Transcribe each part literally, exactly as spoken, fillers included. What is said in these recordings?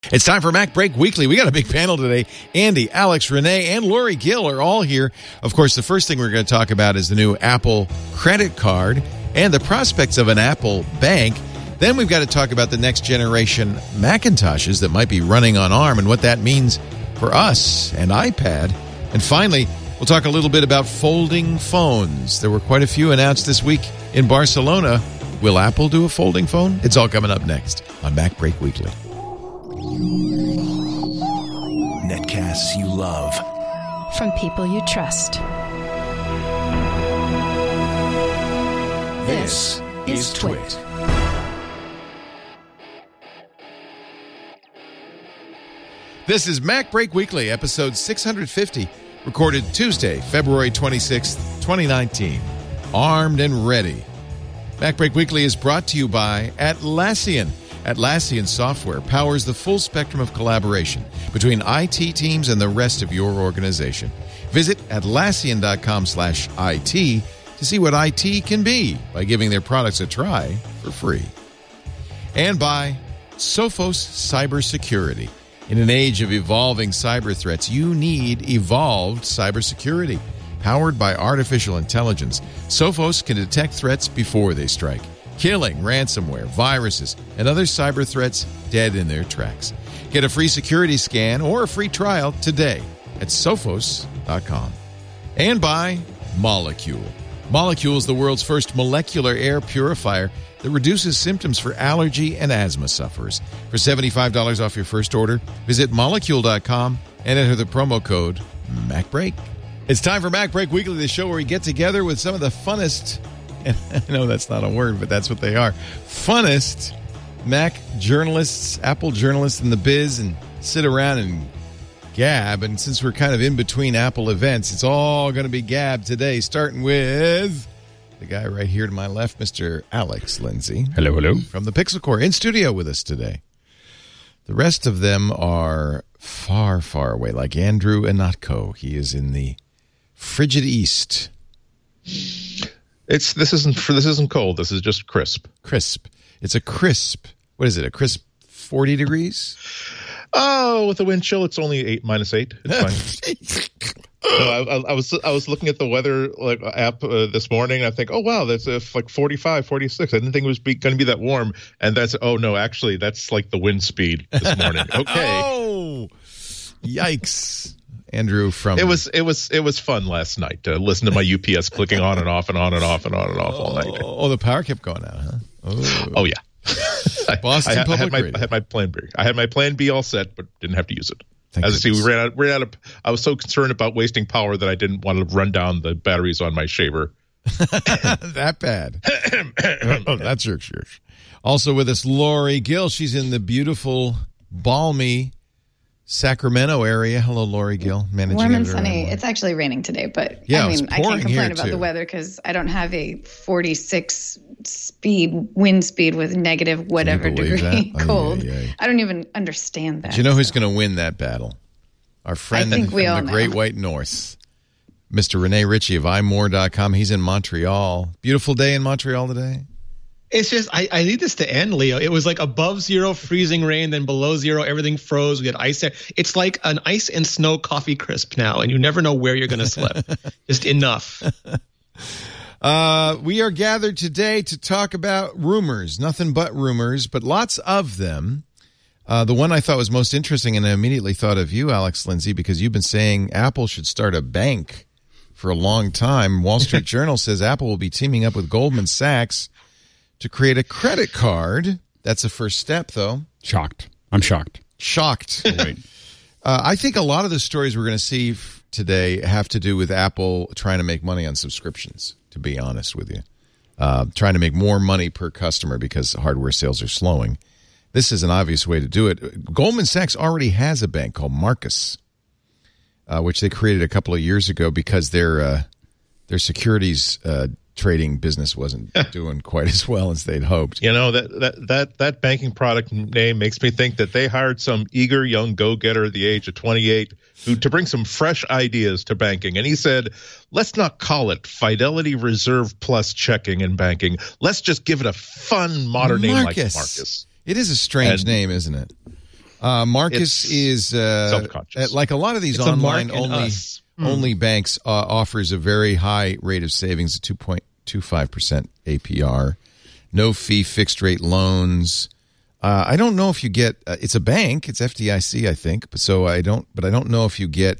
It's time for Mac Break Weekly. We got a big panel today. Andy, Alex, Renee, and Lori Gill are all here. Of course, the first thing we're going to talk about is the new Apple credit card and the prospects of an Apple bank. Then we've got to talk about the next generation Macintoshes that might be running on ARM and what that means for us and iPad. And finally, we'll talk a little bit about folding phones. There were quite a few announced this week in Barcelona. Will Apple do a folding phone? It's all coming up next on Mac Break Weekly. Netcasts you love. From people you trust. This is Twit. This is Mac Break Weekly, episode six hundred fifty, recorded Tuesday, February twenty-sixth, twenty nineteen. Armed and ready. Mac Break Weekly is brought to you by Atlassian. Atlassian software powers the full spectrum of collaboration between I T teams and the rest of your organization. Visit Atlassian.com slash IT to see what I T can be by giving their products a try for free. And by Sophos Cybersecurity. In an age of evolving cyber threats, you need evolved cybersecurity. Powered by artificial intelligence, Sophos can detect threats before they strike, killing ransomware, viruses, and other cyber threats dead in their tracks. Get a free security scan or a free trial today at sophos dot com. And by Molecule. Molecule is the world's first molecular air purifier that reduces symptoms for allergy and asthma sufferers. For seventy-five dollars off your first order, visit molecule dot com and enter the promo code MacBreak. It's time for Mac Break Weekly, the show where we get together with some of the funnest, and I know that's not a word, but that's what they are, funnest Mac journalists, Apple journalists in the biz, and sit around and gab. And since we're kind of in between Apple events, it's all going to be gab today, starting with the guy right here to my left, Mister Alex Lindsay. Hello, hello. From the Pixel Corps, in studio with us today. The rest of them are far, far away, like Andrew Anatko. He is in the frigid east. It's this isn't this isn't cold. This is just crisp. Crisp. It's a crisp. What is it? A crisp forty degrees? Oh, with the wind chill, it's only eight minus eight. It's fine. No, I, I, I was I was looking at the weather like app uh, this morning. I think, oh wow, that's uh, like forty-five, forty-six. I didn't think it was going to be that warm. And that's oh no, actually, that's like the wind speed this morning. Okay. Oh, yikes. Andrew from it was it was it was fun last night to listen to my U P S clicking on and off and on and off and on and off all night. Oh, the power kept going out, huh? Oh, oh yeah. Boston I, I, Public I had, my, Radio. I had my plan B. I had my plan B all set, but didn't have to use it. Thank As I see, goodness. we ran out, ran out of. I was so concerned about wasting power that I didn't want to run down the batteries on my shaver. That bad. Oh, that's your church. Also with us, Lori Gill. She's in the beautiful, balmy Sacramento area. Hello, Lori Gill. Managing Warm and editor sunny. online. It's actually raining today, but Yeah, I mean, it's I can't pouring here, complain about too. the weather because I don't have a forty-six speed wind speed with negative whatever believe degree that? Ay, cold. ay, ay. I don't even understand that. Do you know who's so. going to win that battle? Our friend I think from we all the know. Great White North, Mister Rene Ritchie of i more dot com. He's in Montreal. Beautiful day in Montreal today. It's just, I, I need this to end, Leo. It was like above zero, freezing rain, then below zero, everything froze. We had ice there. It's like an ice and snow coffee crisp now, and you never know where you're going to slip. Just enough. Uh, we are gathered today to talk about rumors, nothing but rumors, but lots of them. Uh, the one I thought was most interesting, and I immediately thought of you, Alex Lindsay, because you've been saying Apple should start a bank for a long time. Wall Street Journal says Apple will be teaming up with Goldman Sachs to create a credit card. That's a first step, though. Shocked. I'm shocked. Shocked. Wait. Uh, I think a lot of the stories we're going to see f- today have to do with Apple trying to make money on subscriptions, to be honest with you. Uh, trying to make more money per customer because hardware sales are slowing. This is an obvious way to do it. Goldman Sachs already has a bank called Marcus, uh, which they created a couple of years ago because their uh, their securities uh, trading business wasn't doing quite as well as they'd hoped. You know, that that that that banking product name makes me think that they hired some eager young go-getter at the age of twenty-eight who to bring some fresh ideas to banking. And he said, let's not call it Fidelity Reserve Plus checking and banking. Let's just give it a fun modern name like Marcus. Marcus. It is a strange And- name, isn't it? Uh, Marcus It's is uh, self-conscious. like a lot of these It's a online Mark and only us. only banks uh, offers a very high rate of savings at two point two five percent A P R, no fee fixed rate loans. Uh, I don't know if you get uh, it's a bank, it's F D I C, I think, but so I don't, but I don't know if you get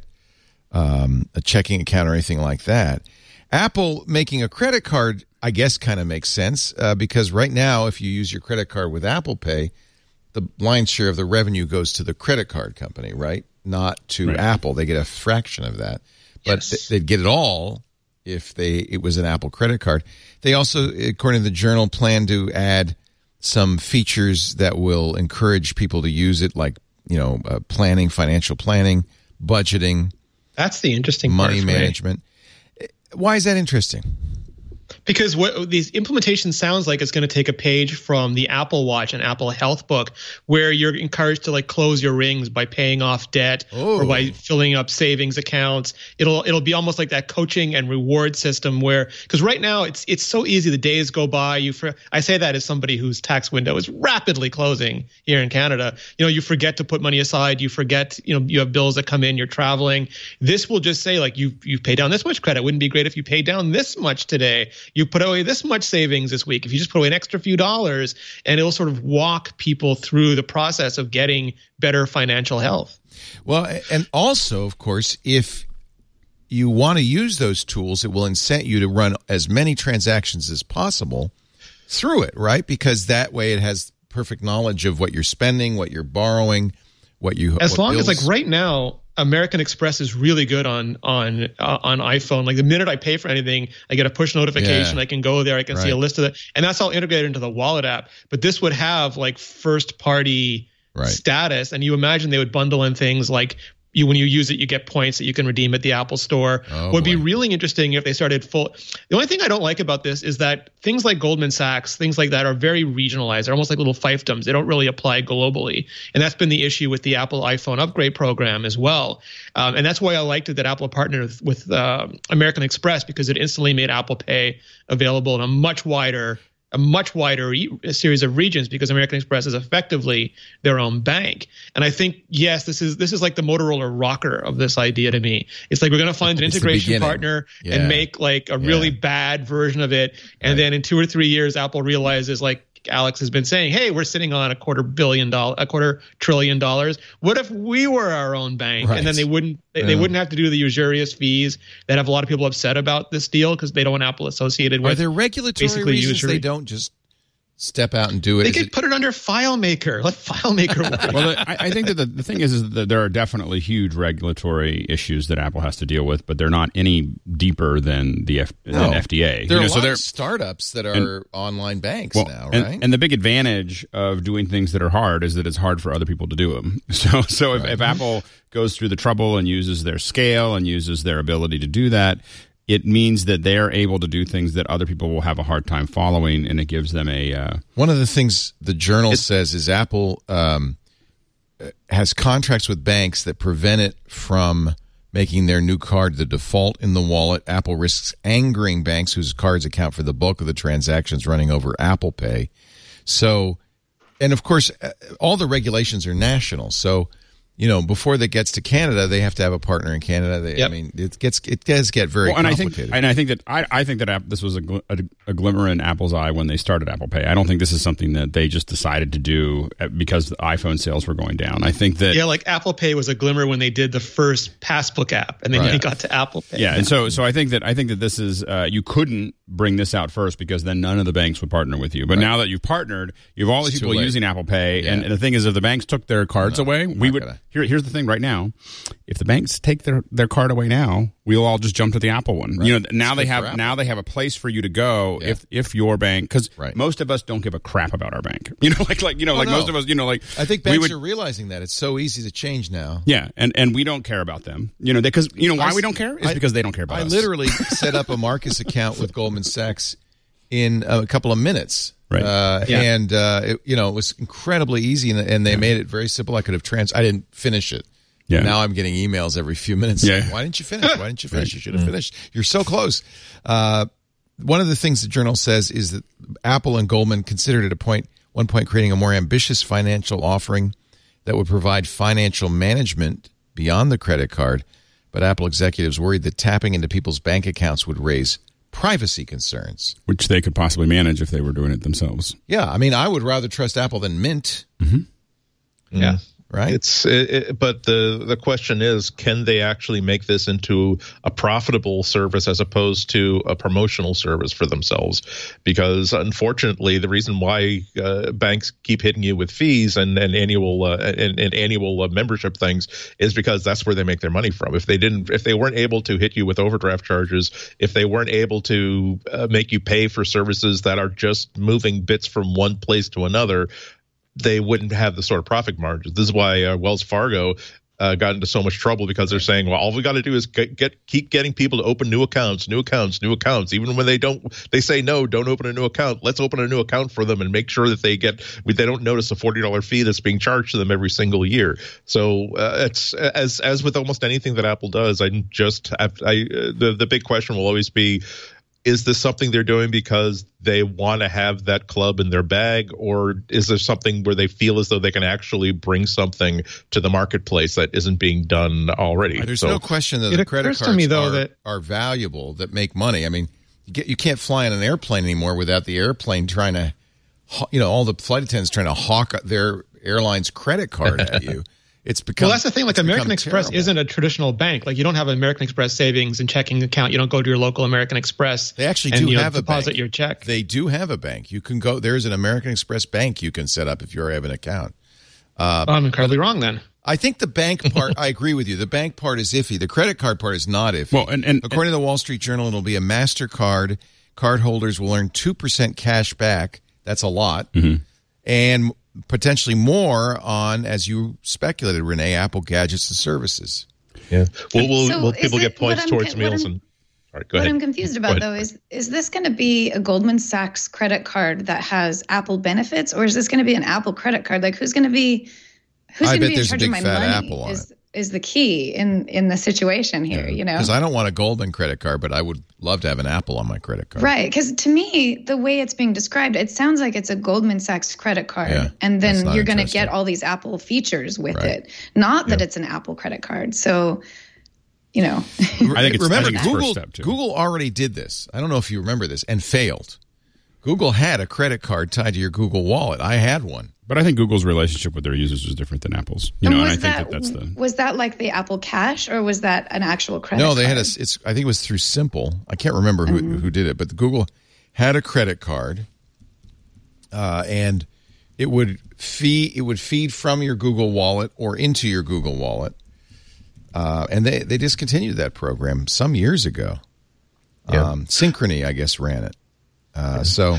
um, a checking account or anything like that. Apple making a credit card, I guess, kind of makes sense uh, because right now, if you use your credit card with Apple Pay, the lion's share of the revenue goes to the credit card company, right? Not to Right. Apple. They get a fraction of that, but Yes. th- they'd get it all if they it was an Apple credit card. They also, according to the Journal, plan to add some features that will encourage people to use it, like you know, uh, planning, financial planning, budgeting, That's the interesting money part for me. management. Why is that interesting? Because what these implementation sounds like it's going to take a page from the Apple Watch and Apple Health book, where you're encouraged to like close your rings by paying off debt Oh. or by filling up savings accounts. It'll it'll be almost like that coaching and reward system where, because right now it's it's so easy. The days go by. You for I say that as somebody whose tax window is rapidly closing here in Canada. You know, you forget to put money aside. You forget, you know, you have bills that come in. You're traveling. This will just say like you you've paid down this much credit. Wouldn't it be great if you paid down this much today? You put away this much savings this week. If you just put away an extra few dollars, and it'll sort of walk people through the process of getting better financial health. Well, and also, of course, if you want to use those tools, it will incent you to run as many transactions as possible through it, right? Because that way it has perfect knowledge of what you're spending, what you're borrowing, what you As what long as bills- like right now, American Express is really good on on uh, on iPhone. Like the minute I pay for anything, I get a push notification. Yeah. I can go there. I can see a Right. list of it, and that's all integrated into the wallet app. But this would have like first party Right. status, and you imagine they would bundle in things like you when you use it, you get points that you can redeem at the Apple Store. Oh, would be boy. really interesting if they started full. The only thing I don't like about this is that things like Goldman Sachs, things like that, are very regionalized. They're almost like little fiefdoms. They don't really apply globally, and that's been the issue with the Apple iPhone upgrade program as well. Um, and that's why I liked it that Apple partnered with, with uh, American Express, because it instantly made Apple Pay available in a much wider a much wider re- series of regions, because American Express is effectively their own bank. And I think, yes, this is this is like the Motorola rocker of this idea to me. It's like we're going to find an It's the integration beginning. partner Yeah. and make like a really Yeah. bad version of it. And Right. then in two or three years, Apple realizes, like Alex has been saying, hey, we're sitting on a quarter billion dollar, a quarter trillion dollars. What if we were our own bank? Right. And then they wouldn't they, they Yeah. wouldn't have to do the usurious fees that have a lot of people upset about this deal, because they don't want Apple associated Are with. there regulatory basically reasons usury. they don't just step out and do it? They Is could it- put it under FileMaker. Let FileMaker work. Well, I, I think that the, the thing is, is that there are definitely huge regulatory issues that Apple has to deal with, but they're not any deeper than the F, No. than F D A. There are You know, a so lot they're- of startups that are and- online banks well, now, and, right? and the big advantage of doing things that are hard is that it's hard for other people to do them. So, so if, Right. if Apple goes through the trouble and uses their scale and uses their ability to do that, it means that they're able to do things that other people will have a hard time following, and it gives them a uh, One of the things the Journal says is Apple um, has contracts with banks that prevent it from making their new card the default in the wallet. Apple risks angering banks whose cards account for the bulk of the transactions running over Apple Pay. So, and of course, uh, all the regulations are national. So, you know, before that gets to Canada, they have to have a partner in Canada. They, I Yep. mean, it gets it does get very well, and I complicated. think, and I think that I, I think that app, this was a, gl- a, a glimmer in Apple's eye when they started Apple Pay. I don't think this is something that they just decided to do because the iPhone sales were going down. I think that Yeah, like Apple Pay was a glimmer when they did the first Passbook app, and then Right. they got to Apple Pay. yeah, and so so I think that I think that this is uh, you couldn't bring this out first because then none of the banks would partner with you. But now that you've partnered, you have all these It's too people late. using Apple Pay, Yeah. and, and the thing is, if the banks took their cards No, away, we not would. gonna. Here, here's the thing. Right now, if the banks take their, their card away now, we'll all just jump to the Apple one. Right. You know, now It's they good for have Apple. now they have a place for you to go Yeah. if if your bank, because Right. most of us don't give a crap about our bank. You know, like like you know, Oh, like no. most of us, you know, like I think we banks would- are realizing that it's so easy to change now. Yeah, and, and we don't care about them. You know, because you know why I- we don't care is I- because they don't care about I us. literally set up a Marcus account with Goldman Sachs in a couple of minutes. Right. Uh, Yeah. And, uh, it, you know, it was incredibly easy, and, and they made it very simple. I could have trans. I didn't finish it. Yeah. Now I'm getting emails every few minutes. Yeah. saying, why didn't you finish? Why didn't you finish? You should have finished. You're so close. Uh, one of the things the Journal says is that Apple and Goldman considered at a point, one point, creating a more ambitious financial offering that would provide financial management beyond the credit card. But Apple executives worried that tapping into people's bank accounts would raise privacy concerns. Which they could possibly manage if they were doing it themselves. Yeah, I mean, I would rather trust Apple than Mint. Mm-hmm. Yeah. Right. It's, it, it, but the the question is, can they actually make this into a profitable service as opposed to a promotional service for themselves? Because unfortunately, the reason why uh, banks keep hitting you with fees and and annual uh, and, and annual uh, membership things is because that's where they make their money from. If they didn't, if they weren't able to hit you with overdraft charges, if they weren't able to uh, make you pay for services that are just moving bits from one place to another, they wouldn't have the sort of profit margins. This is why uh, Wells Fargo uh, got into so much trouble, because they're saying, well, all we got to do is get, get keep getting people to open new accounts, new accounts, new accounts. Even when they don't, they say no, don't open a new account. Let's open a new account for them and make sure that they get they don't notice a forty dollars fee that's being charged to them every single year. So uh, it's as as with almost anything that Apple does. I just I, I the the big question will always be, is this something they're doing because they want to have that club in their bag, or is there something where they feel as though they can actually bring something to the marketplace that isn't being done already? There's so, no question that it the credit occurs to cards me, though, are, that- are valuable, that make money. I mean, you, get, you can't fly on an airplane anymore without the airplane trying to, you know, all the flight attendants trying to hawk their airline's credit card at you. It's become, well, that's the thing. Like, American Express terrible. isn't a traditional bank. Like, you don't have an American Express savings and checking account. You don't go to your local American Express. They actually and, do you know, have a deposit bank. your check. They do have a bank. You can go. There's an American Express bank you can set up if you have an account. Uh, oh, I'm incredibly wrong then. I think the bank part, I agree with you. The bank part is iffy. The credit card part is not iffy. Well, and, and According to the Wall Street Journal, it'll be a MasterCard. Cardholders will earn two percent cash back. That's a lot. Mm-hmm. And potentially more on, as you speculated, Renee, Apple gadgets and services. Yeah. Will, will, So will people is get it- points what I'm- towards what meals? I'm- And all right, go What ahead. I'm confused Go about, ahead. though, is is this going to be a Goldman Sachs credit card that has Apple benefits, or is this going to be an Apple credit card? Like, who's going to be who's I going to bet be in there's a charge big of my fat money? Apple on is is the key in in the situation here? You know, Because I don't want a Goldman credit card, but I would love to have an Apple on my credit card. right? Because to me, the way it's being described, it sounds like it's a Goldman Sachs credit card, Yeah, and that's then not you're going to interesting. get all these Apple features with Right. it. Not that it's an Apple credit card. So, you know. I think it's, Remember, I think it's Google, first step too. Google already did this. I don't know if you remember this, and failed. Google had a credit card tied to your Google Wallet. I had one. But I think Google's relationship with their users is different than Apple's. You know, and I was think that, that's the. was that like the Apple Cash, or was that an actual credit? No, they card? had a. It's. I think it was through Simple. I can't remember who Mm-hmm. who did it, but Google had a credit card, uh, and it would feed. It would feed from your Google Wallet or into your Google Wallet, uh, and they they discontinued that program some years ago. Yeah. Um, Synchrony, I guess, ran it. Uh, so.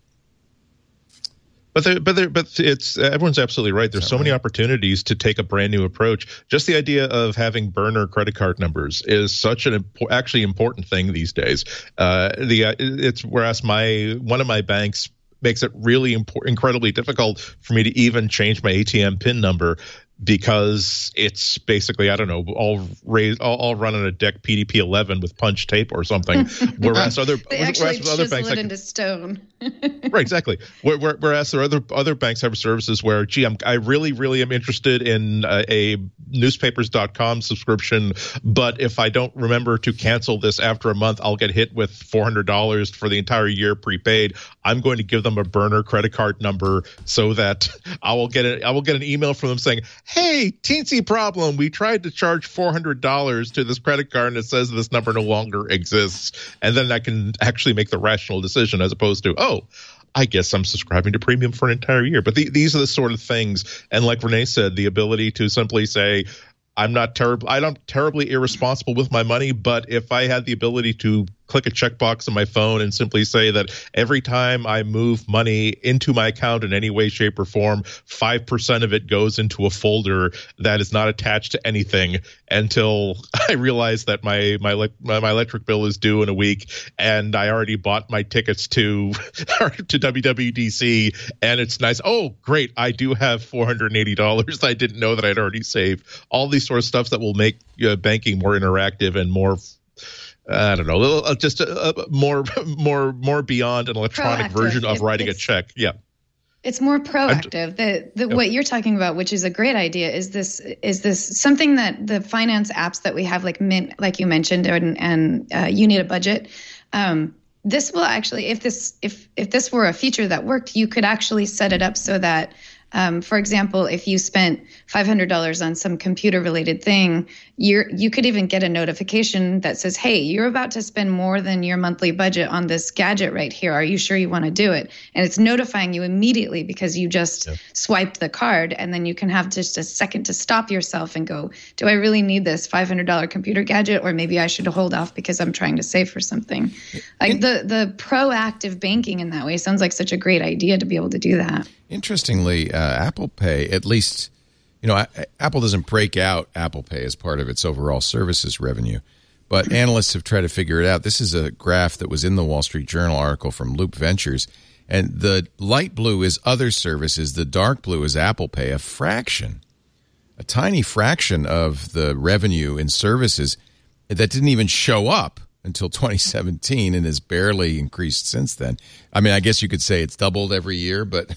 But there, but there, but it's everyone's absolutely right. There's so many opportunities to take a brand new approach. Just the idea of having burner credit card numbers is such an impo- actually important thing these days. Uh, the uh, it's whereas my one of my banks makes it really impor- incredibly difficult for me to even change my A T M PIN number, because it's basically, I don't know, all raised, all, all run on a D E C P D P eleven with punch tape or something. Whereas other, They whereas actually with other chisel banks, it like, into stone. right, exactly. Where, where, whereas there are other other banks have services where, gee, I'm, I really, really am interested in uh, a newspapers dot com subscription, but if I don't remember to cancel this after a month, I'll get hit with four hundred dollars for the entire year prepaid. I'm going to give them a burner credit card number so that I will get a, I will get an email from them saying, hey, teensy problem. We tried to charge four hundred dollars to this credit card and it says this number no longer exists. And then I can actually make the rational decision as opposed to, oh, I guess I'm subscribing to premium for an entire year. But the, these are the sort of things. And like Renee said, the ability to simply say, I'm not terrible. I'm not terribly irresponsible with my money, but if I had the ability to click a checkbox on my phone and simply say that every time I move money into my account in any way, shape, or form, five percent of it goes into a folder that is not attached to anything until I realize that my my my electric bill is due in a week, and I already bought my tickets to to W W D C, and it's nice. Oh, great! I do have four hundred eighty dollars. I didn't know that I'd already saved. All these sort of stuff that will make uh, banking more interactive and more. I don't know, just a, a more, more, more beyond an electronic Proactive. version of It- writing a it's- check. Yeah, It's more proactive. The, the what you're talking about, which is a great idea, is this is this something that the finance apps that we have, like Mint, like you mentioned, and, and uh, You Need a Budget. Um, this will actually, if this if if this were a feature that worked, you could actually set it up so that, um, for example, if you spent five hundred dollars on some computer-related thing, you're you could even get a notification that says, "Hey, you're about to spend more than your monthly budget on this gadget right here. Are you sure you want to do it?" And it's notifying you immediately because you just yeah. swiped the card, and then you can have just a second to stop yourself and go, "Do I really need this five hundred dollars computer gadget, or maybe I should hold off because I'm trying to save for something?" Like the the proactive banking in that way sounds like such a great idea to be able to do that. Interestingly, uh, Apple Pay, at least, you know, Apple doesn't break out Apple Pay as part of its overall services revenue, but analysts have tried to figure it out. This is a graph that was in the Wall Street Journal article from Loop Ventures, and the light blue is other services, the dark blue is Apple Pay, a fraction, a tiny fraction of the revenue in services that didn't even show up until twenty seventeen and has barely increased since then. I mean, I guess you could say it's doubled every year, but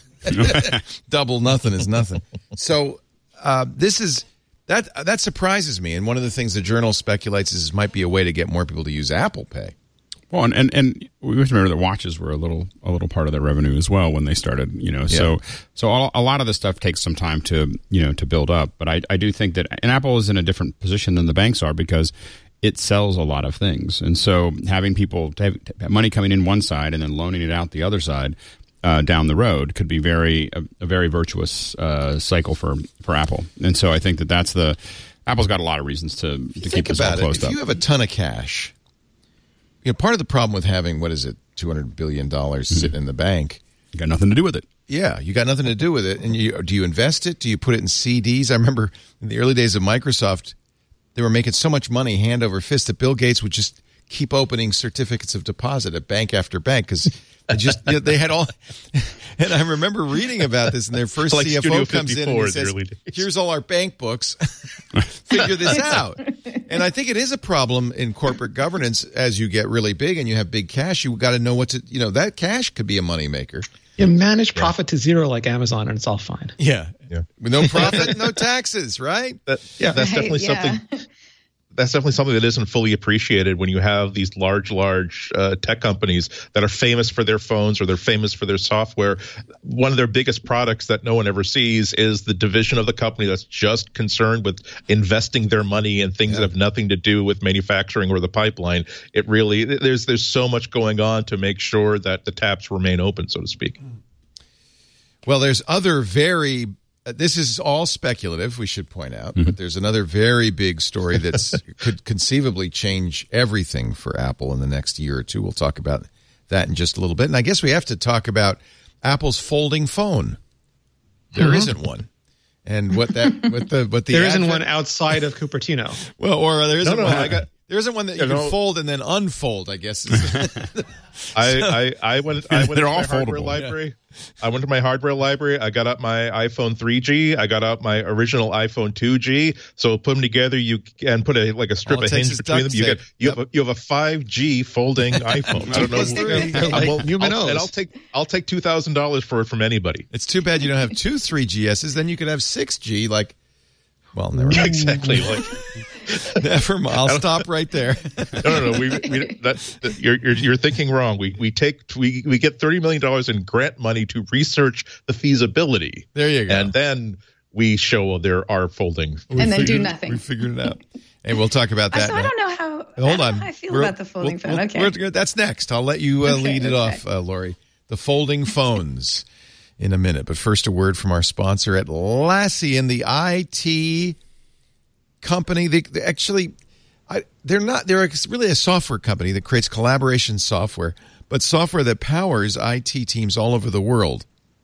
double nothing is nothing. So uh, this is that that surprises me. And one of the things the Journal speculates is this might be a way to get more people to use Apple Pay. Well, and, and, and we have to remember that watches were a little a little part of their revenue as well when they started. You know, so yeah. so all, a lot of this stuff takes some time to you know to build up. But I I do think that, and Apple is in a different position than the banks are because it sells a lot of things, and so having people have money coming in one side and then loaning it out the other side uh, down the road could be very a, a very virtuous uh, cycle for for Apple. And so I think that that's the Apple's got a lot of reasons to to Think keep this all about closed it. If up. You have a ton of cash. You know, part of the problem with having what is it, two hundred billion dollars mm-hmm. sitting in the bank, you got nothing to do with it. Yeah, you got nothing to do with it. And you, do you invest it? Do you put it in C Ds? I remember in the early days of Microsoft, they were making so much money hand over fist that Bill Gates would just keep opening certificates of deposit at bank after bank because they just you know, they had all. And I remember reading about this, and their first like C F O Studio comes in and he says, "Here's all our bank books. Figure this out." And I think it is a problem in corporate governance as you get really big and you have big cash. You got to know what to you know that cash could be a moneymaker. You manage profit yeah. to zero like Amazon, and it's all fine. Yeah, yeah. With no profit, no taxes, right? That, yeah, that's right, definitely yeah. something. That's definitely something that isn't fully appreciated when you have these large, large uh, tech companies that are famous for their phones or they're famous for their software. One of their biggest products that no one ever sees is the division of the company that's just concerned with investing their money in things yeah. that have nothing to do with manufacturing or the pipeline. It really there's there's so much going on to make sure that the taps remain open, so to speak. Well, there's other very this is all speculative, we should point out, mm-hmm. but there's another very big story that could conceivably change everything for Apple in the next year or two. We'll talk about that in just a little bit. And I guess we have to talk about Apple's folding phone. There mm-hmm. isn't one. And what that what the what the There isn't advent, one outside of Cupertino. Well, or there isn't no, no, one. I got There isn't one that you, you can know, fold and then unfold, I guess. I, I, I went, I went They're to all my hardware foldable, library. Yeah. I went to my hardware library. I got out my iPhone three G. I got out my original iPhone two G. So put them together, you and put a like a strip all of it takes hinge is between them. duct You tape. get you Yep. have a, you have a five G folding iPhone. I don't Plus know. three. They're like I'll, human I'll, O's. and I'll take I'll take two thousand dollars for it from anybody. It's too bad you don't have two three G S's. Then you could have six G. Like, well, never mind. Exactly. Like, Never mind. I'll stop right there. no, no, no. We, we that, that you're, you're you're thinking wrong. We we take we we get thirty million dollars in grant money to research the feasibility. There you go. And then we show there are folding. And then do figured- nothing. We figured it out. And we'll talk about that. So I now. don't know how. Hold I don't on. know how I feel We're- about the folding we'll- phone. we'll- Okay. we're- that's next. I'll let you uh, Okay, lead it okay. off, uh, Lori. The folding phones in a minute. But first, a word from our sponsor at Atlassian, the I T company. They, they actually, I, they're not. They're really a software company that creates collaboration software, but software that powers I T teams all over the world.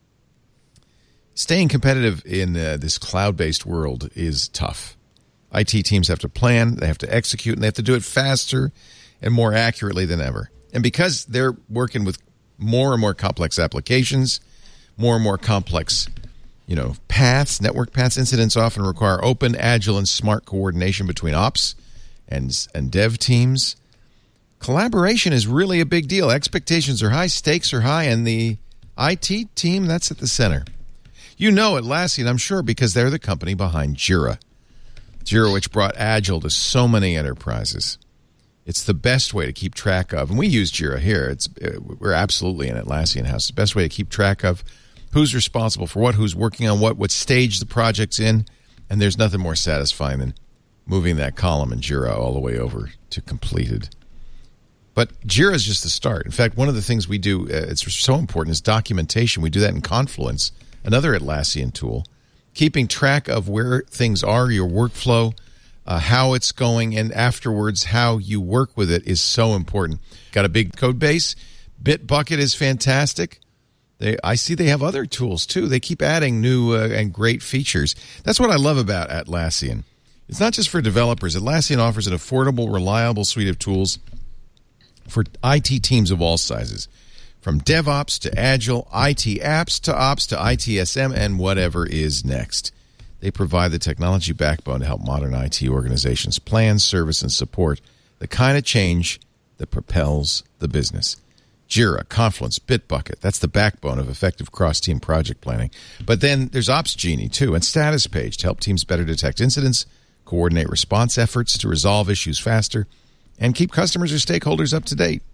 Staying competitive in uh, this cloud-based world is tough. I T teams have to plan, they have to execute, and they have to do it faster and more accurately than ever. And because they're working with more and more complex applications, more and more complex, you know, paths, network paths, incidents often require open, agile, and smart coordination between ops and and dev teams. Collaboration is really a big deal. Expectations are high, stakes are high, and the I T team, that's at the center. You know Atlassian, I'm sure, because they're the company behind Jira. Jira, which brought Agile to so many enterprises. It's the best way to keep track of, and we use Jira here. It's we're absolutely an Atlassian house. The best way to keep track of who's responsible for what, who's working on what, what stage the project's in, and there's nothing more satisfying than moving that column in Jira all the way over to completed. But Jira is just the start. In fact, one of the things we do, uh, it's so important, is documentation. We do that in Confluence, another Atlassian tool, keeping track of where things are, your workflow, uh, how it's going, and afterwards how you work with it is so important. Got a big code base. Bitbucket is fantastic. They, I see they have other tools, too. They keep adding new uh, and great features. That's what I love about Atlassian. It's not just for developers. Atlassian offers an affordable, reliable suite of tools for I T teams of all sizes, from DevOps to Agile, I T apps to Ops to I T S M, and whatever is next. They provide the technology backbone to help modern I T organizations plan, service, and support the kind of change that propels the business. Jira, Confluence, Bitbucket, that's the backbone of effective cross-team project planning. But then there's OpsGenie, too, and StatusPage to help teams better detect incidents, coordinate response efforts to resolve issues faster, and keep customers or stakeholders up to date.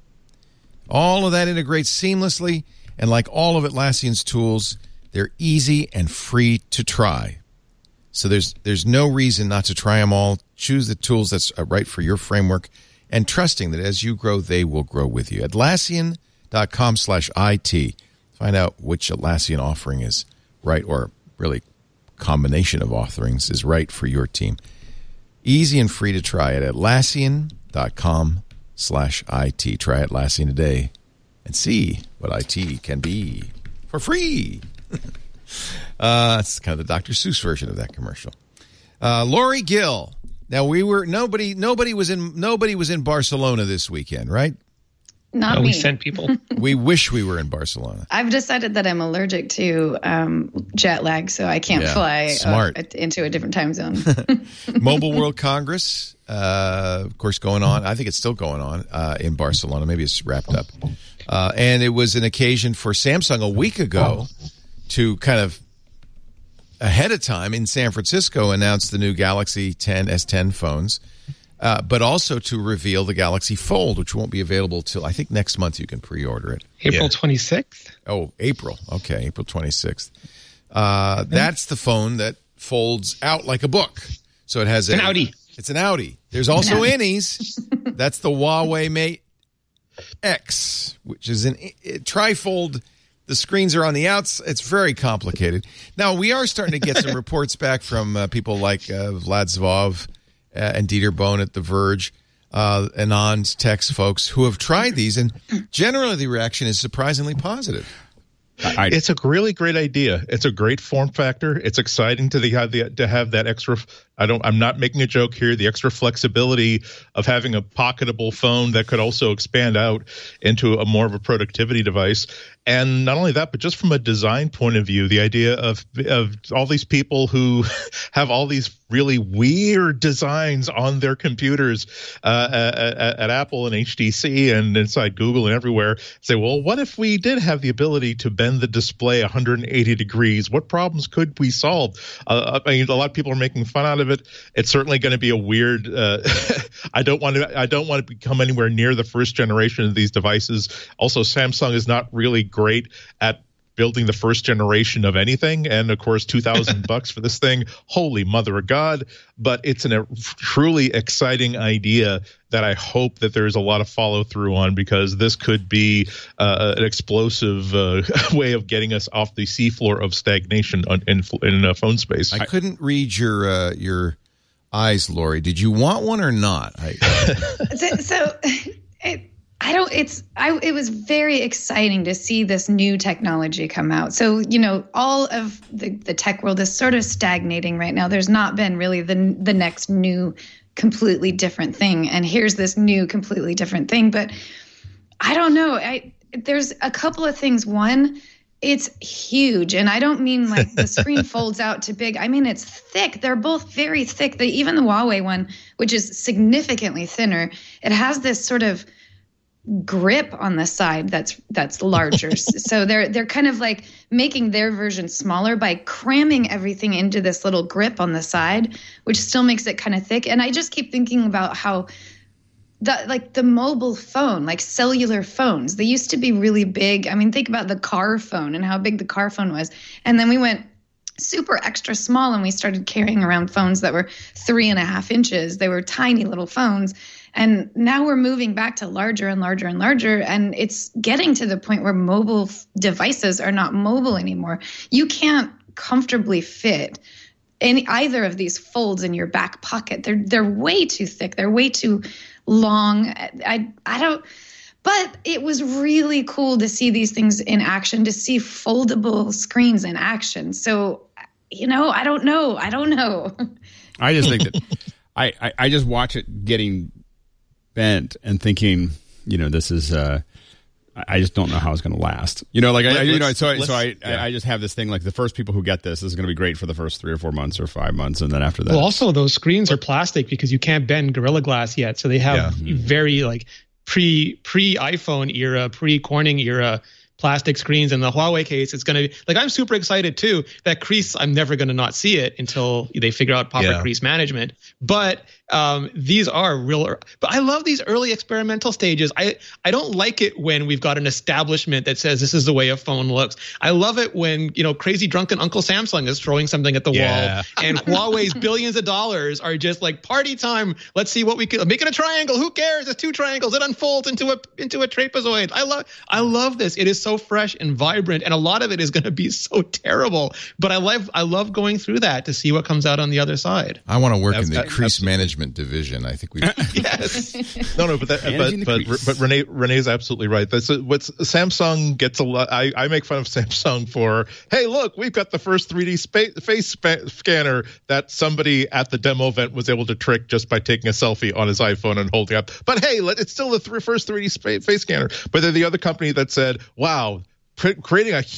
All of that integrates seamlessly, and like all of Atlassian's tools, they're easy and free to try. So there's there's no reason not to try them all. Choose the tools that's right for your framework, and trusting that as you grow, they will grow with you. Atlassian.com slash IT. Find out which Atlassian offering is right, or really combination of offerings is right for your team. Easy and free to try it at Atlassian.com slash IT. Try Atlassian today and see what I T can be for free. uh, it's kind of the Doctor Seuss version of that commercial. Uh, Lori Gill. Now we were nobody. Nobody was in. Nobody was in Barcelona this weekend, right? Not no, me. We sent people. We wish we were in Barcelona. I've decided that I'm allergic to um, jet lag, so I can't Yeah, fly smart. Uh, into a different time zone. Mobile World Congress, uh, of course, going on. I think it's still going on uh, in Barcelona. Maybe it's wrapped up. Uh, and it was an occasion for Samsung a week ago to kind of ahead of time in San Francisco announce the new Galaxy ten S ten phones, uh, but also to reveal the Galaxy Fold, which won't be available till I think next month. You can pre-order it. April twenty-sixth? Oh, April. Okay, April twenty-sixth. Uh, that's the phone that folds out like a book. So it has a, an Audi. It's an Audi. There's also Innies. That's the Huawei Mate X, which is an it, trifold. The screens are on the outs. It's very complicated. Now, we are starting to get some reports back from uh, people like uh, Vlad Zvov uh, and Dieter Bohn at The Verge, uh, Anand's Text folks, who have tried these, and generally the reaction is surprisingly positive. I, It's a really great idea. It's a great form factor. It's exciting to the, have the to have that extra. I don't. I'm not making a joke here. The extra flexibility of having a pocketable phone that could also expand out into a more of a productivity device. And not only that, but just from a design point of view, the idea of of all these people who have all these really weird designs on their computers uh, at, at Apple and H T C and inside Google and everywhere say, well, what if we did have the ability to bend the display one hundred eighty degrees? What problems could we solve? Uh, I mean, a lot of people are making fun out of it. It's certainly going to be a weird. Uh, I don't want to. I don't want to become anywhere near the first generation of these devices. Also, Samsung is not really great at building the first generation of anything, and of course two thousand bucks for this thing, holy mother of God. But it's an, a truly exciting idea that I hope that there's a lot of follow through on, because this could be uh, an explosive uh, way of getting us off the seafloor of stagnation on, in, in uh, phone space. I couldn't read your uh, your eyes, Lori. Did you want one or not? I, so, so it, I don't, it's, I, it was very exciting to see this new technology come out. So, you know, all of the, the tech world is sort of stagnating right now. There's not been really the, the next new, completely different thing. And here's this new, completely different thing. But I don't know. I, there's a couple of things. One, it's huge. And I don't mean like the screen folds out to big. I mean, it's thick. They're both very thick. The, even the Huawei one, which is significantly thinner, it has this sort of grip on the side that's that's larger. So they're they're kind of like making their version smaller by cramming everything into this little grip on the side, which still makes it kind of thick. And I just keep thinking about how the like the mobile phone, like cellular phones, they used to be really big. I mean, think about the car phone and how big the car phone was. And then we went super extra small and we started carrying around phones that were three and a half inches. They were tiny little phones. And now we're moving back to larger and larger and larger. And it's getting to the point where mobile f- devices are not mobile anymore. You can't comfortably fit any either of these folds in your back pocket. They're they're way too thick. They're way too long. I I don't. But it was really cool to see these things in action, to see foldable screens in action. So, you know, I don't know. I don't know. I just think that I, I, I just watch it getting bent and thinking, you know, this is, uh, I just don't know how it's going to last. You know, like, I, you know, so, I, so I, yeah. I just have this thing like the first people who get this, this is going to be great for the first three or four months or five months. And then after that. Well, also those screens are plastic because you can't bend Gorilla Glass yet. So they have yeah. very like pre, pre iPhone era, pre Corning era plastic screens. In the Huawei case, it's going to be like, I'm super excited too, that crease, I'm never going to not see it until they figure out proper yeah. crease management. But um, these are real, but I love these early experimental stages. I, I don't like it when we've got an establishment that says this is the way a phone looks. I love it when, you know, crazy drunken Uncle Samsung is throwing something at the yeah. wall and Huawei's billions of dollars are just like party time. Let's see what we can make it a triangle. Who cares? It's two triangles. It unfolds into a, into a trapezoid. I love, I love this. It is so fresh and vibrant. And a lot of it is going to be so terrible, but I love, I love going through that to see what comes out on the other side. I want to work that's, in the that, crease management division. I think we yes. No, no, but that, but but, but Renee Renee's absolutely right. That's what's Samsung gets a lot. I, I make fun of Samsung for, hey, look, we've got the first three D spa- face spa- scanner that somebody at the demo event was able to trick just by taking a selfie on his iPhone and holding up. But hey, it's still the th- first three D spa- face scanner. But they're the other company that said, wow, creating a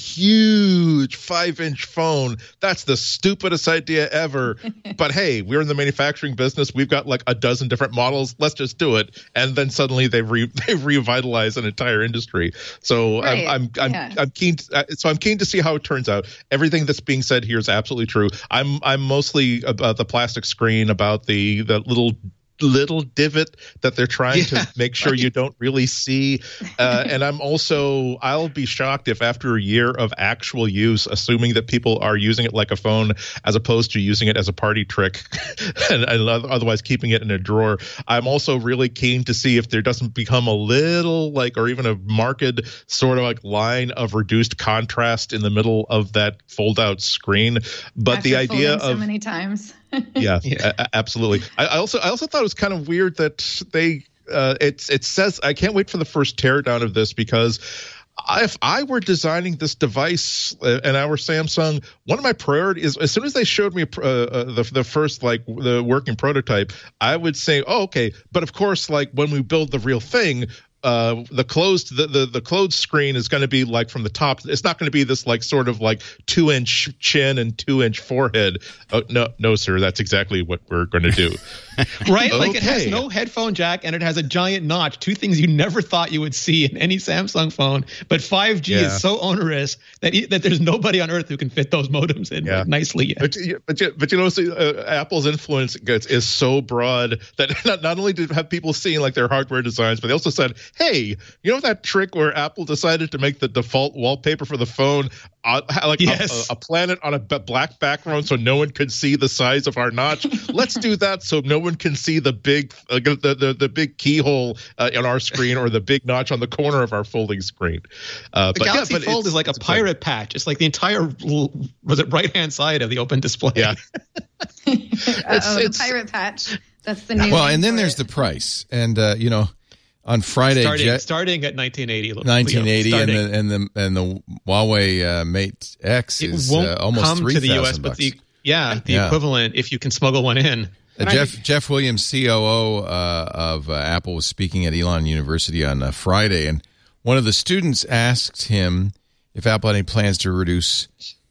huge five-inch phone, that's the stupidest idea ever. But hey, we're in the manufacturing business. We've got like a dozen different models. Let's just do it. And then suddenly they've re- they've revitalized an entire industry. So right. I'm I'm I'm, yeah. I'm keen. To, so I'm keen to see how it turns out. Everything that's being said here is absolutely true. I'm I'm mostly about the plastic screen, about the the little. little divot that they're trying yeah, to make sure right. you don't really see. Uh, and I'm also, I'll be shocked if after a year of actual use, assuming that people are using it like a phone as opposed to using it as a party trick and, and otherwise keeping it in a drawer. I'm also really keen to see if there doesn't become a little like, or even a marked sort of like line of reduced contrast in the middle of that fold out screen. But after the idea of so many times. yeah, yeah. A- absolutely. I, I also I also thought it was kind of weird that they uh, it's it says I can't wait for the first teardown of this because I, if I were designing this device uh, and our Samsung, one of my priorities as soon as they showed me uh, uh, the the first like the working prototype, I would say, oh okay, but of course like when we build the real thing. Uh, the closed the, the the closed screen is going to be like from the top. It's not going to be this like sort of like two inch chin and two inch forehead. Oh, no, no, sir, that's exactly what we're going to do. Right? Okay. Like it has no headphone jack and it has a giant notch. Two things you never thought you would see in any Samsung phone. But five G yeah. is so onerous that that there's nobody on earth who can fit those modems in yeah. like, nicely yet. But but you, but you know, so, uh, Apple's influence is so broad that not, not only did have people seeing like their hardware designs, but they also said, hey, you know that trick where Apple decided to make the default wallpaper for the phone uh, like yes. a, a planet on a black background so no one could see the size of our notch? Let's do that so no one can see the big uh, the, the the big keyhole uh, on our screen or the big notch on the corner of our folding screen. Uh, the but Galaxy yeah, but Fold is like a pirate like, patch. It's like the entire was it right hand side of the open display. Yeah. it's, oh, it's, the pirate patch. That's the new. Well, and then there's it. the price, and uh, you know. On Friday, starting, Jet, starting at nineteen eighty, nineteen eighty, Leo, and the and the and the Huawei uh, Mate X is it won't uh, almost come three to the U S, thousand but bucks. the yeah, the yeah. equivalent if you can smuggle one in. Uh, Jeff I, Jeff Williams, C O O uh, of uh, Apple, was speaking at Elon University on uh, Friday, and one of the students asked him if Apple had any plans to reduce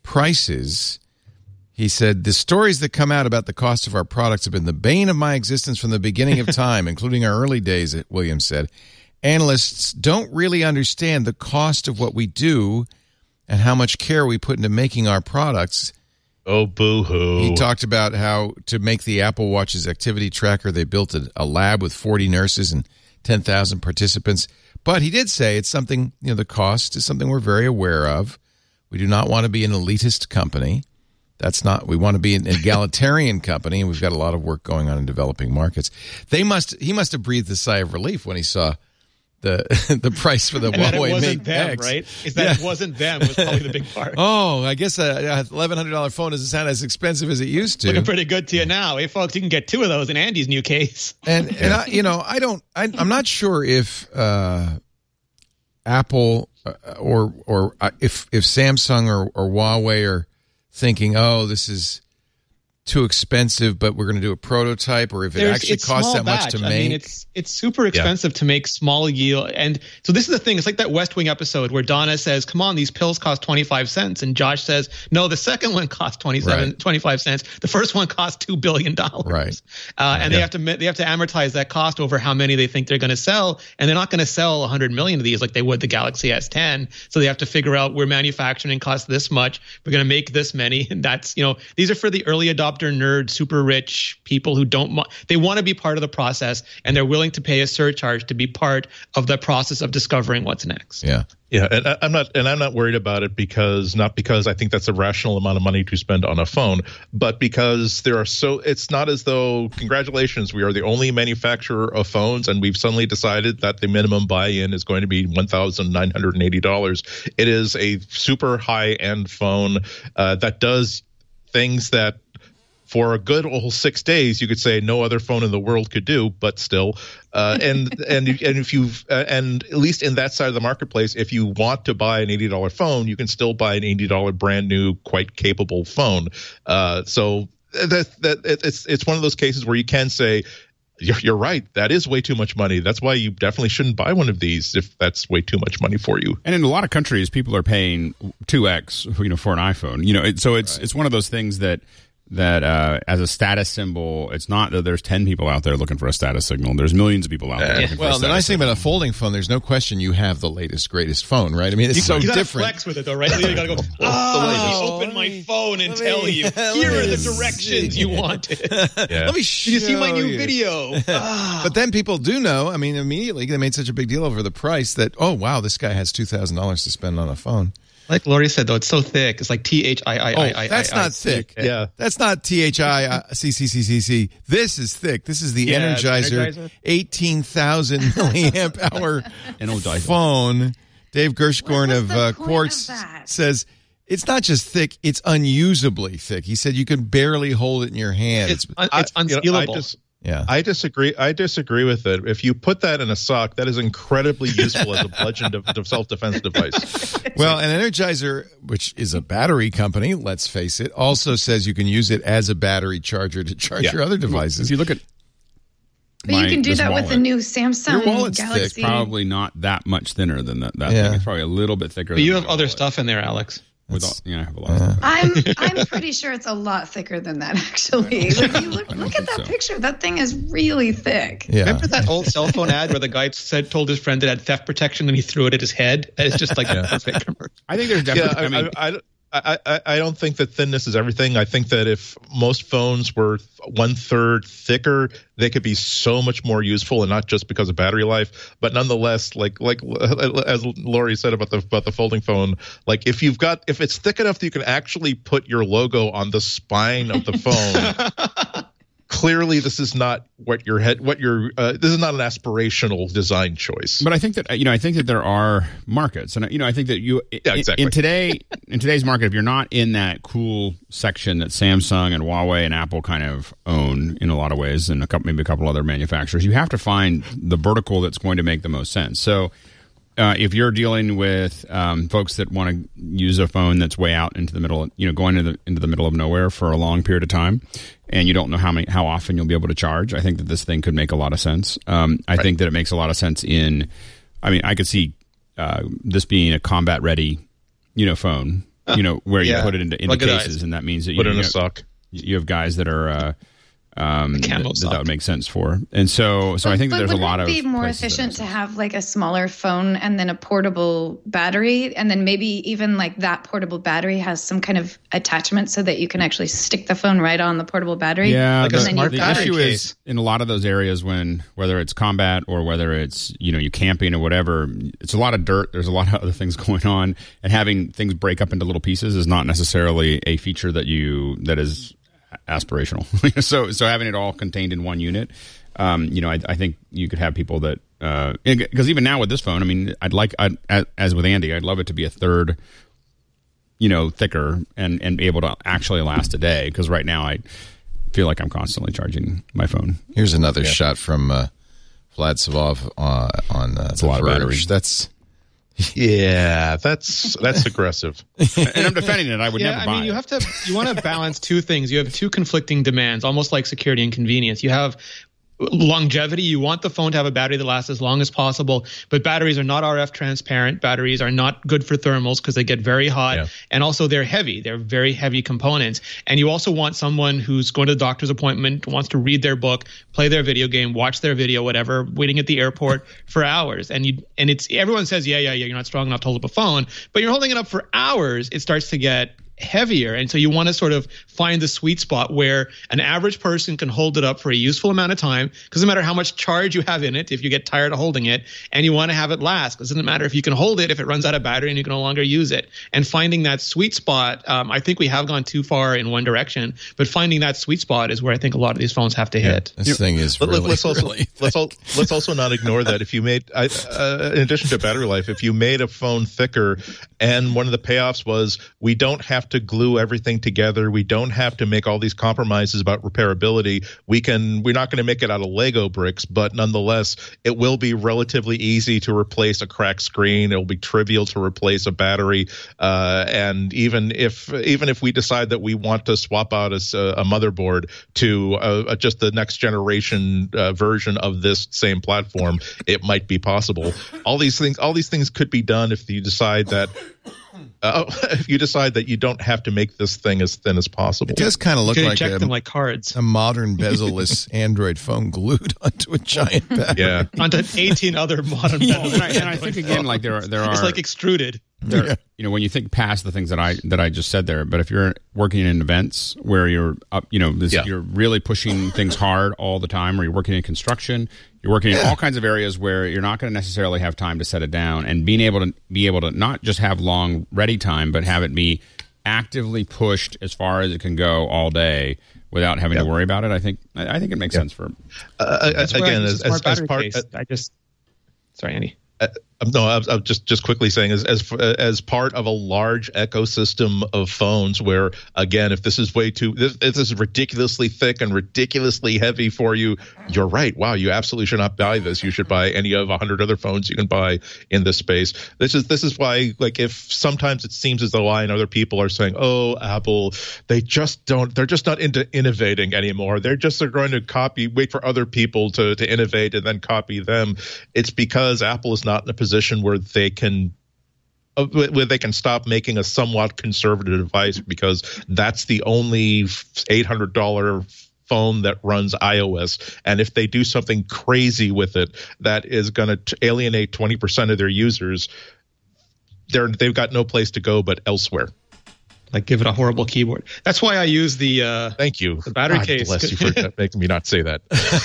prices. He said, the stories that come out about the cost of our products have been the bane of my existence from the beginning of time, including our early days, Williams said. analysts don't really understand the cost of what we do and how much care we put into making our products. Oh, boo-hoo. He talked about how to make the Apple Watch's activity tracker, they built a, a lab with forty nurses and ten thousand participants. But he did say it's something, you know, the cost is something we're very aware of. We do not want to be an elitist company. That's not, we want to be an egalitarian company, and we've got a lot of work going on in developing markets. They must, he must have breathed a sigh of relief when he saw the the price for the and Huawei it wasn't Mate them, X. Right? Is that Yeah. it wasn't them was probably the big part. Oh, I guess a eleven hundred dollars phone doesn't sound as expensive as it used to. Looking pretty good to you now. Hey, folks, you can get two of those in Andy's new case. And and I, you know, I don't. I, I'm not sure if uh, Apple uh, or or uh, if if Samsung or, or Huawei are thinking, oh, this is too expensive, but we're going to do a prototype, or if it There's- actually it's costs small that much batch. to I make. mean, it's it's super expensive to make small yield. And so this is the thing. It's like that West Wing episode where Donna says, come on, these pills cost twenty-five cents. And Josh says, no, the second one cost twenty-seven, Right. twenty-five cents. The first one cost two billion dollars. Right. Uh, and they have to they have to amortize that cost over how many they think they're going to sell. And they're not going to sell one hundred million of these like they would the Galaxy S ten. So they have to figure out we're manufacturing costs this much. We're going to make this many. And that's, you know, these are for the early adopter nerd, super rich people who don't mo- they want to be part of the process, and they're willing to pay a surcharge to be part of the process of discovering what's next. Yeah. Yeah, and I- I'm not, and I'm not worried about it because not because I think that's a rational amount of money to spend on a phone, but because there are so. It's not as though congratulations, we are the only manufacturer of phones, and we've suddenly decided that the minimum buy-in is going to be one thousand nine hundred and eighty dollars. It is a super high-end phone uh, that does things that, for a good old six days, you could say no other phone in the world could do, but still, uh, and and and if you uh, and at least in that side of the marketplace, if you want to buy an eighty dollars phone, you can still buy an eighty dollars brand new, quite capable phone. Uh, so that that it's it's one of those cases where you can say, You're, you're right. That is way too much money. That's why you definitely shouldn't buy one of these if that's way too much money for you. And in a lot of countries, people are paying two X, you know, for an iPhone. You know, it, so it's Right. it's one of those things that that uh, as a status symbol, it's not that there's ten people out there looking for a status signal. There's millions of people out there. Looking for a Well, the status nice thing signal. about a folding phone, there's no question you have the latest, greatest phone, right? I mean, it's You, so you gotta different. flex with it though, right? You gotta go, oh, open my phone and let me- tell you, let here me are the see." directions you wanted. Yeah. Let me Did you see my show new you. video? Ah. But then people do know. I mean, immediately they made such a big deal over the price that, oh, wow, this guy has two thousand dollars to spend on a phone. Like Lori said, though, it's so thick. It's like T H I I Oh, I I. that's not thick. Yeah. That's not T H I C C C C C. This is thick. This is the Yeah, the Energizer, Energizer. eighteen thousand milliamp hour Energizer. phone. Dave Gershkorn What was of the uh, point Quartz of that? says it's not just thick, it's unusably thick. He said you can barely hold it in your hand. It's It's, un- I- it's you know, unstealable. I just, yeah. I disagree. I disagree with it. If you put that in a sock, that is incredibly useful as a bludgeon of, of self-defense device. Well, an Energizer, which is a battery company, let's face it, also says you can use it as a battery charger to charge Yeah. your other If devices. you look at But my- you can do this that with wallet, the new Samsung Your wallet's thick, Galaxy. probably not that much thinner than that. That Yeah. thing. It's probably a little bit thicker. But than you my have other wallet. stuff in there, Alex. With all, you know, I have a lot of stuff. I'm I'm pretty sure it's a lot thicker than that. Actually, like you look I don't look at think that so. picture. That thing is really thick. Yeah. Remember that old cell phone ad where the guy said told his friend it had theft protection and he threw it at his head? It's just like a perfect commercial. I think there's Yeah, definitely. I, I mean, I, I, I, I, I don't think that thinness is everything. I think that if most phones were one third thicker, they could be so much more useful, and not just because of battery life, but nonetheless, like like as Lori said about the about the folding phone, like if you've got if it's thick enough that you can actually put your logo on the spine of the phone. Clearly, this is not what your head, what your uh, this is not an aspirational design choice. But I think that you know, I think that there are markets, and you know, I think that you, Yeah, exactly. in today, in today's market, if you're not in that cool section that Samsung and Huawei and Apple kind of own in a lot of ways, and a couple, maybe a couple other manufacturers, you have to find the vertical that's going to make the most sense. So, uh, if you're dealing with um, folks that want to use a phone that's way out into the middle, you know, going into the into the middle of nowhere for a long period of time, and you don't know how many how often you'll be able to charge, I think that this thing could make a lot of sense. Um, I Right. think that it makes a lot of sense in. I mean, I could see uh, this being a combat ready, you know, phone. You know, where you Yeah. put it into, into Ruggedized. cases, and that means that you, Put it you in a know, sock. you have guys that are, uh, um, camo that, sock. that would make sense for. And so, so But- I think that but there's a wouldn't lot it of be more places that efficient makes to sense. have like a smaller phone and then a portable battery, and then maybe even like that portable battery has some kind of attachment so that you can actually stick the phone right on the portable battery. Yeah, Like a the, smart the battery issue case. is in a lot of those areas when whether it's combat or whether it's you know you camping or whatever, it's a lot of dirt. There's a lot of other things going on, and having things break up into little pieces is not necessarily a feature that you that is aspirational. so so having it all contained in one unit, um, you know, I, I think you could have people that because uh, even now with this phone, I mean, I'd like I'd, as, as with Andy, I'd love it to be a third, you know, thicker and and be able to actually last a day. Because right now I feel like I'm constantly charging my phone. Here's another shot from uh, Vlad Savov uh, on uh, That's a lot of Verge. battery. That's Yeah, that's that's aggressive. And I'm defending it. I would Yeah, never I buy mean, you it. have to you want to balance two things. You have two conflicting demands, almost like security and convenience. You have longevity. You want the phone to have a battery that lasts as long as possible, but batteries are not R F transparent. Batteries are not good for thermals because they get very hot, Yeah. and also they're heavy. They're very heavy components. And you also want someone who's going to the doctor's appointment, wants to read their book, play their video game, watch their video, whatever, waiting at the airport for hours. And you and it's everyone says, yeah, yeah, yeah, you're not strong enough to hold up a phone, but you're holding it up for hours. It starts to get heavier. And so you want to sort of find the sweet spot where an average person can hold it up for a useful amount of time, because no matter how much charge you have in it, if you get tired of holding it, and you want to have it last, because it doesn't matter if you can hold it if it runs out of battery and you can no longer use it. And finding that sweet spot, um, I think we have gone too far in one direction, but finding that sweet spot is where I think a lot of these phones have to hit. this thing is Let- really, let's also really let's al- let's also not ignore that if you made I, uh, in addition to battery life, if you made a phone thicker, and one of the payoffs was we don't have to glue everything together, we don't have to make all these compromises about repairability. We can we're not going to make it out of Lego bricks, but nonetheless, it will be relatively easy to replace a cracked screen. It will be trivial to replace a battery, uh, and even if even if we decide that we want to swap out a, s- a motherboard to uh, just the next generation uh, version of this same platform, it might be possible. All these things, all these things could be done if you decide that. Uh, if you decide that you don't have to make this thing as thin as possible. It does kind of You look can like eject a, them like cards a modern bezel-less Android phone glued onto a giant battery. Yeah. onto eighteen other modern phones. and, I, and I think again, like there are there are It's like extruded. there, you know, when you think past the things that I that I just said there, but if you're working in events where you're up, you know, this, Yeah. you're really pushing things hard all the time, or you're working in construction, you're working in all kinds of areas where you're not going to necessarily have time to set it down, and being able to be able to not just have long ready time, but have it be actively pushed as far as it can go all day without having Yeah. to worry about it. I think I I think it makes sense for. Uh, That's why I again, use as, a smart as, as battery part. case. I just sorry, Andy. Uh, no, I was, I was just just quickly saying, as as as part of a large ecosystem of phones, where again, if this is way too, this, if this is ridiculously thick and ridiculously heavy for you, you're right. Wow, you absolutely should not buy this. You should buy any of a hundred other phones you can buy in this space. This is this is why, like, if sometimes it seems as though I and other people are saying, "Oh, Apple, they just don't, they're just not into innovating anymore. They're just they're going to copy, wait for other people to to innovate and then copy them." It's because Apple is not in a position where they can uh, where they can stop making a somewhat conservative device, because that's the only eight hundred dollars phone that runs iOS. And if they do something crazy with it that is going to alienate twenty percent of their users, they're they've got no place to go but elsewhere. Like give it a horrible keyboard. That's why I use the uh, Thank you. the battery God case. bless you for making me not say that.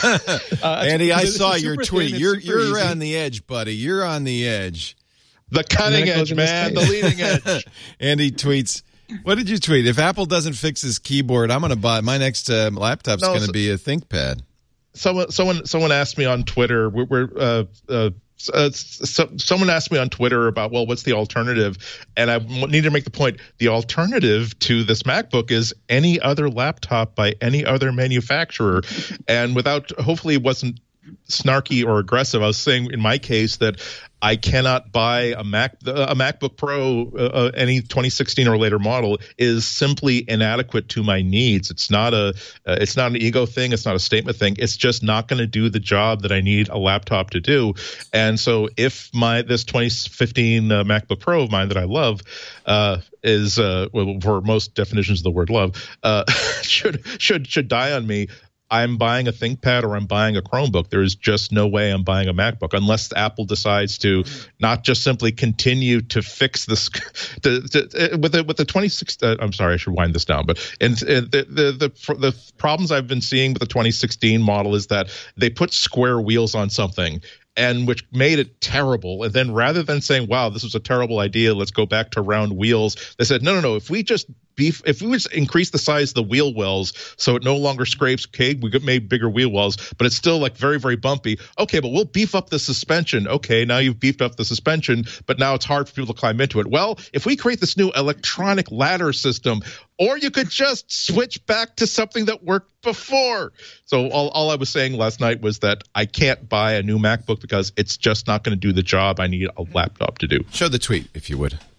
uh, Andy, I it's saw super your thin, tweet. it's You're super you're easy. on the edge, buddy. You're on the edge. The cutting And then it goes edge, in this man. The case. leading edge. Andy tweets, what did you tweet? If Apple doesn't fix his keyboard, I'm going to buy my next uh, laptop's No, going to so- be a ThinkPad. someone someone someone asked me on Twitter. We're, we're uh, uh, uh, so, someone asked me on Twitter about, well, what's the alternative? And I need to make the point: the alternative to this MacBook is any other laptop by any other manufacturer. And without, hopefully, it wasn't snarky or aggressive. I was saying in my case that I cannot buy a Mac, a MacBook Pro, uh, any twenty sixteen or later model is simply inadequate to my needs. It's not a, uh, it's not an ego thing. It's not a statement thing. It's just not going to do the job that I need a laptop to do. And so, if my this twenty fifteen uh, MacBook Pro of mine that I love uh, is, uh, well, for most definitions of the word love, uh, should should should die on me, I'm buying a ThinkPad or I'm buying a Chromebook. There is just no way I'm buying a MacBook unless Apple decides to not just simply continue to fix this. To, to, with the with the twenty-six, uh, I'm sorry, I should wind this down. But and, and the, the the the problems I've been seeing with the twenty sixteen model is that they put square wheels on something, and which made it terrible. And then rather than saying, wow, this was a terrible idea, let's go back to round wheels, they said, no, no, no, if we just beef, if we just increase the size of the wheel wells so it no longer scrapes, okay, we made bigger wheel wells, but it's still like very, very bumpy. Okay, but we'll beef up the suspension. Okay, now you've beefed up the suspension, but now it's hard for people to climb into it. Well, if we create this new electronic ladder system, or you could just switch back to something that worked before. So all, all I was saying last night was that I can't buy a new MacBook because it's just not going to do the job I need a laptop to do. Show the tweet, if you would.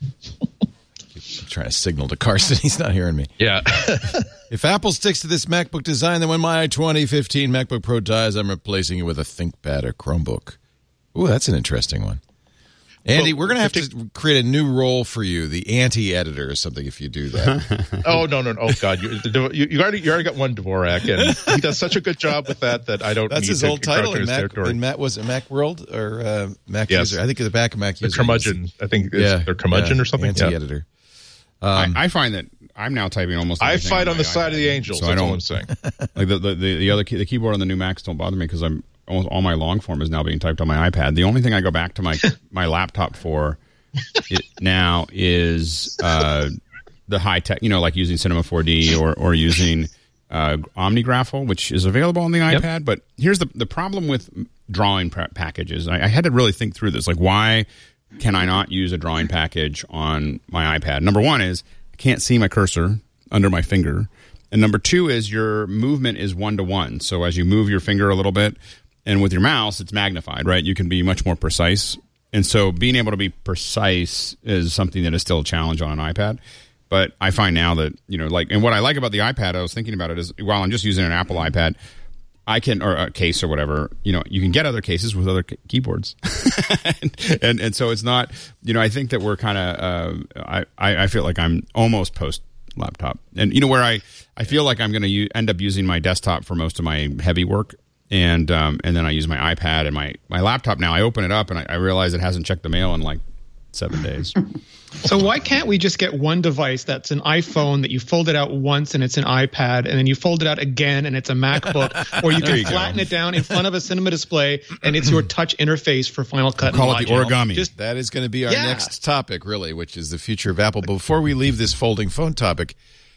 I'm trying to signal to Carson. He's not hearing me. Yeah. If Apple sticks to this MacBook design, then when my twenty fifteen MacBook Pro dies, I'm replacing it with a ThinkPad or Chromebook. Ooh, that's an interesting one. Andy, well, we're going to have to create a new role for you, the anti-editor or something, if you do that. oh, no, no, no. Oh, God. You, you, you, already, you already got one Dvorak, and he does such a good job with that that I don't That's need his to old title in Mac, territory. in Mac. Was it Macworld or uh, Mac yes. User? I think it's the back of Mac the User. Curmudgeon. I think it's, yeah, they're Curmudgeon yeah, or something. Anti-editor. Yeah. Um, I, I find that I'm now typing almost I everything fight on, on the iPad, side of the angels. So that's I don't, all I'm saying. Like the, the, the, the other key, the keyboard on the new Macs don't bother me because I'm almost all my long form is now being typed on my iPad. The only thing I go back to my my laptop for it now is uh, the high tech, you know, like using Cinema four D or or using uh, OmniGraffle, which is available on the iPad. Yep. But here's the the problem with drawing pra- packages. I, I had to really think through this. Like, why can I not use a drawing package on my iPad? Number one is I can't see my cursor under my finger. And number two is your movement is one-to-one. So as you move your finger a little bit, and with your mouse, it's magnified, right? You can be much more precise. And so being able to be precise is something that is still a challenge on an iPad. But I find now that, you know, like, and what I like about the iPad, I was thinking about it, is while I'm just using an Apple iPad, I can, or a case or whatever, you know, you can get other cases with other keyboards. and, and and so it's not, you know, I think that we're kind of, uh, I, I feel like I'm almost post laptop. And, you know, where I, I feel like I'm going to u- end up using my desktop for most of my heavy work. And um, and then I use my iPad and my, my laptop now. I open it up and I, I realize it hasn't checked the mail in like seven days. So why can't we just get one device that's an iPhone that you fold it out once and it's an iPad, and then you fold it out again and it's a MacBook, or you can you flatten go. it down in front of a cinema display and it's your touch interface for Final Cut. We'll call and it the origami. Just, that is going to be our yeah. next topic, really, which is the future of Apple. But before we leave this folding phone topic,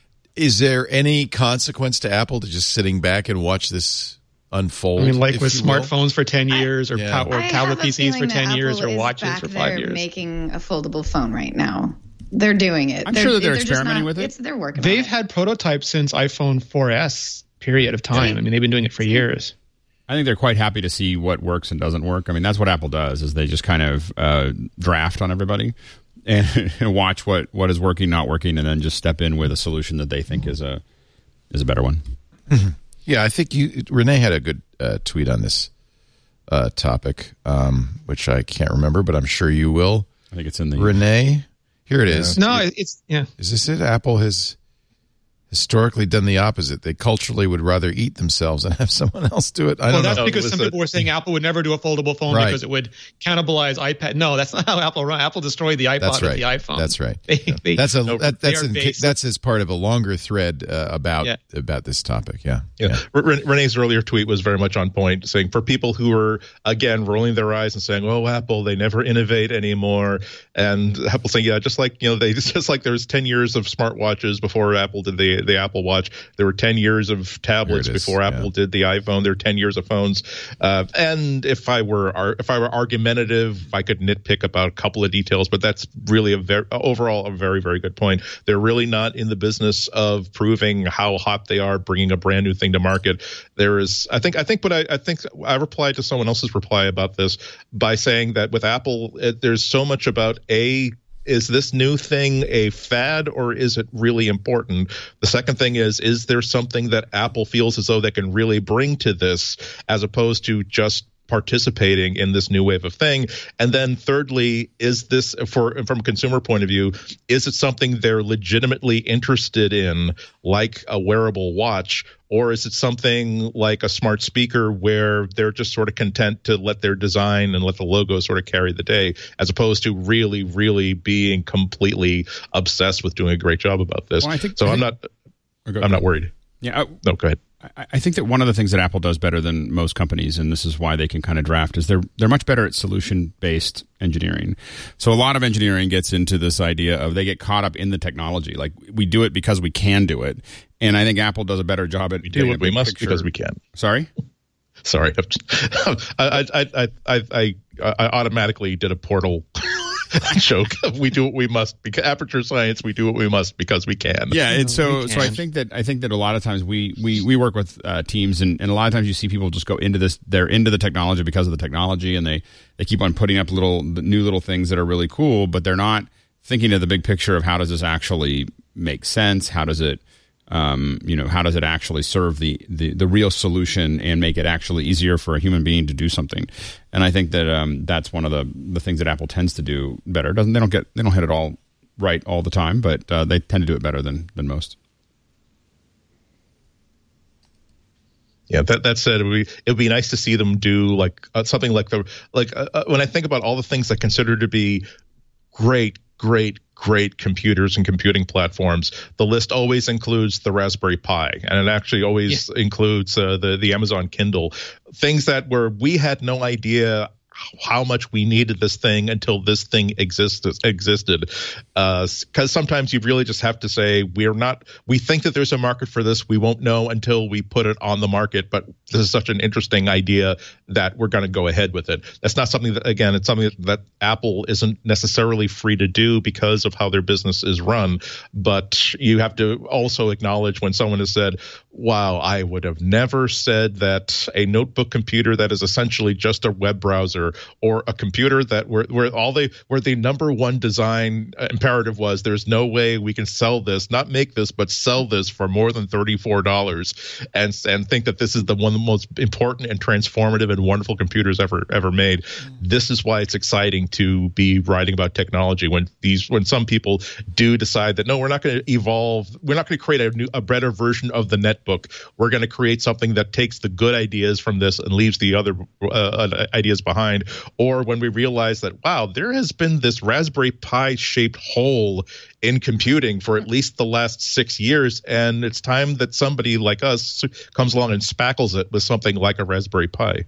is there any consequence to Apple to just sitting back and watch this unfold? I mean, like with smartphones will. for ten years, or, yeah. pow- or tablet P Cs for ten years, Apple or watches for five years. Making a foldable phone right now. They're doing it. I'm they're, sure that they're, they're experimenting not, with it. It's, they're working. They've on it. had prototypes since iPhone four S period of time. I mean, they've been doing it for years. I think they're quite happy to see what works and doesn't work. I mean, that's what Apple does, is they just kind of uh, draft on everybody and, and watch what, what is working, not working, and then just step in with a solution that they think is a is a better one. Mm-hmm. Yeah, I think you Renee had a good uh, tweet on this uh, topic, um, which I can't remember, but I'm sure you will. I think it's in the Renee. Here it is. No, it's yeah. Is this it? Apple has historically done the opposite. They culturally would rather eat themselves and have someone else do it. I well, don't that's know. because some a, people were saying Apple would never do a foldable phone right. because it would cannibalize iPad. No, that's not how Apple run. Apple destroyed the iPod that's right. with the iPhone. That's right. They, yeah. they, that's a no, that, that's in, based. that's as part of a longer thread uh, about yeah. about this topic. Yeah. Yeah. yeah. Re- Renee's earlier tweet was very much on point, saying for people who are, again, rolling their eyes and saying, oh, Apple, they never innovate anymore. And Apple saying, yeah, just like, you know, they just like there's ten years of smartwatches before Apple did the, the Apple Watch. There were ten years of tablets before yeah. Apple did the iPhone. There were ten years of phones. Uh, and if I were if I were argumentative, I could nitpick about a couple of details, but that's really a very overall a very, very good point. They're really not in the business of proving how hot they are bringing a brand new thing to market. There is, I think, I think, but I, I think I replied to someone else's reply about this by saying that with Apple, it, there's so much about a is this new thing a fad or is it really important? The second thing is, is there something that Apple feels as though they can really bring to this as opposed to just participating in this new wave of thing? And then thirdly, is this, for from a consumer point of view, is it something they're legitimately interested in, like a wearable watch? Or is it something like a smart speaker where they're just sort of content to let their design and let the logo sort of carry the day, as opposed to really, really being completely obsessed with doing a great job about this? Well, I think, so I I'm think, not, I'm not worried. Yeah. I, no, go ahead. I, I think that one of the things that Apple does better than most companies, and this is why they can kind of draft, is they're they're much better at solution-based engineering. So a lot of engineering gets into this idea of they get caught up in the technology. Like, we do it because we can do it. And I think Apple does a better job at we do what we must picture. Because we can. Sorry? Sorry. I, I, I, I, I, I automatically did a Portal joke. We do what we must. Because Aperture Science, we do what we must because we can. Yeah, and so so I think that I think that a lot of times we we, we work with uh, teams, and, and a lot of times you see people just go into this. They're into the technology because of the technology, and they, they keep on putting up little new little things that are really cool, but they're not thinking of the big picture of how does this actually make sense? How does it Um, you know, how does it actually serve the, the, the real solution and make it actually easier for a human being to do something? And I think that um, that's one of the, the things that Apple tends to do better. Doesn't they don't get they don't hit it all right all the time, but uh, they tend to do it better than than most. Yeah, that that said, it would be, it would be nice to see them do like uh, something like the like uh, when I think about all the things I consider to be great, great. great computers and computing platforms, the list always includes the Raspberry Pi, and it actually always yeah. includes uh, the the Amazon Kindle, things that were we had no idea how much we needed this thing until this thing existed existed because uh, sometimes you really just have to say we're not we think that there's a market for this, we won't know until we put it on the market, but this is such an interesting idea that we're going to go ahead with it. That's not something that, again, it's something that, that Apple isn't necessarily free to do because of how their business is run, but you have to also acknowledge when someone has said, wow, I would have never said that a notebook computer that is essentially just a web browser, or a computer that where, where all they where the number one design imperative was there's no way we can sell this, not make this, but sell this for more than thirty-four dollars, and and think that this is the one of the most important and transformative and wonderful computers ever ever made. Mm-hmm. This is why it's exciting to be writing about technology when these when some people do decide that no, we're not going to evolve, we're not going to create a new a better version of the netbook. We're going to create something that takes the good ideas from this and leaves the other uh, ideas behind. Or when we realize that, wow, there has been this Raspberry Pi shaped hole in computing for at least the last six years, and it's time that somebody like us comes along and spackles it with something like a Raspberry Pi.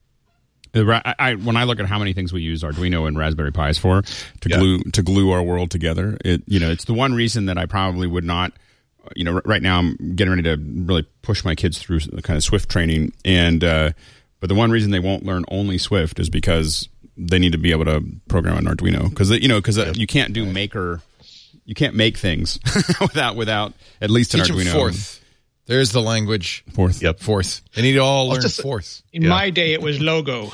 I, I, when I look at how many things we use Arduino and Raspberry Pis for to yeah. glue to glue our world together, it you know it's the one reason that I probably would not. You know, right now I'm getting ready to really push my kids through the kind of Swift training, and uh, but the one reason they won't learn only Swift is because they need to be able to program an Arduino, because you know because uh, you can't do maker, you can't make things without without at least Teach an Arduino. Them fourth. There's the language. Fourth. Yep. Fourth. They need to all learn just, fourth. In yeah. my day, it was Logo.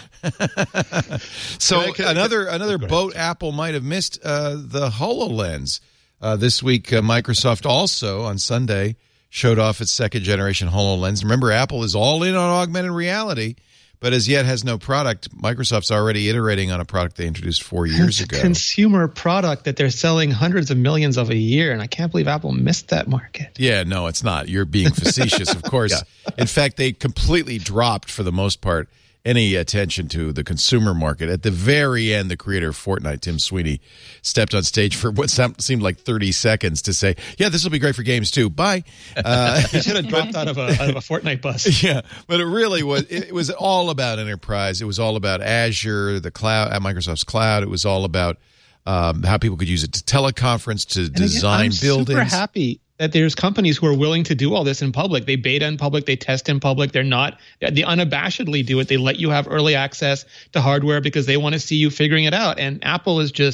so can I, can I, another another boat Apple might have missed, uh, the HoloLens. Uh, this week, uh, Microsoft also on Sunday showed off its second generation HoloLens. Remember, Apple is all in on augmented reality, but as yet has no product. Microsoft's already iterating on a product they introduced four years it's ago. A consumer product that they're selling hundreds of millions of a year, and I can't believe Apple missed that market. Yeah, no, it's not. You're being facetious, of course. Yeah. In fact, they completely dropped, for the most part, any attention to the consumer market. At the very end, the creator of Fortnite, Tim Sweeney, stepped on stage for what seemed like thirty seconds to say, yeah, this will be great for games too. Bye. Uh, he should have dropped out of a out of a Fortnite bus. Yeah, but it really was, it was all about enterprise. It was all about Azure, the cloud, at Microsoft's cloud. It was all about um, how people could use it to teleconference, to and design again, I'm buildings. I'm super happy that there's companies who are willing to do all this in public. They beta in public, they test in public. They're not, they unabashedly do it. They let you have early access to hardware because they want to see you figuring it out. And Apple is just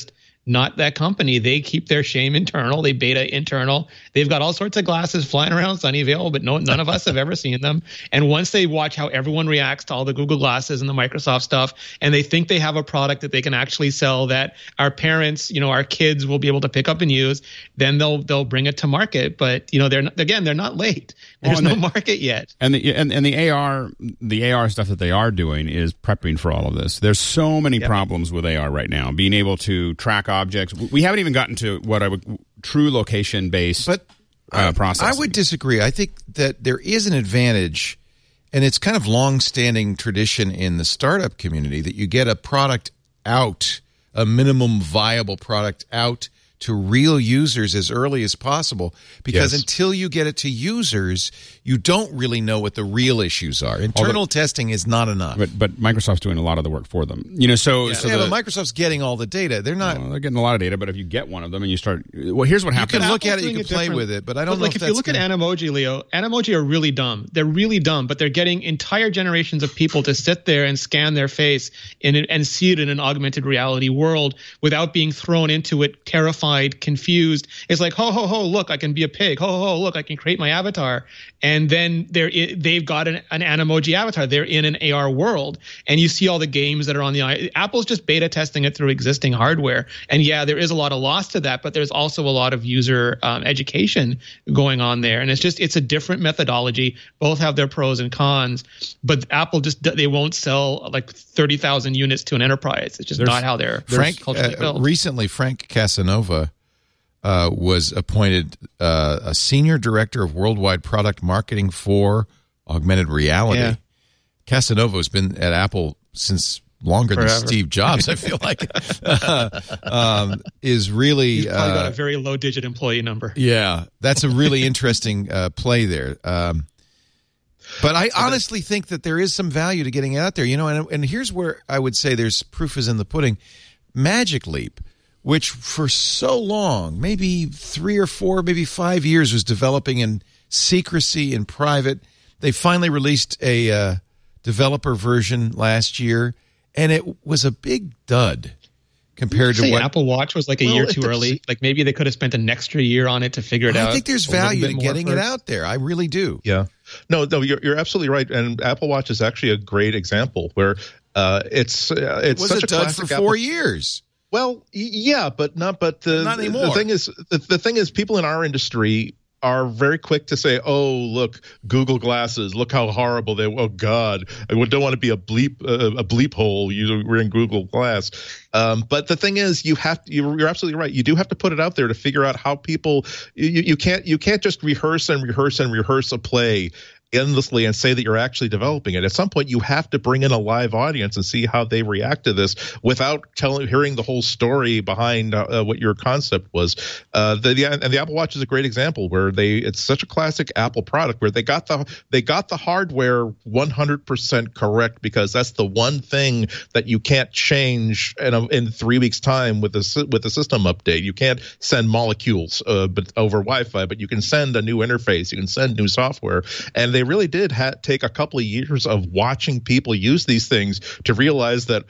not that company. They keep their shame internal. They beta internal. They've got all sorts of glasses flying around Sunnyvale, but no, none of us have ever seen them. And once they watch how everyone reacts to all the Google glasses and the Microsoft stuff, and they think they have a product that they can actually sell that our parents, you know, our kids will be able to pick up and use, then they'll they'll bring it to market. But you know, they're not, again, they're not late. There's well, no the, market yet. And the and, and the A R the A R stuff that they are doing is prepping for all of this. There's so many yep. problems with A R right now. Being able to track objects. We haven't even gotten to what I would true location based but uh, process. I would disagree. I think that there is an advantage, and it's kind of long-standing tradition in the startup community that you get a product out, a minimum viable product out to real users as early as possible, because yes. until you get it to users, you don't really know what the real issues are. Internal Although, testing is not enough. But, but Microsoft's doing a lot of the work for them. You know, so, yeah, so yeah the, but Microsoft's getting all the data. They're not. Well, they're getting a lot of data, but if you get one of them and you start, well, here's what happens. You can look Apple's at it, you can play with it, but I don't but know like if, if you look gonna... at Animoji, Leo, Animoji are really dumb. They're really dumb, but they're getting entire generations of people to sit there and scan their face in it and see it in an augmented reality world without being thrown into it, terrified, confused. It's like, ho, ho, ho, look, I can be a pig. Ho, ho, ho, look, I can create my avatar. And then they're, they've got an, an Animoji avatar. They're in an A R world. And you see all the games that are on the – Apple's just beta testing it through existing hardware. And, yeah, there is a lot of loss to that, but there's also a lot of user um, education going on there. And it's just – it's a different methodology. Both have their pros and cons. But Apple just – they won't sell like thirty thousand units to an enterprise. It's just there's, not how they're Frank, culturally uh, built. Recently, Frank Casanova – Uh, was appointed uh, a senior director of worldwide product marketing for augmented reality. Yeah. Casanova has been at Apple since longer Forever. than Steve Jobs, I feel like. uh, um, is really He's probably uh, got a very low digit employee number. Yeah, that's a really interesting uh, play there. Um, but I honestly think that there is some value to getting it out there. You know, and, and here's where I would say there's proof is in the pudding. Magic Leap, which for so long, maybe three or four, maybe five years, was developing in secrecy and private. They finally released a uh, developer version last year, and it was a big dud compared to what Apple Watch was like a well, year too early. Like maybe they could have spent an extra year on it to figure it I out. I think there's value to getting it out there. I really do. Yeah. No, no, you're you're absolutely right. And Apple Watch is actually a great example where uh, it's uh, it's it was such a a dud classic for four Apple- years. Well, y- yeah, but not. But the Not anymore. the thing is, the, the thing is, people in our industry are very quick to say, "Oh, look, Google Glasses. Look how horrible they. Oh God, I don't want to be a bleep uh, a bleep hole. You were in Google Glass." Um, but the thing is, you have to, you're, you're absolutely right. You do have to put it out there to figure out how people. You, you can't you can't just rehearse and rehearse and rehearse a play endlessly and say that you're actually developing it. At some point, you have to bring in a live audience and see how they react to this without telling, hearing the whole story behind uh, what your concept was. Uh, the, the and the Apple Watch is a great example where they it's such a classic Apple product where they got the they got the hardware one hundred percent correct, because that's the one thing that you can't change in a, in three weeks time with a with a system update. You can't send molecules uh, but over Wi-Fi, but you can send a new interface. You can send new software, and they really did ha- take a couple of years of watching people use these things to realize that,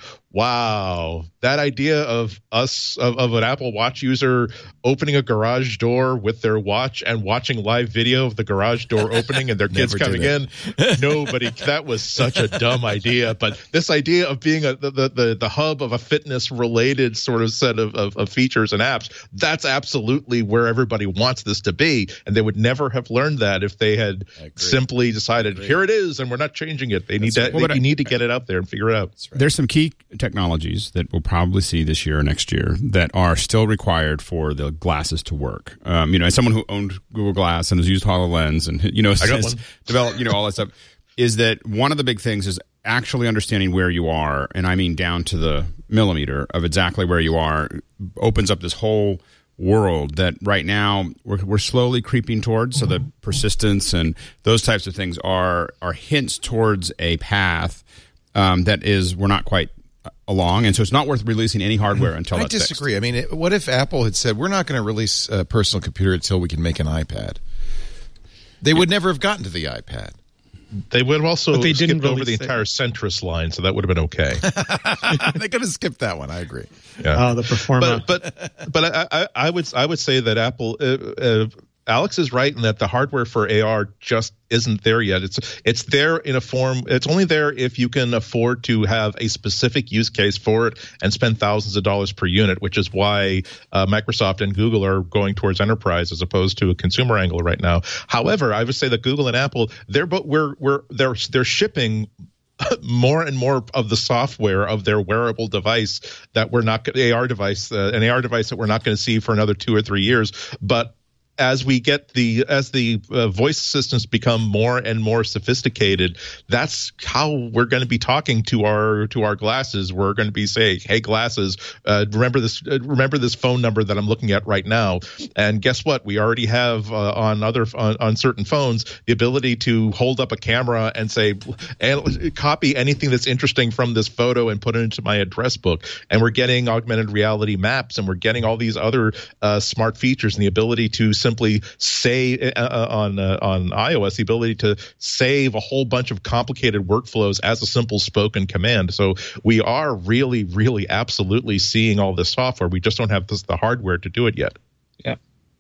wow, that idea of us, of, of an Apple Watch user opening a garage door with their watch and watching live video of the garage door opening and their kids coming in, nobody, that was such a dumb idea. But this idea of being a, the, the, the hub of a fitness related sort of set of, of, of features and apps, that's absolutely where everybody wants this to be. And they would never have learned that if they had simply decided, here it is, and we're not changing it. They need That's to, well, they, I, you need to get it out there and figure it out. Right. There's some key technologies that we'll probably see this year or next year that are still required for the glasses to work. Um, you know, as someone who owned Google Glass and has used HoloLens and, you know, has developed, you know, all that stuff, is that one of the big things is actually understanding where you are, and I mean down to the millimeter of exactly where you are, opens up this whole world that right now we're, we're slowly creeping towards. So the persistence and those types of things are are hints towards a path um, that is we're not quite along, and so it's not worth releasing any hardware until I that's disagree. fixed. I mean, it, what if Apple had said we're not going to release a personal computer until we can make an iPad? They would never have gotten to the iPad. They would have also But they didn't skipped over really the say- entire Centris line, so that would have been okay. They could have skipped that one. I agree. Yeah. Oh, the Performa. But but but I, I, I would I would say that Apple. Uh, uh, Alex is right in that the hardware for A R just isn't there yet. It's it's there in a form. It's only there if you can afford to have a specific use case for it and spend thousands of dollars per unit, which is why uh, Microsoft and Google are going towards enterprise as opposed to a consumer angle right now. However, I would say that Google and Apple, they're but we're we're they're they're shipping more and more of the software of their wearable device that we're not A R device, uh, an A R device that we're not going to see for another two or three years, but as we get the as the uh, voice assistants become more and more sophisticated, that's how we're going to be talking to our to our glasses. We're going to be saying, "Hey, glasses, uh, remember this uh, remember this phone number that I'm looking at right now." And guess what? We already have uh, on other on, on certain phones the ability to hold up a camera and say, and "Copy anything that's interesting from this photo and put it into my address book." And we're getting augmented reality maps, and we're getting all these other uh, smart features and the ability to simply say uh, on uh, on iOS the ability to save a whole bunch of complicated workflows as a simple spoken command. So we are really, really, absolutely seeing all this software. We just don't have this, the hardware to do it yet. Yeah.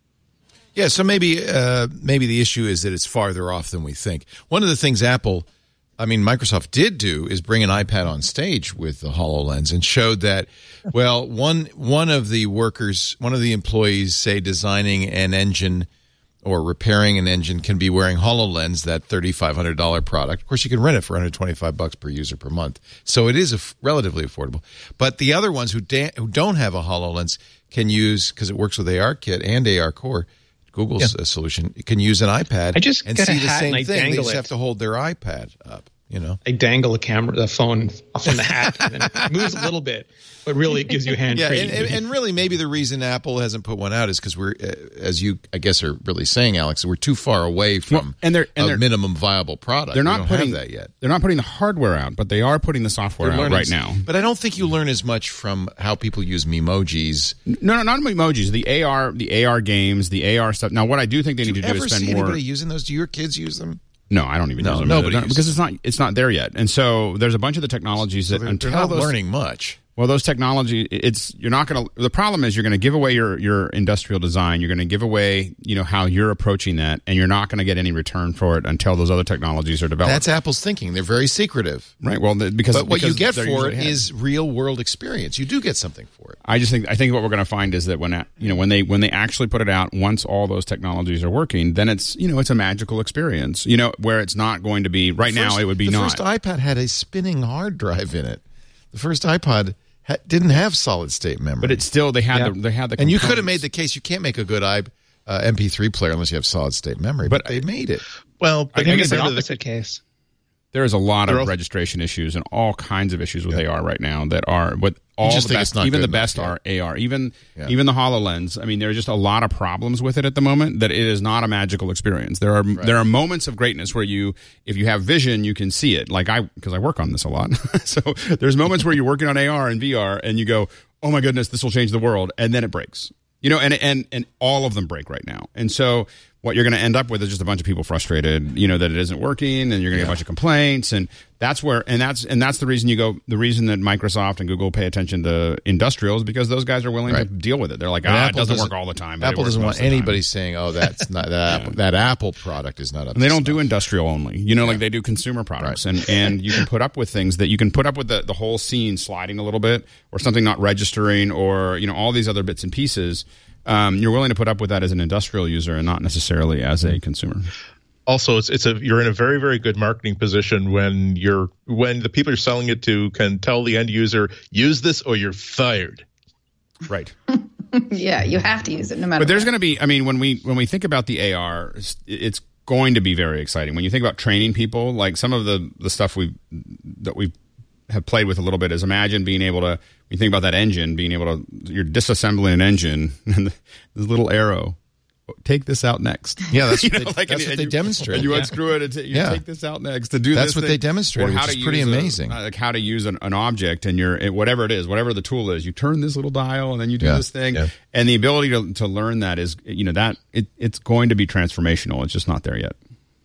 Yeah, so maybe uh, maybe the issue is that it's farther off than we think. One of the things Apple, I mean, Microsoft did do is bring an iPad on stage with the HoloLens and showed that, well, one one of the workers, one of the employees, say, designing an engine or repairing an engine can be wearing HoloLens, that thirty-five hundred dollars product. Of course, you can rent it for one hundred twenty-five bucks per user per month. So it is a f- relatively affordable. But the other ones who, da- who don't have a HoloLens can use, because it works with ARKit and ARCore, Google's Yeah. uh, solution, can use an iPad I just and got a see the hat same and I thing. They dangle just it. have to hold their iPad up, you know. I dangle the camera, the phone off on the hat, and then it moves a little bit, but really it gives you hand Yeah, cranky. and, and, and really maybe the reason Apple hasn't put one out is because we're, uh, as you, I guess, are really saying, Alex, we're too far away from Well, and they're- and a they're- minimum viable product. They're We not don't putting have that yet. They're not putting the hardware out, but they are putting the software They're out learning right s- now. But I don't think you learn as much from how people use Memojis. No, no, not emojis. The A R, the A R games, the A R stuff. Now, what I do think they Do need you to do ever is spend see more. anybody using those? Do your kids use them? No, I don't even No, use them. nobody They're not- uses because it's not it's not there yet. And so there's a bunch of the technologies that They're, until they're not those, learning much. Well, those technology, it's you're not going to. The problem is you're going to give away your your industrial design. You're going to give away, you know, how you're approaching that, and you're not going to get any return for it until those other technologies are developed. That's Apple's thinking. They're very secretive. right. Well, the, because But what you because get they're for usually it ahead. is real world experience. You do get something for it. I just think I think what we're going to find is that when that- you know when they when they actually put it out, once all those technologies are working, then it's you know it's a magical experience. You know where it's not going to be right now. First- It would be the not. first iPad had a spinning hard drive in it. The first iPod ha- didn't have solid state memory. But it's still they had Yeah. the they had the and you could have components. made the case you can't make a good i uh, M P three player unless you have solid state memory. But, But- they made it. Well, I but think it's the remember the- opposite case. There is a lot They're of all- registration issues and all kinds of issues with A R right now that are what all just the think it's best, not even good the enough best yet. are A R. Even Yeah. even the HoloLens. I mean, there's just a lot of problems with it at the moment that it is not a magical experience. There are there are moments of greatness where you, if you have vision, you can see it. Like I, because I work on this a lot. So there's moments where you're working on A R and V R and you go, oh my goodness, this will change the world, and then it breaks. You know, and and and all of them break right now. And so what you're going to end up with is just a bunch of people frustrated, you know, that it isn't working, and you're going to get a bunch of complaints, and that's where and that's and that's the reason you go. The reason that Microsoft and Google pay attention to industrial is because those guys are willing to Right. deal with it. They're like, And ah, it Apple doesn't doesn't- work all the time. but it Apple works doesn't most want of the time. anybody saying, "Oh, that's not that Apple, that Apple product is not up." And they to don't do snuff. industrial only. You know, like they do consumer products. Right. And, and you can put up with things that you can put up with the, the whole scene sliding a little bit or something not registering or, you know, all these other bits and pieces. Um, you're willing to put up with that as an industrial user and not necessarily as a consumer. also it's it's a you're in a very very good marketing position when you're when the people you're selling it to can tell the end user, use this or you're fired. Right. Yeah, you have to use it no matter But there's what. going to be, I mean, when we when we think about the A R, it's- it's going to be very exciting. When you think about training people, like some of the, the stuff we that we have played with a little bit is imagine being able to, when you think about that engine, being able to, you're disassembling an engine and the, the little arrow, take this out next. Yeah, that's You what know, they, like, that's and- what and they you- demonstrate. And you Yeah. unscrew it and t- you Yeah. take this out next to do That's this what thing. they demonstrated, Or how which to is pretty use a- amazing. like how to use an, an object and you're, whatever it is, whatever the tool is, you turn this little dial and then you do Yeah. this thing. Yeah. And the ability to, to learn that is, you know, that it, it's going to be transformational. It's just not there yet.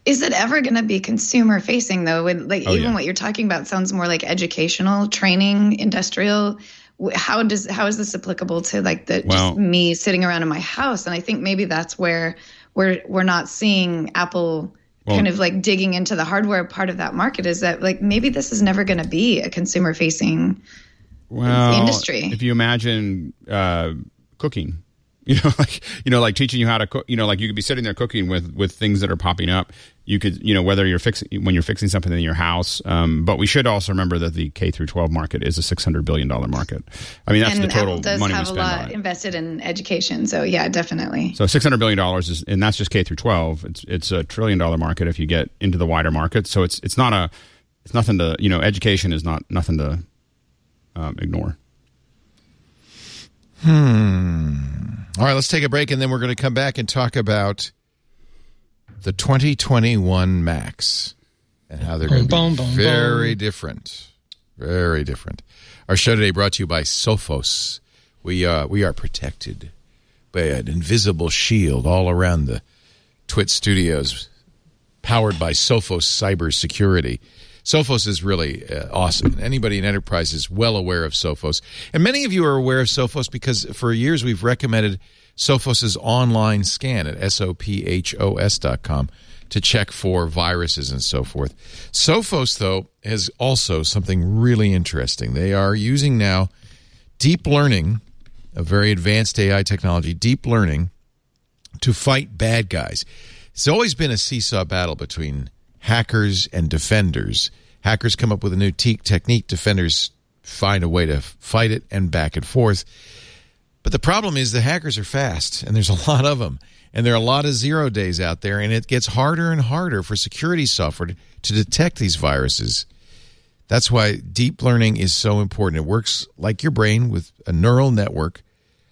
Is it ever going to be consumer facing though? When, like Oh, even yeah. what you're talking about sounds more like educational, training, industrial. W- How does how is this applicable to like the Well- just me sitting around in my house? And I think maybe that's where we're we're not seeing Apple Well- kind of like digging into the hardware part of that market. Is that like maybe this is never going to be a consumer facing well, industry. If you imagine uh, cooking, you know, like you know, like teaching you how to cook. You know, like you could be sitting there cooking with with things that are popping up. You could, you know, whether you're fixing when you're fixing something in your house. Um, but we should also remember that the K through twelve market is a six hundred billion dollar market. I mean, that's and the total Apple does money we have a spend lot on it. invested in education. So yeah, definitely. So six hundred billion dollars is, and that's just K through twelve. It's it's a trillion dollar market if you get into the wider market. So it's it's not a it's nothing to you know education is not nothing to um, ignore. Hmm. All right, let's take a break, and then we're going to come back and talk about the twenty twenty-one Macs and how they're going to be Boom, boom, boom, very boom. different. Very different. Our show today brought to you by Sophos. We, uh, we are protected by an invisible shield all around the Twit Studios, powered by Sophos Cybersecurity. Sophos is really uh, awesome. Anybody in enterprise is well aware of Sophos. And many of you are aware of Sophos because for years we've recommended Sophos' online scan at S O P H O S dot com to check for viruses and so forth. Sophos, though, has also something really interesting. They are using now deep learning, a very advanced A I technology, deep learning, to fight bad guys. It's always been a seesaw battle between hackers and defenders. Hackers come up with a new te- technique. Defenders find a way to fight it, and back and forth. But the problem is the hackers are fast, and there's a lot of them. And there are a lot of zero days out there, and it gets harder and harder for security software to, to detect these viruses. That's why deep learning is so important. It works like your brain with a neural network.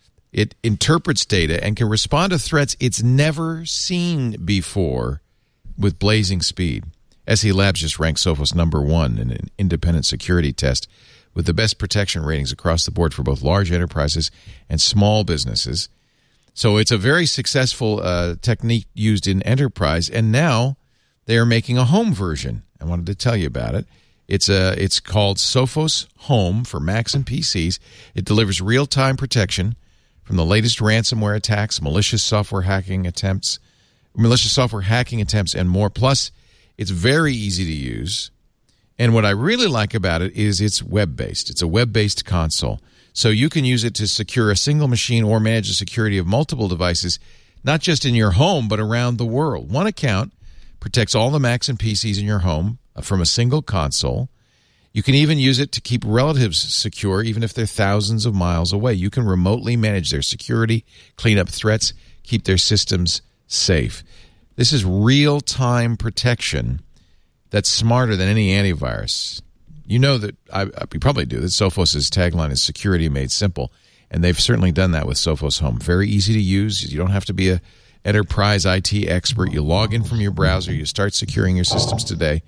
It interprets data and can respond to threats it's never seen before with blazing speed. S E Labs just ranked Sophos number one in an independent security test with the best protection ratings across the board for both large enterprises and small businesses. So it's a very successful uh, technique used in enterprise, and now they are making a home version. I wanted to tell you about it. It's a, it's called Sophos Home for Macs and P Cs. It delivers real-time protection from the latest ransomware attacks, malicious software hacking attempts, malicious software hacking attempts, and more. Plus, it's very easy to use. And what I really like about it is it's web-based. It's a web-based console. So you can use it to secure a single machine or manage the security of multiple devices, not just in your home, but around the world. One account protects all the Macs and P Cs in your home from a single console. You can even use it to keep relatives secure, even if they're thousands of miles away. You can remotely manage their security, clean up threats, keep their systems safe. This is real-time protection that's smarter than any antivirus. You know that, I, you probably do, that Sophos' tagline is security made simple, and they've certainly done that with Sophos Home. Very easy to use. You don't have to be a enterprise I T expert. You log in from your browser. You start securing your systems today.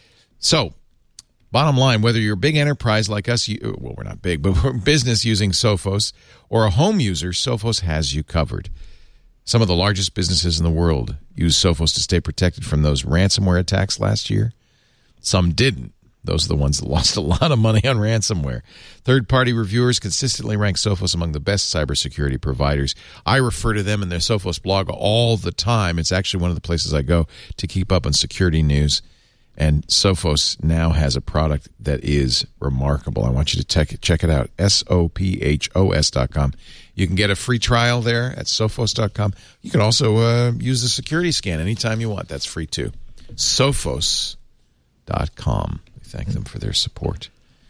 So, bottom line, whether you're a big enterprise like us, you, well, we're not big, but we're business using Sophos, or a home user, Sophos has you covered. Some of the largest businesses in the world used Sophos to stay protected from those ransomware attacks last year. Some didn't. Those are the ones that lost a lot of money on ransomware. Third-party reviewers consistently rank Sophos among the best cybersecurity providers. I refer to them in their Sophos blog all the time. It's actually one of the places I go to keep up on security news. And Sophos now has a product that is remarkable. I want you to check it, check it out, S O P H O S dot com. You can get a free trial there at Sophos dot com. You can also uh, use the security scan anytime you want. That's free too. Sophos dot com. We thank them for their support.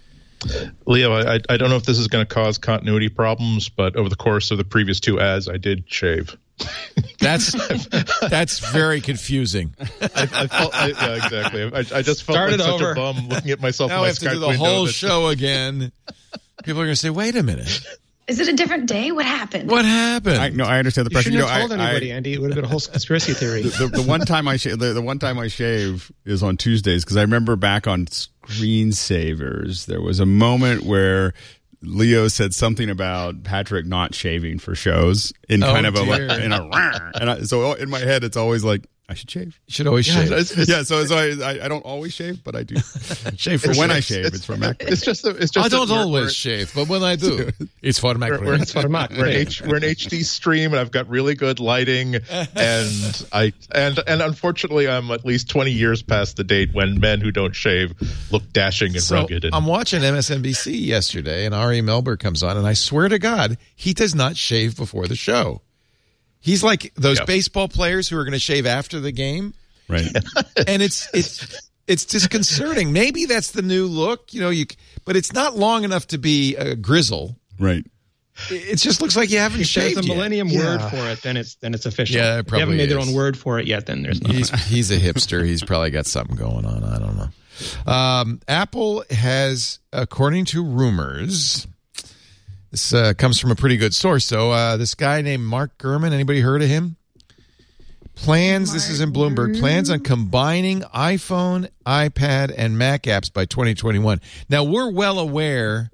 Leo, I, I don't know if this is going to cause continuity problems, but over the course of the previous two ads, I did shave. That's that's very confusing. I, I felt, I, yeah, exactly. I, I just felt Start like it such over. a bum looking at myself Now in we my have to Skype do the window. whole that- show again. People are going to say, wait a minute. Is it a different day? What happened? What happened? I, no, I understand the You pressure. shouldn't You know, have told I, anybody, I, Andy. It would have been a whole conspiracy theory. the, the one time I sh- the, the one time I shave is on Tuesdays because I remember back on Screensavers there was a moment where Leo said something about Patrick not shaving for shows in Oh, kind of a dear. in a and I, so in my head it's always like I should shave. You should always Yeah, shave. it's- it's- Yeah, so, so I, I I don't always shave, but I do shave for It's- when I it's- shave. It's, it's- for Mac. It's just a, it's just I don't that we're- always we're- shave, but when I do, it's for Mac. We're, we're, That's what I'm at. we're, an H, we're an H D stream, and I've got really good lighting, and I and and unfortunately, I'm at least twenty years past the date when men who don't shave look dashing and So rugged. And, I'm watching M S N B C yesterday, and Ari Melber comes on, and I swear to God, he does not shave before the show. He's like those Yeah. baseball players who are going to shave after the game, Right. and it's it's it's disconcerting. Maybe that's the new look, you know. You but it's not long enough to be a grizzle. Right. It just looks like you haven't If there's shaved a yet. millennium Yeah. word for it, then it's then it's official. Yeah, it if they haven't probably made their is. own word for it yet, then there's not. He's he's a hipster. He's probably got something going on. I don't know. Um, Apple has, according to rumors, this uh, comes from a pretty good source. So uh, this guy named Mark Gurman, anybody heard of him? Plans, this is in Bloomberg, plans on combining iPhone, iPad, and Mac apps by twenty twenty-one. Now, we're well aware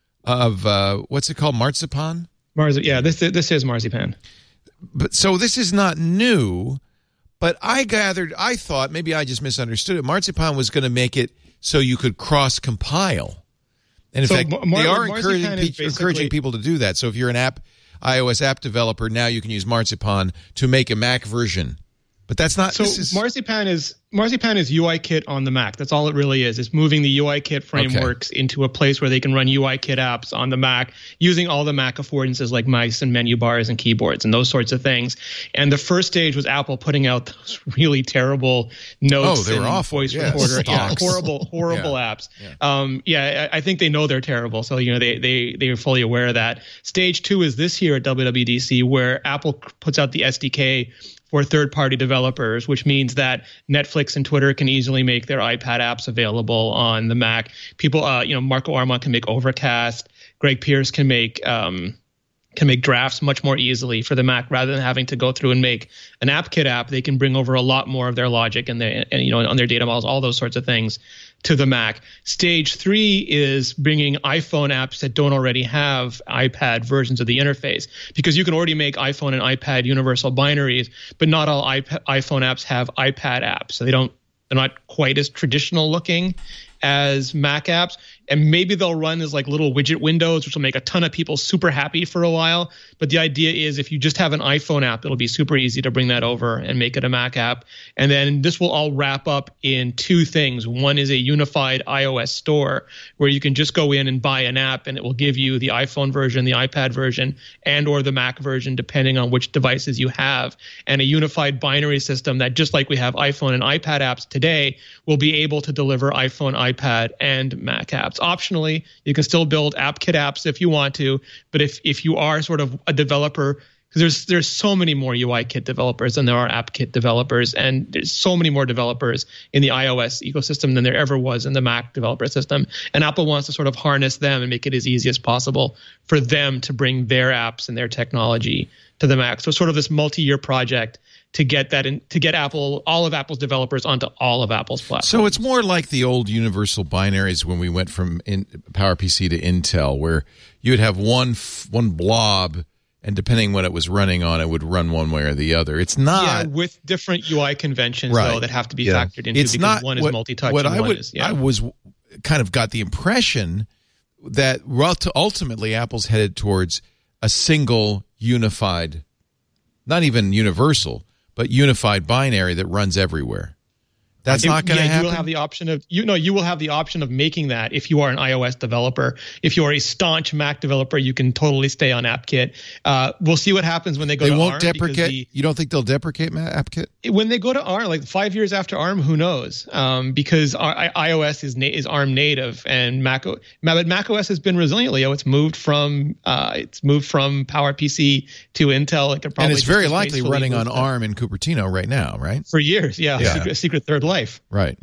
of, uh, what's it called, Marzipan? Marzi- yeah, this this is Marzipan. But so this is not new, but I gathered, I thought, maybe I just misunderstood it. Marzipan was going to make it so you could cross-compile. And in So fact, Mar- they are Marzipan encouraging, is pe- basically- encouraging people to do that. So if you're an app, iOS app developer, now you can use Marzipan to make a Mac version. But that's not, So this is, Marzipan is Marzipan is UIKit on the Mac. That's all it really is. It's moving the UIKit frameworks into a place where they can run UIKit apps on the Mac using all the Mac affordances like mice and menu bars and keyboards and those sorts of things. And the first stage was Apple putting out those really terrible notes Oh, they were and awful. voice Yeah, recorder. Yeah, stocks. horrible, horrible Yeah. apps. Yeah, um, yeah I, I think they know they're terrible. So, you know, they, they, they are fully aware of that. Stage two is this year at W W D C where Apple puts out the S D K for third-party developers, which means that Netflix and Twitter can easily make their iPad apps available on the Mac. People, uh, you know, Marco Arment can make Overcast. Greg Pierce can make um, can make drafts much more easily for the Mac rather than having to go through and make an AppKit app. They can bring over a lot more of their logic and their, and, you know, on their data models, all those sorts of things to the Mac. Stage three is bringing iPhone apps that don't already have iPad versions of the interface, because you can already make iPhone and iPad universal binaries, but not all iPad, iPhone apps have iPad apps. So they don't, they're not quite as traditional looking as Mac apps. And maybe they'll run as like little widget windows, which will make a ton of people super happy for a while. But the idea is if you just have an iPhone app, it'll be super easy to bring that over and make it a Mac app. And then this will all wrap up in two things. One is a unified iOS store where you can just go in and buy an app and it will give you the iPhone version, the iPad version, and or the Mac version, depending on which devices you have. And a unified binary system that, just like we have iPhone and iPad apps today, will be able to deliver iPhone, iPad, and Mac apps. Optionally, you can still build AppKit apps if you want to, but if if you are sort of a developer, because there's there's so many more UIKit developers than there are AppKit developers, and there's so many more developers in the iOS ecosystem than there ever was in the Mac developer system. And Apple wants to sort of harness them and make it as easy as possible for them to bring their apps and their technology to the Mac. So sort of this multi-year project to get that in, to get Apple, all of Apple's developers onto all of Apple's platforms. So it's more like the old universal binaries when we went from in, PowerPC to Intel, where you would have one f- one blob, and depending what it was running on, it would run one way or the other. It's not yeah, with different U I conventions Right. though that have to be Yeah. factored into, it's because not one what, is multi-touch What and I one would, is yeah. I was kind of got the impression that well, to ultimately Apple's headed towards a single unified, not even universal, but unified binary that runs everywhere. That's You- not going to yeah, happen. You will have the option of you know you will have the option of making that if you are an iOS developer. If you are a staunch Mac developer, you can totally stay on AppKit. Uh, we'll see what happens when they go they to won't ARM, because deprecate. the- you don't think they'll deprecate Ma- AppKit? when they go to ARM, like five years after ARM, who knows? Um, because I- iOS is na- is ARM native, and Mac, O- but Mac O S has been resilient. Leo, it's moved from uh, it's moved from PowerPC to Intel. It could probably And it's just very as likely gracefully running move on to- ARM in Cupertino right now, right? for years. Yeah, Yeah. Secret, Secret Third Life. Right.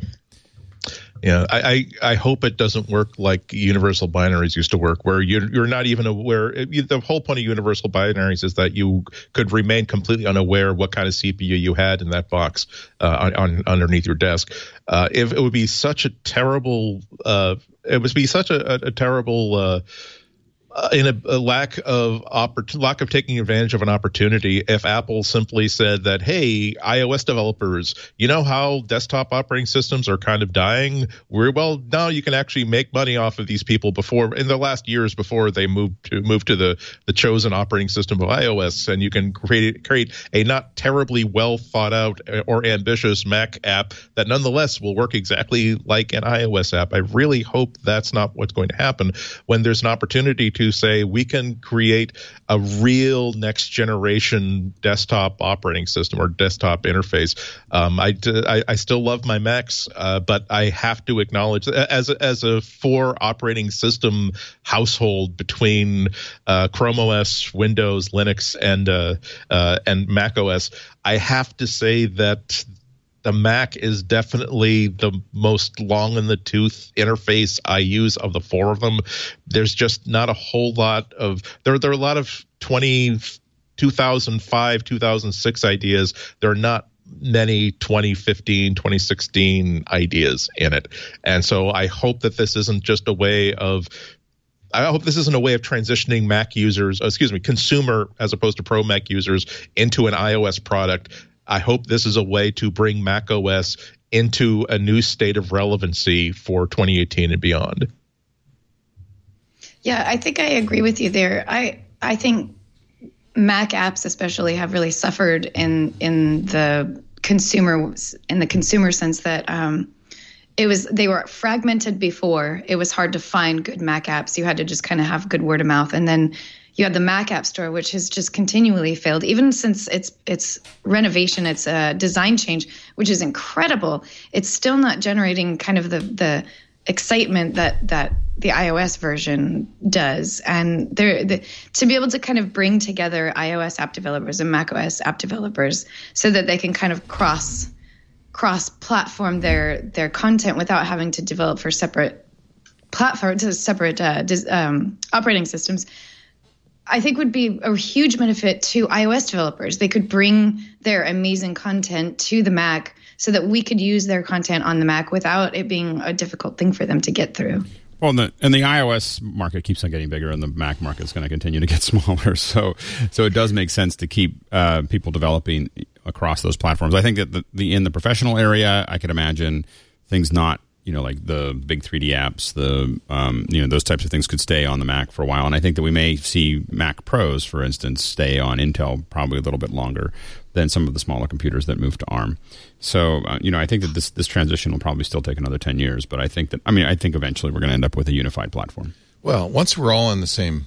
Yeah, I, I, I hope it doesn't work like universal binaries used to work, where you're, you're not even aware. The whole point of universal binaries is that you could remain completely unaware what kind of C P U you had in that box uh, on, on underneath your desk. Uh, if it would be such a terrible, uh, it would be such a, a, a terrible. Uh, Uh, in a, a lack of oppor- lack of taking advantage of an opportunity, if Apple simply said that, hey, iOS developers, you know how desktop operating systems are kind of dying? We're, well, now you can actually make money off of these people before, in the last years before they moved to move to the, the chosen operating system of iOS, and you can create create a not terribly well thought out or ambitious Mac app that nonetheless will work exactly like an iOS app. I really hope that's not what's going to happen when there's an opportunity to say we can create a real next generation desktop operating system or desktop interface. Um, I, I, I still love my Macs, uh, but I have to acknowledge as a, as a four operating system household between uh, Chrome O S, Windows, Linux, and uh, uh, and Mac O S, I have to say that the Mac is definitely the most long in the tooth interface I use of the four of them. There's just not a whole lot of there. There are a lot of twenty, two thousand five, two thousand six ideas. There are not many twenty fifteen, twenty sixteen ideas in it. And so I hope that this isn't just a way of I hope this isn't a way of transitioning Mac users, excuse me, consumer as opposed to pro Mac users into an iOS product. I hope this is a way to bring Mac O S into a new state of relevancy for twenty eighteen and beyond. Yeah, I think I agree with you there. I I think Mac apps especially have really suffered in in the consumer in the consumer sense that um, it was they were fragmented before. It was hard to find good Mac apps. You had to just kind of have good word of mouth, and then you had the Mac App Store, which has just continually failed, even since its its renovation, its uh, design change, which is incredible. It's still not generating kind of the the excitement that that the iOS version does. And there, the, to be able to kind of bring together iOS app developers and macOS app developers so that they can kind of cross cross platform their their content without having to develop for separate platforms, separate uh, um, operating systems, I think would be a huge benefit to iOS developers. They could bring their amazing content to the Mac so that we could use their content on the Mac without it being a difficult thing for them to get through. Well, and the, and the iOS market keeps on getting bigger, and the Mac market is going to continue to get smaller. So, so it does make sense to keep uh, people developing across those platforms. I think that the, the in the professional area, I could imagine things not, you know, like the big three D apps, the um, you know, those types of things could stay on the Mac for a while. And I think that we may see Mac Pros, for instance, stay on Intel probably a little bit longer than some of the smaller computers that move to ARM. So, uh, you know, I think that this this transition will probably still take another ten years. But I think that, I mean, I think eventually we're going to end up with a unified platform. Well, once we're all on the same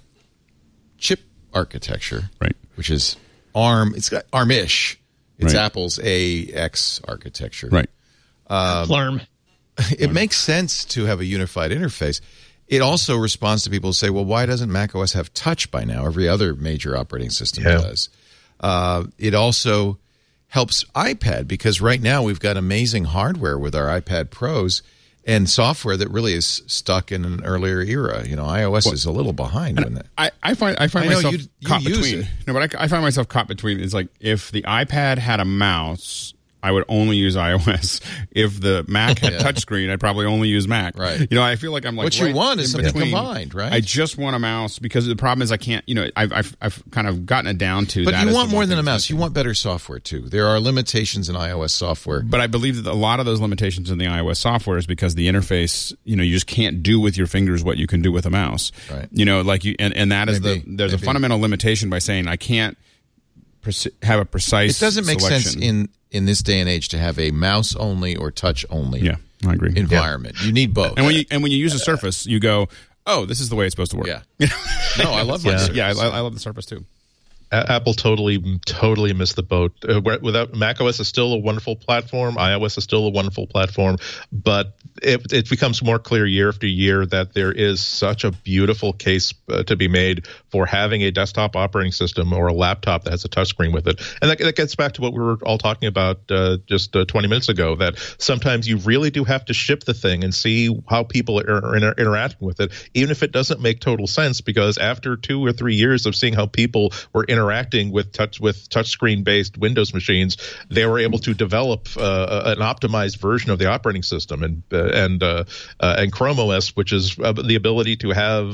chip architecture, right, which is ARM, it's got ARM-ish. It's right. Apple's A X architecture. Right. Um, ARM. It makes sense to have a unified interface. It also responds to people who say, well, why doesn't macOS have touch by now? Every other major operating system yeah. does. Uh, it also helps iPad because right now we've got amazing hardware with our iPad Pros and software that really is stuck in an earlier era. You know, iOS well, is a little behind on that. I, I find I find I myself you, you caught use between. It. No, but I, I find myself caught between. It's like if the iPad had a mouse, I would only use iOS. If the Mac had yeah. touchscreen, I'd probably only use Mac. Right. You know, I feel like I'm like what right you want is something between. combined, right? I just want a mouse because the problem is I can't. You know, I've I've, I've kind of gotten it down to. But that you want more than a thing. mouse. You want better software too. There are limitations in iOS software. But I believe that a lot of those limitations in the iOS software is because the interface. You know, you just can't do with your fingers what you can do with a mouse. Right. You know, like you, and, and that is maybe, the there's maybe. a fundamental limitation by saying I can't pre- have a precise. It doesn't make selection. sense in. in this day and age to have a mouse only or touch only yeah, I agree. environment. Yeah. You need both. And when you and when you use a Surface, you go, oh, this is the way it's supposed to work. Yeah. No, I love my yeah. Surface. Yeah, I, I love the Surface too. Apple totally, totally missed the boat. Uh, without macOS is still a wonderful platform. iOS is still a wonderful platform, but it, it becomes more clear year after year that there is such a beautiful case uh, to be made for having a desktop operating system or a laptop that has a touchscreen with it. And that, that gets back to what we were all talking about uh, just uh, twenty minutes ago, that sometimes you really do have to ship the thing and see how people are inter- interacting with it, even if it doesn't make total sense, because after two or three years of seeing how people were interacting with touch with touchscreen based Windows machines, they were able to develop uh, an optimized version of the operating system, and uh, and uh, uh, and Chrome O S, which is uh, the ability to have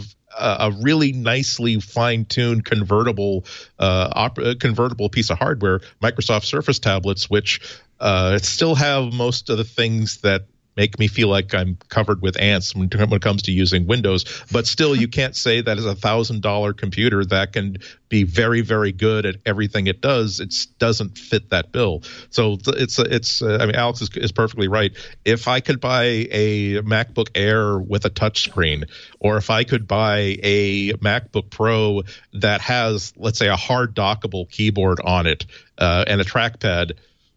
a, a really nicely fine-tuned convertible uh, op- convertible piece of hardware, Microsoft Surface tablets, which uh, still have most of the things that make me feel like I'm covered with ants when, when it comes to using Windows. But still, you can't say that as a one thousand dollars computer that can be very, very good at everything it does. It doesn't fit that bill. So it's, it's. Uh, I mean, Alex is, is perfectly right. If I could buy a MacBook Air with a touchscreen, or if I could buy a MacBook Pro that has, let's say, a hard dockable keyboard on it uh, and a trackpad,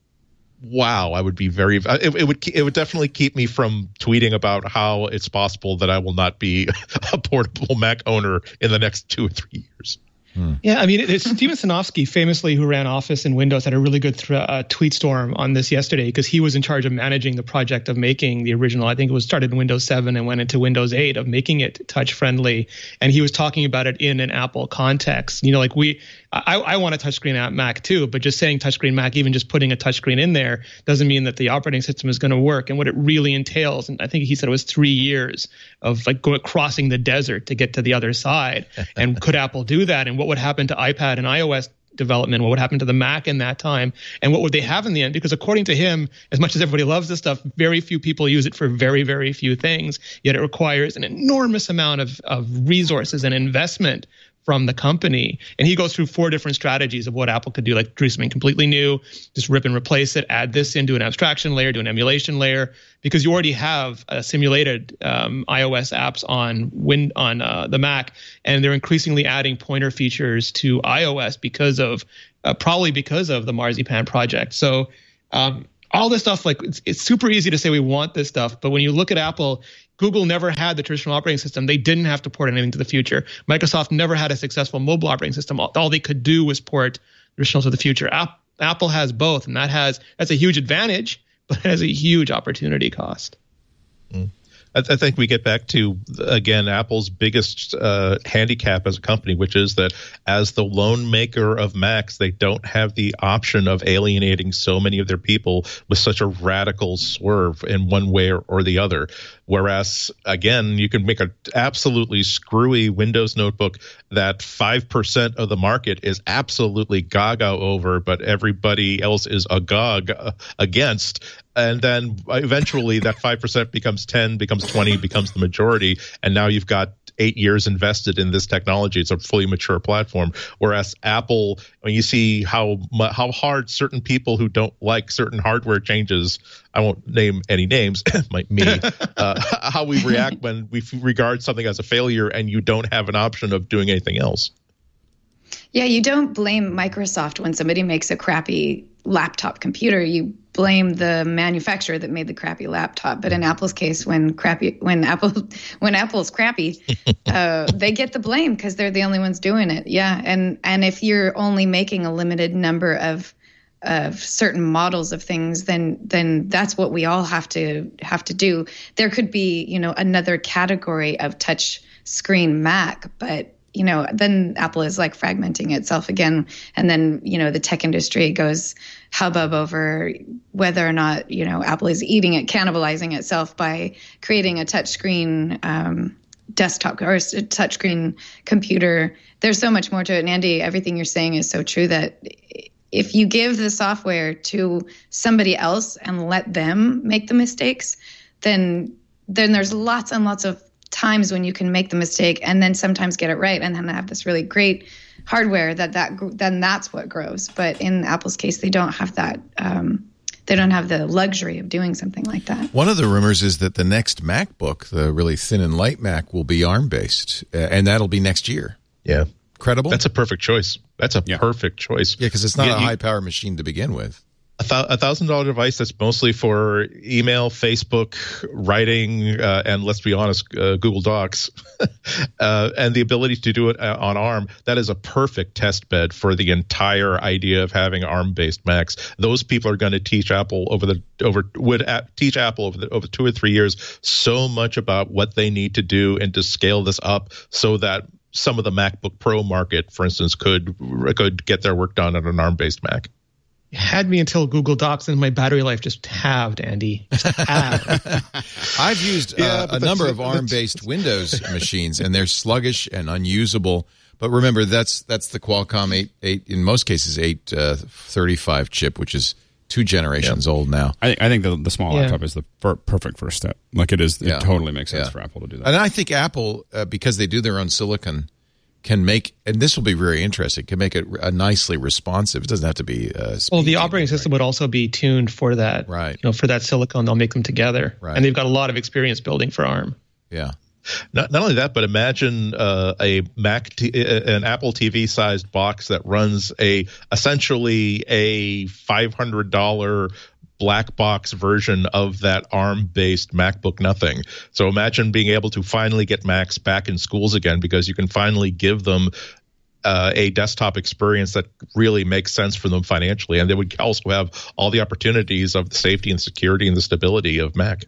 wow, I would be very. It, it would. It would definitely keep me from tweeting about how it's possible that I will not be a portable Mac owner in the next two or three years. Hmm. Yeah, I mean, it's Steven Sinofsky, famously, who ran Office and Windows, had a really good th- uh, tweet storm on this yesterday because he was in charge of managing the project of making the original. I think it was started in Windows seven and went into Windows eight, of making it touch friendly. And he was talking about it in an Apple context. You know, like we, I, I want a touchscreen at Mac too, but just saying touchscreen Mac, even just putting a touchscreen in there, doesn't mean that the operating system is going to work. And what it really entails, and I think he said it was three years of like going crossing the desert to get to the other side. And could Apple do that? And what would happen to iPad and iOS development? What would happen to the Mac in that time? And what would they have in the end? Because according to him, as much as everybody loves this stuff, very few people use it for very, very few things. Yet it requires an enormous amount of, of resources and investment from the company. And he goes through four different strategies of what Apple could do, like do something completely new, just rip and replace it, add this into an abstraction layer, do an emulation layer, because you already have uh, simulated um, iOS apps on Win on uh, the Mac, and they're increasingly adding pointer features to iOS because of uh, probably because of the Marzipan project. So um, all this stuff, like it's, it's super easy to say we want this stuff, but when you look at Apple, Google never had the traditional operating system. They didn't have to port anything to the future. Microsoft never had a successful mobile operating system. All, all they could do was port traditional to the future. App, Apple has both, and that has that's a huge advantage, but it has a huge opportunity cost. Mm. I, th- I think we get back to, again, Apple's biggest uh, handicap as a company, which is that as the lone maker of Macs, they don't have the option of alienating so many of their people with such a radical swerve in one way or, or the other. Whereas, again, you can make an absolutely screwy Windows notebook that five percent of the market is absolutely gaga over, but everybody else is agog against. And then eventually that five percent becomes ten, becomes twenty, becomes the majority. And now you've got eight years invested in this technology. It's a fully mature platform. Whereas Apple, when you see how how hard certain people who don't like certain hardware changes, I won't name any names, like me, uh, how we react when we regard something as a failure and you don't have an option of doing anything else. Yeah, you don't blame Microsoft when somebody makes a crappy laptop computer. You blame the manufacturer that made the crappy laptop. But in Apple's case, when crappy, when Apple, when Apple's crappy, uh, they get the blame because they're the only ones doing it. Yeah, and and if you're only making a limited number of of certain models of things, then then that's what we all have to have to do. There could be, you know, another category of touch screen Mac, but you know, then Apple is like fragmenting itself again. And then, you know, the tech industry goes hubbub over whether or not, you know, Apple is eating it, cannibalizing itself by creating a touchscreen um, desktop or a touchscreen computer. There's so much more to it. And Andy, everything you're saying is so true that if you give the software to somebody else and let them make the mistakes, then then there's lots and lots of times when you can make the mistake and then sometimes get it right and then have this really great hardware that that then that's what grows. But in Apple's case, they don't have that um they don't have the luxury of doing something like that. One of the rumors is that the next MacBook, the really thin and light Mac, will be ARM based, uh, and that'll be next year. Yeah, credible. That's a perfect choice. That's a yeah. perfect choice. Yeah, because it's not yeah, a you, high power machine to begin with. A th- a thousand dollar device that's mostly for email, Facebook, writing, uh, and let's be honest, uh, Google Docs, uh, and the ability to do it on ARM. That is a perfect test bed for the entire idea of having ARM based Macs. Those people are going to teach Apple over the over would a- teach Apple over the over two or three years so much about what they need to do and to scale this up so that some of the MacBook Pro market, for instance, could could get their work done on an ARM based Mac. You had me until Google Docs, and my battery life just halved, Andy. Just halved. I've used Yeah, uh, but a number that's- of ARM-based Windows machines, and they're sluggish and unusable. But remember, that's that's the Qualcomm eight, eight in most cases, eight thirty-five chip, which is two generations old now. I, I think the, the small Yeah. laptop is the per- perfect first step. Like it is, it Yeah. totally makes sense Yeah. for Apple to do that. And I think Apple, uh, because they do their own silicon, can make, and this will be very interesting, can make it a nicely responsive. It doesn't have to be. Uh, Well, the speed operating system would also be tuned for that. Right. You know, for that silicon, they'll make them together. Right. And they've got a lot of experience building for ARM. Yeah. Not, not only that, but imagine uh, a Mac, t- an Apple T V sized box that runs a essentially a five hundred dollars black box version of that ARM based MacBook Nothing. So imagine being able to finally get Macs back in schools again, because you can finally give them uh, a desktop experience that really makes sense for them financially, and they would also have all the opportunities of the safety and security and the stability of Mac.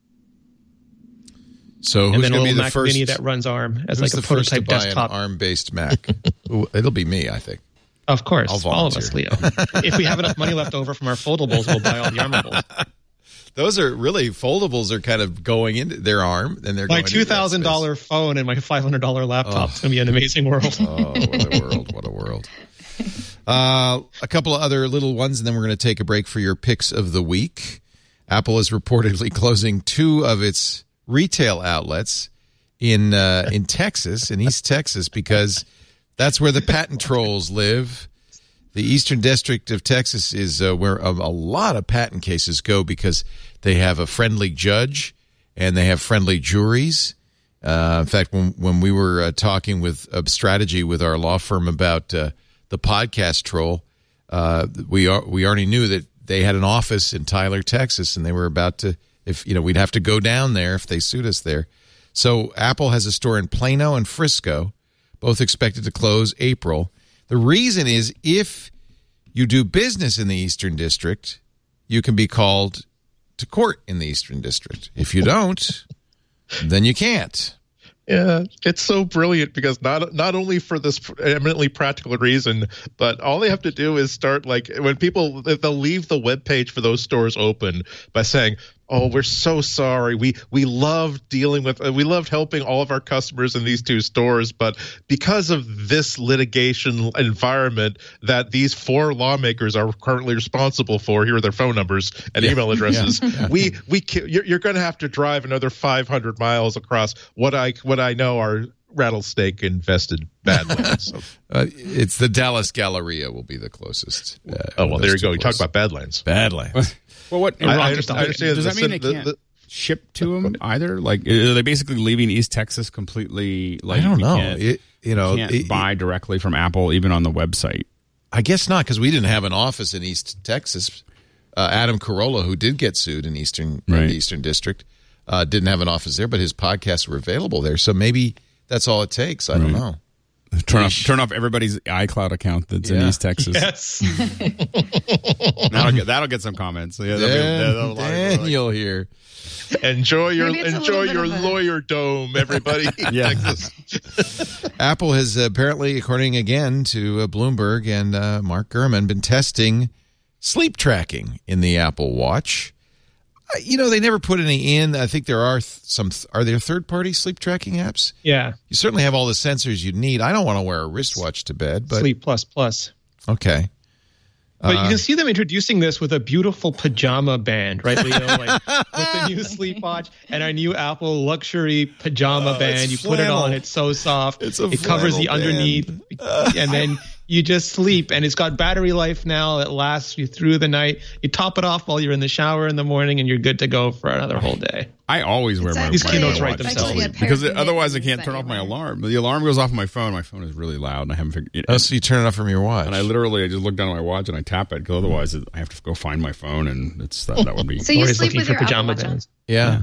So And who's then a going to be little the Mac first? Mini that runs ARM as who's like a the first to prototype buy desktop. an ARM-based Mac? Ooh, it'll be me, I think. Of course, I'll all of us, Leo. If we have enough money left over from our foldables, we'll buy all the ARMables. Those are really foldables are kind of going into their ARM, and they're My going into two that thousand dollars phone and my five hundred dollars laptop. It's going to be an amazing world. space. Oh, what a world! What a world! Uh, a couple of other little ones, and then we're going to take a break for your picks of the week. Apple is reportedly closing two of its retail outlets in uh, in Texas, in East Texas, because that's where the patent trolls live. The Eastern District of Texas is uh, where a, a lot of patent cases go, because they have a friendly judge and they have friendly juries. Uh, in fact, when when we were uh, talking with uh, strategy with our law firm about uh, the podcast troll, uh, we are, we already knew that they had an office in Tyler, Texas, and they were about to, if you know, we'd have to go down there if they sued us there. So Apple has a store in Plano and Frisco, both expected to close April. The reason is if you do business in the Eastern District, you can be called to court in the Eastern District. If you don't, then you can't. Yeah, it's so brilliant, because not not only for this eminently practical reason, but all they have to do is start, like, when people, they'll leave the webpage for those stores open by saying, oh, we're so sorry. We we love dealing with, uh, we loved helping all of our customers in these two stores, but because of this litigation environment that these four lawmakers are currently responsible for, here are their phone numbers and Yeah. email addresses. Yeah. Yeah. We we ca- you're, you're going to have to drive another five hundred miles across what I what I know are rattlesnake infested badlands. So, Uh, it's the Dallas Galleria will be the closest. Uh, oh well, there you go. You close. talk about badlands. Badlands. Well, what I- I Ron, understand- I understand does the that mean they sim- the- can't the- ship to them either? Like, are they basically leaving East Texas completely? Like, I don't you know. Can't, It, you know, can't it- buy directly from Apple, even on the website. I guess not, because we didn't have an office in East Texas. Uh, Adam Carolla, who did get sued in Eastern in Right. the Eastern District, uh, didn't have an office there, but his podcasts were available there. So maybe that's all it takes. I don't know. Turn off, turn off everybody's iCloud account that's in Yeah. East Texas. Yes. That'll get that'll get some comments. Yeah, that'll be- Then, that'll- that'll- then you'll hear. Enjoy your Maybe it's a enjoy little bit your of a- lawyer dome, everybody. Yeah. Texas. Apple has apparently, according again to uh, Bloomberg and uh, Mark Gurman, been testing sleep tracking in the Apple Watch. Uh, you know, they never put any in. I think there are th- some. Th- are there third-party sleep tracking apps? Yeah. You certainly have all the sensors you need. I don't want to wear a wristwatch to bed, but Sleep Plus Plus. okay. But Uh, you can see them introducing this with a beautiful pajama band, right, Leo? Like with the new sleep watch and our new Apple luxury pajama Oh, band. it's You put it flannel. on, it's so soft. It's a it covers the flannel underneath, band. and then you just sleep. And it's got battery life now. It lasts you through the night. You top it off while you're in the shower in the morning, and you're good to go for another whole day. I always wear It's my, actually- my keynotes watch write to themselves. sleep, Actually a pair because of it, otherwise I mittens can't that turn you off my wear. alarm. The alarm goes off on my phone. My phone is really loud, and I haven't figured it. Oh, so you turn it off from your watch. And I literally, I just look down at my watch and I tap it, because otherwise it, I have to go find my phone, and it's that, that would be. So you Always sleep looking with for your Apple pajama Watch on? bands. yeah.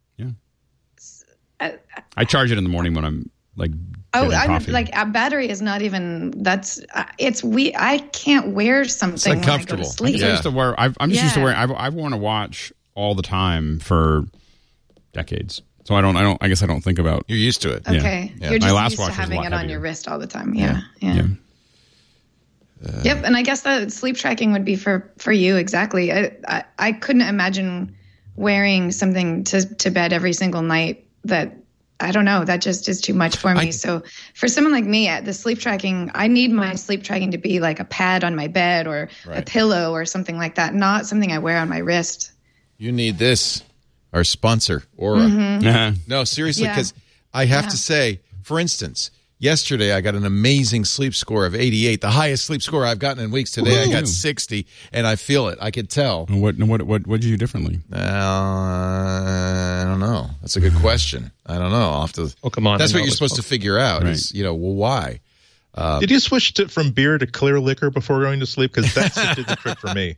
Uh, I charge it in the morning when I'm like. Oh, getting I'm coffee. like a battery is not even. That's uh, it's we. I can't wear something when I go uncomfortable. to I sleep. just used to wear. I've, I'm just used to Yeah. wearing. I've, I've worn a watch all the time for decades, so I don't. I don't. I guess I don't think about. You're used to it. Okay, Yeah. you're My just last used watch to was a having lot it on heavier. your wrist all the time. Yeah, yeah. Yeah. Uh, yep, and I guess that sleep tracking would be for, for you exactly. I, I I couldn't imagine wearing something to to bed every single night. That I don't know. That just is too much for me. I, so for someone like me, the sleep tracking, I need my sleep tracking to be like a pad on my bed or right. a pillow or something like that, not something I wear on my wrist. You need this, our sponsor, Aura. Mm-hmm. Uh-huh. No, seriously, because yeah. I have yeah. to say, for instance, yesterday I got an amazing sleep score of eighty-eight, the highest sleep score I've gotten in weeks. Today Ooh. I got sixty, and I feel it. I could tell. And what what what what did you do differently? Uh, I don't know. That's a good question. I don't know. I'll have to. Oh, come on. That's what you're supposed to figure out. Right. Is you know well why. Uh, did you switch to, from beer to clear liquor before going to sleep? Because that's what did the trick for me.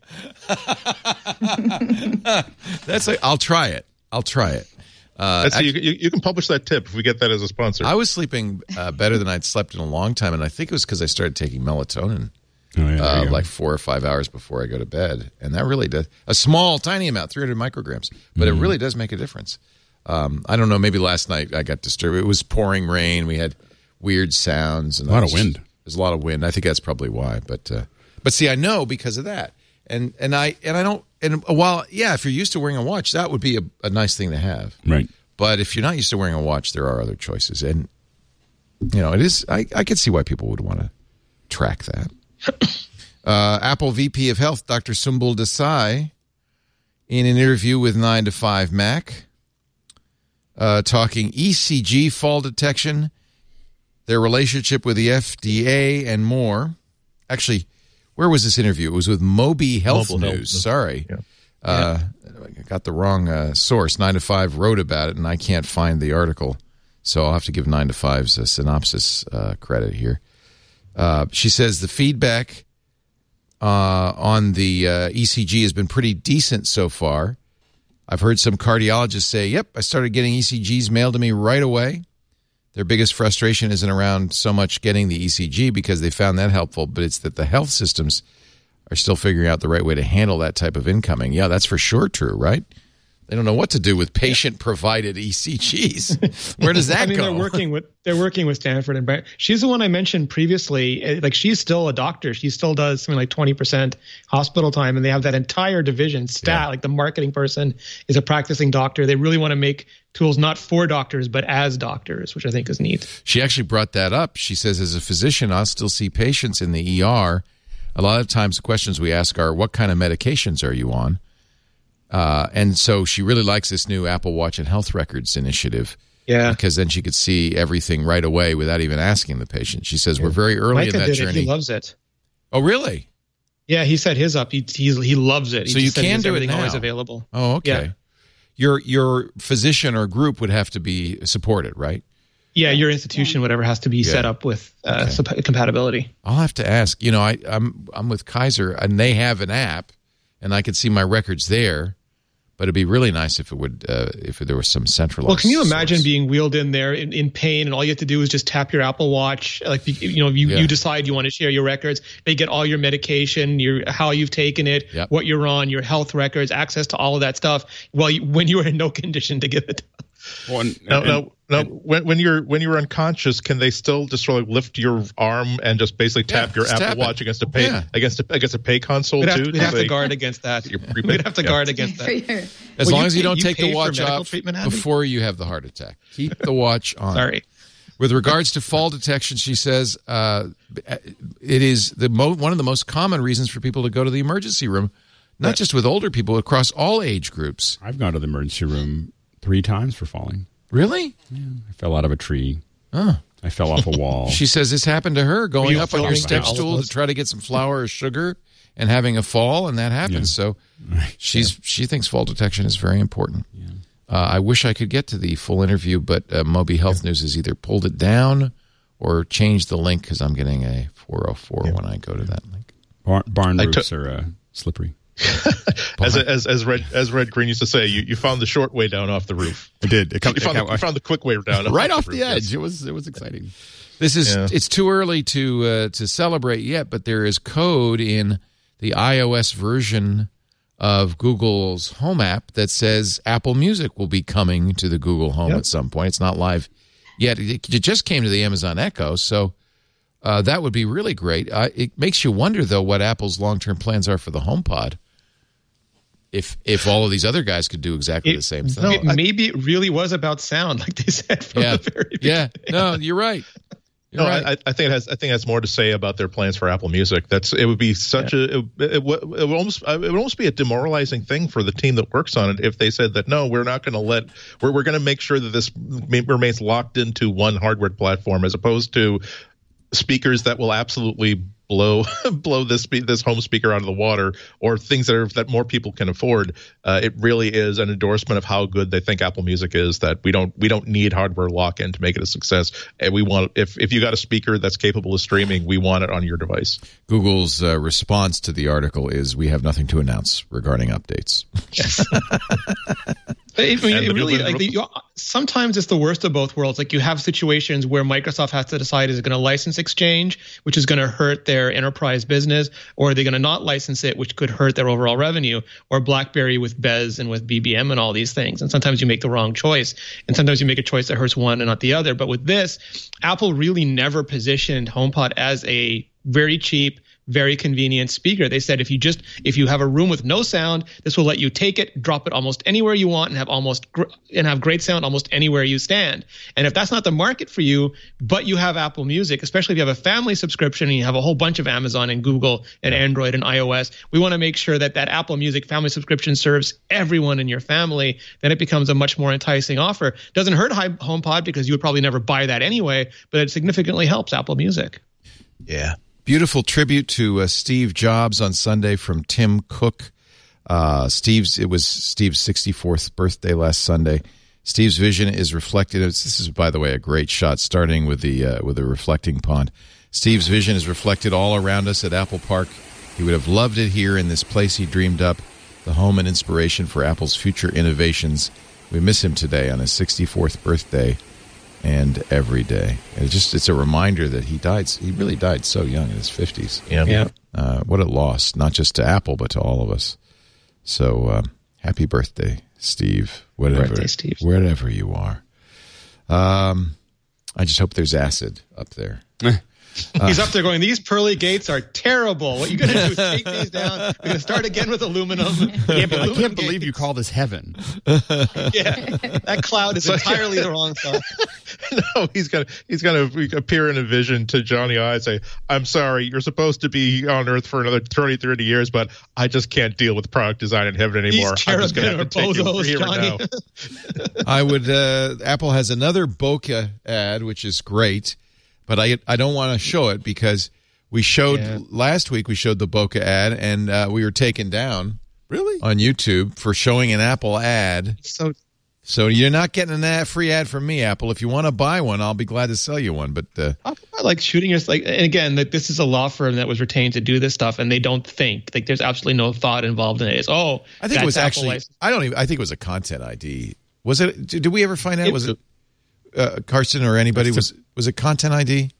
That's like, I'll try it. I'll try it. Uh, That's, actually, you, you can publish that tip if we get that as a sponsor. I was sleeping uh, better than I'd slept in a long time, and I think it was because I started taking melatonin oh, yeah, uh, like four or five hours before I go to bed, and that really does a small, tiny amount, three hundred micrograms, but mm-hmm. it really does make a difference. Um, I don't know. Maybe last night I got disturbed. It was pouring rain. We had weird sounds and a lot was, of wind. There's a lot of wind. I think that's probably why. But uh, but see, I know because of that, and and I and I don't. And while yeah, if you're used to wearing a watch, that would be a, a nice thing to have, right? But if you're not used to wearing a watch, there are other choices, and you know it is. I I could see why people would want to track that. uh, Apple V P of Health, Doctor Sumbul Desai, in an interview with nine to five Mac. Uh, talking E C G fall detection, their relationship with the F D A, and more. Actually, where was this interview? It was with Moby Health Mobile News. Health. Sorry. Yeah. Uh, I got the wrong uh, source. nine to five wrote about it, and I can't find the article. So I'll have to give nine to five's a synopsis uh, credit here. Uh, she says the feedback uh, on the uh, E C G has been pretty decent so far. I've heard some cardiologists say, yep, I started getting E C Gs mailed to me right away. Their biggest frustration isn't around so much getting the E C G because they found that helpful, but it's that the health systems are still figuring out the right way to handle that type of incoming. Yeah, that's for sure true, right? They don't know what to do with patient-provided E C Gs. Where does that I mean, go? They're working with they're working with Stanford and Brand. She's the one I mentioned previously. Like she's still a doctor. She still does something like twenty percent hospital time, and they have that entire division stat. Yeah. Like the marketing person is a practicing doctor. They really want to make tools not for doctors but as doctors, which I think is neat. She actually brought that up. She says, as a physician, I'll still see patients in the E R. A lot of times, the questions we ask are, "What kind of medications are you on?" Uh, and so she really likes this new Apple Watch and Health Records initiative. Yeah. Because then she could see everything right away without even asking the patient. She says, yeah. we're very early Micah in that did journey. It. He loves it. Oh, really? Yeah, he set his up. He he's, he loves it. He so you said can do it now. Always available. Oh, okay. Yeah. Your your physician or group would have to be supported, right? Yeah, your institution, whatever, has to be yeah. set up with uh, okay. compatibility. I'll have to ask. You know, I, I'm I'm with Kaiser, and they have an app, and I could see my records there. But it'd be really nice if it would, uh, if there was some centralized. Well, can you imagine source. being wheeled in there in, in pain, and all you have to do is just tap your Apple Watch? Like you know, you, yeah. you decide you want to share your records. They get all your medication, your how you've taken it, yep. what you're on, your health records, access to all of that stuff. Well, you, when you are in no condition to give it. Well, and, no, and, no, no. And, when, when you're when you're unconscious, can they still just sort of lift your arm and just basically tap yeah, your Apple tap Watch it. against a pay yeah. against a against a pay console we'd too? Have, we'd have to guard against that. We'd have to yeah. guard against that. As well, long you as you pay, don't you take the watch off before you have the heart attack. Keep the watch on. Sorry. With regards to fall detection, she says uh, it is the mo- one of the most common reasons for people to go to the emergency room, not yeah. just with older people, across all age groups. I've gone to the emergency room three times for falling. Really? Yeah, I fell out of a tree. Oh. I fell off a wall. She says this happened to her going up on your step house? stool to try to get some flour or sugar and having a fall, and that happens. Yeah. So she's yeah. she thinks fall detection is very important. Yeah. Uh, I wish I could get to the full interview, but uh, Moby Health yeah. News has either pulled it down or changed the link because I'm getting a four oh four yeah. when I go to that link. Bar- barn roofs t- are uh, slippery. as, as as Red as Red Green used to say, you, you found the short way down off the roof. I did. It come, you, found it the, you found the quick way down, right off the, the roof, edge. yes. It was it was exciting. This is yeah. it's too early to uh, to celebrate yet, but there is code in the iOS version of Google's Home app that says Apple Music will be coming to the Google Home yep. at some point. It's not live yet. It, it just came to the Amazon Echo, so Uh, that would be really great. Uh, it makes you wonder, though, what Apple's long-term plans are for the HomePod. If if all of these other guys could do exactly It- the same thing. No, it, maybe it really was about sound, like they said from yeah, the very yeah. beginning. No, you're right. You're No, right. I, I think it has. I think it has more to say about their plans for Apple Music. That's it would be such a it, it, would- it would almost it would almost be a demoralizing thing for the team that works on it if they said that no, we're not going to let we're we're going to make sure that this ma- remains locked into one hardware platform as opposed to speakers that will absolutely blow blow this spe- this home speaker out of the water, or things that are that more people can afford. Uh, it really is an endorsement of how good they think Apple Music is. That we don't we don't need hardware lock in to make it a success. And we want if if you got a speaker that's capable of streaming, we want it on your device. Google's uh, response to the article is, "We have nothing to announce regarding updates." It, I mean, And it the really new- like the, you, sometimes it's the worst of both worlds. Like you have situations where Microsoft has to decide is it going to license Exchange, which is going to hurt their enterprise business, or are they going to not license it, which could hurt their overall revenue, or BlackBerry with Bez and with B B M and all these things. And sometimes you make the wrong choice, and sometimes you make a choice that hurts one and not the other. But with this, Apple really never positioned HomePod as a very cheap, very convenient speaker. They said if you just if you have a room with no sound, this will let you take it, drop it almost anywhere you want, and have almost gr- and have great sound almost anywhere you stand. And if that's not the market for you, but you have Apple Music, especially if you have a family subscription and you have a whole bunch of Amazon and Google and Android and iOS, we want to make sure that that Apple Music family subscription serves everyone in your family. Then it becomes a much more enticing offer. Doesn't hurt Hi- HomePod because you would probably never buy that anyway, but it significantly helps Apple Music. Yeah. Beautiful tribute to uh, Steve Jobs on Sunday from Tim Cook. Uh, Steve's it was Steve's sixty-fourth birthday last Sunday. Steve's vision is reflected. This is, by the way, a great shot, starting with the uh, with the reflecting pond. Steve's vision is reflected all around us at Apple Park. He would have loved it here in this place he dreamed up, the home and inspiration for Apple's future innovations. We miss him today on his sixty-fourth birthday. And every day, it's just it's a reminder that he died. He really died so young, in his fifties. Yeah. Yeah. Uh, what a loss, not just to Apple, but to all of us. So, um, happy birthday, Steve. Whatever, Birthday, Steve. wherever you are. Um, I just hope there's acid up there. He's up there going, these pearly gates are terrible. What you're going to do is take these down. We're going to start again with aluminum. Yeah, but I Aluminum can't believe gates. you call this heaven. Yeah, that cloud is So- entirely the wrong side. No, he's gonna he's gonna appear in a vision to Johnny I and say, "I'm sorry, you're supposed to be on Earth for another twenty, thirty years, but I just can't deal with product design in heaven anymore. These I'm just gonna cherubim have to are take you bozos, here and Johnny." now." I would. Uh, Apple has another bokeh ad, which is great, but I I don't want to show it because we showed Yeah. last week. We showed the bokeh ad, and uh, we were taken down Really? on YouTube for showing an Apple ad. So So you're not getting an ad, free ad from me, Apple. If you want to buy one, I'll be glad to sell you one. But uh, I like shooting us like, and again, that this is a law firm that was retained to do this stuff, and they don't think like there's absolutely no thought involved in it. It's oh, I think that's it was Apple actually. license. I don't even. I think it was a content I D. Was it? Did, did we ever find out? It- was it uh, Carson or anybody? Was was it content I D?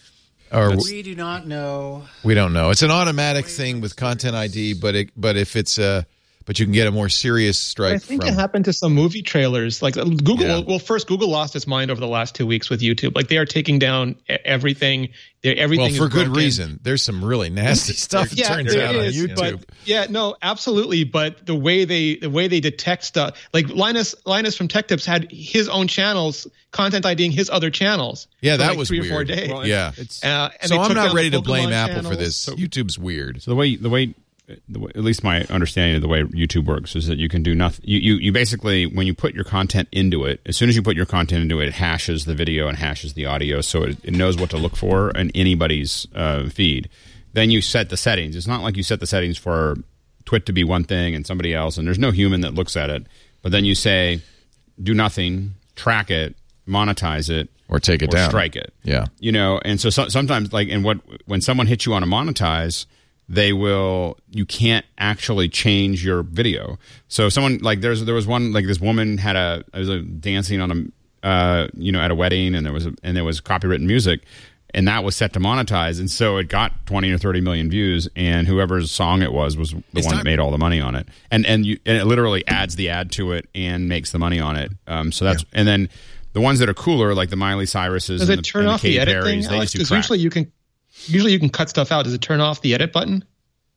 Or We do not know. we don't know. It's an automatic thing with content I D, but it, but if it's uh but you can get a more serious strike I think from. it happened to some movie trailers. Like uh, Google, Yeah. well, well, first Google lost its mind over the last two weeks with YouTube. Like they are taking down e- everything. They're, everything Well, for is good broken. reason. There's some really nasty stuff. It Yeah, turns there out on is, YouTube. but yeah, no, absolutely. But the way they the way they detect stuff, like Linus Linus from Tech Tips had his own channels, content IDing his other channels. Yeah, for that like was three weird. or four days. Well, Yeah. It's, Uh, and So they I'm took not down ready the to blame Pokemon Apple for channels. this. YouTube's weird. so the way the way, the way, at least my understanding of the way YouTube works is that you can do nothing. You, you you basically when you put your content into it, as soon as you put your content into it, it hashes the video and hashes the audio, so it, it knows what to look for in anybody's uh, feed. Then you set the settings. It's not like you set the settings for Twit to be one thing and somebody else, and there's no human that looks at it. But then you say, do nothing, track it, monetize it, Or take it or down. strike it. Yeah. You know, and so, so sometimes, like, and what when someone hits you on a monetize, they will. You can't actually change your video. So someone like there's there was one like this woman had a I was uh, dancing on a uh, you know at a wedding, and there was a, and there was copywritten music. And that was set to monetize, and so it got twenty or thirty million views. And whoever's song it was was the It's one not- that made all the money on it. And and you and it literally adds the ad to it and makes the money on it. Um, so that's and then the ones that are cooler, like the Miley Cyruses Does and it the, turn and the off Katy the edit Perrys, thing, they Alex? just do Because crack. usually you can usually you can cut stuff out. Does it turn off the edit button?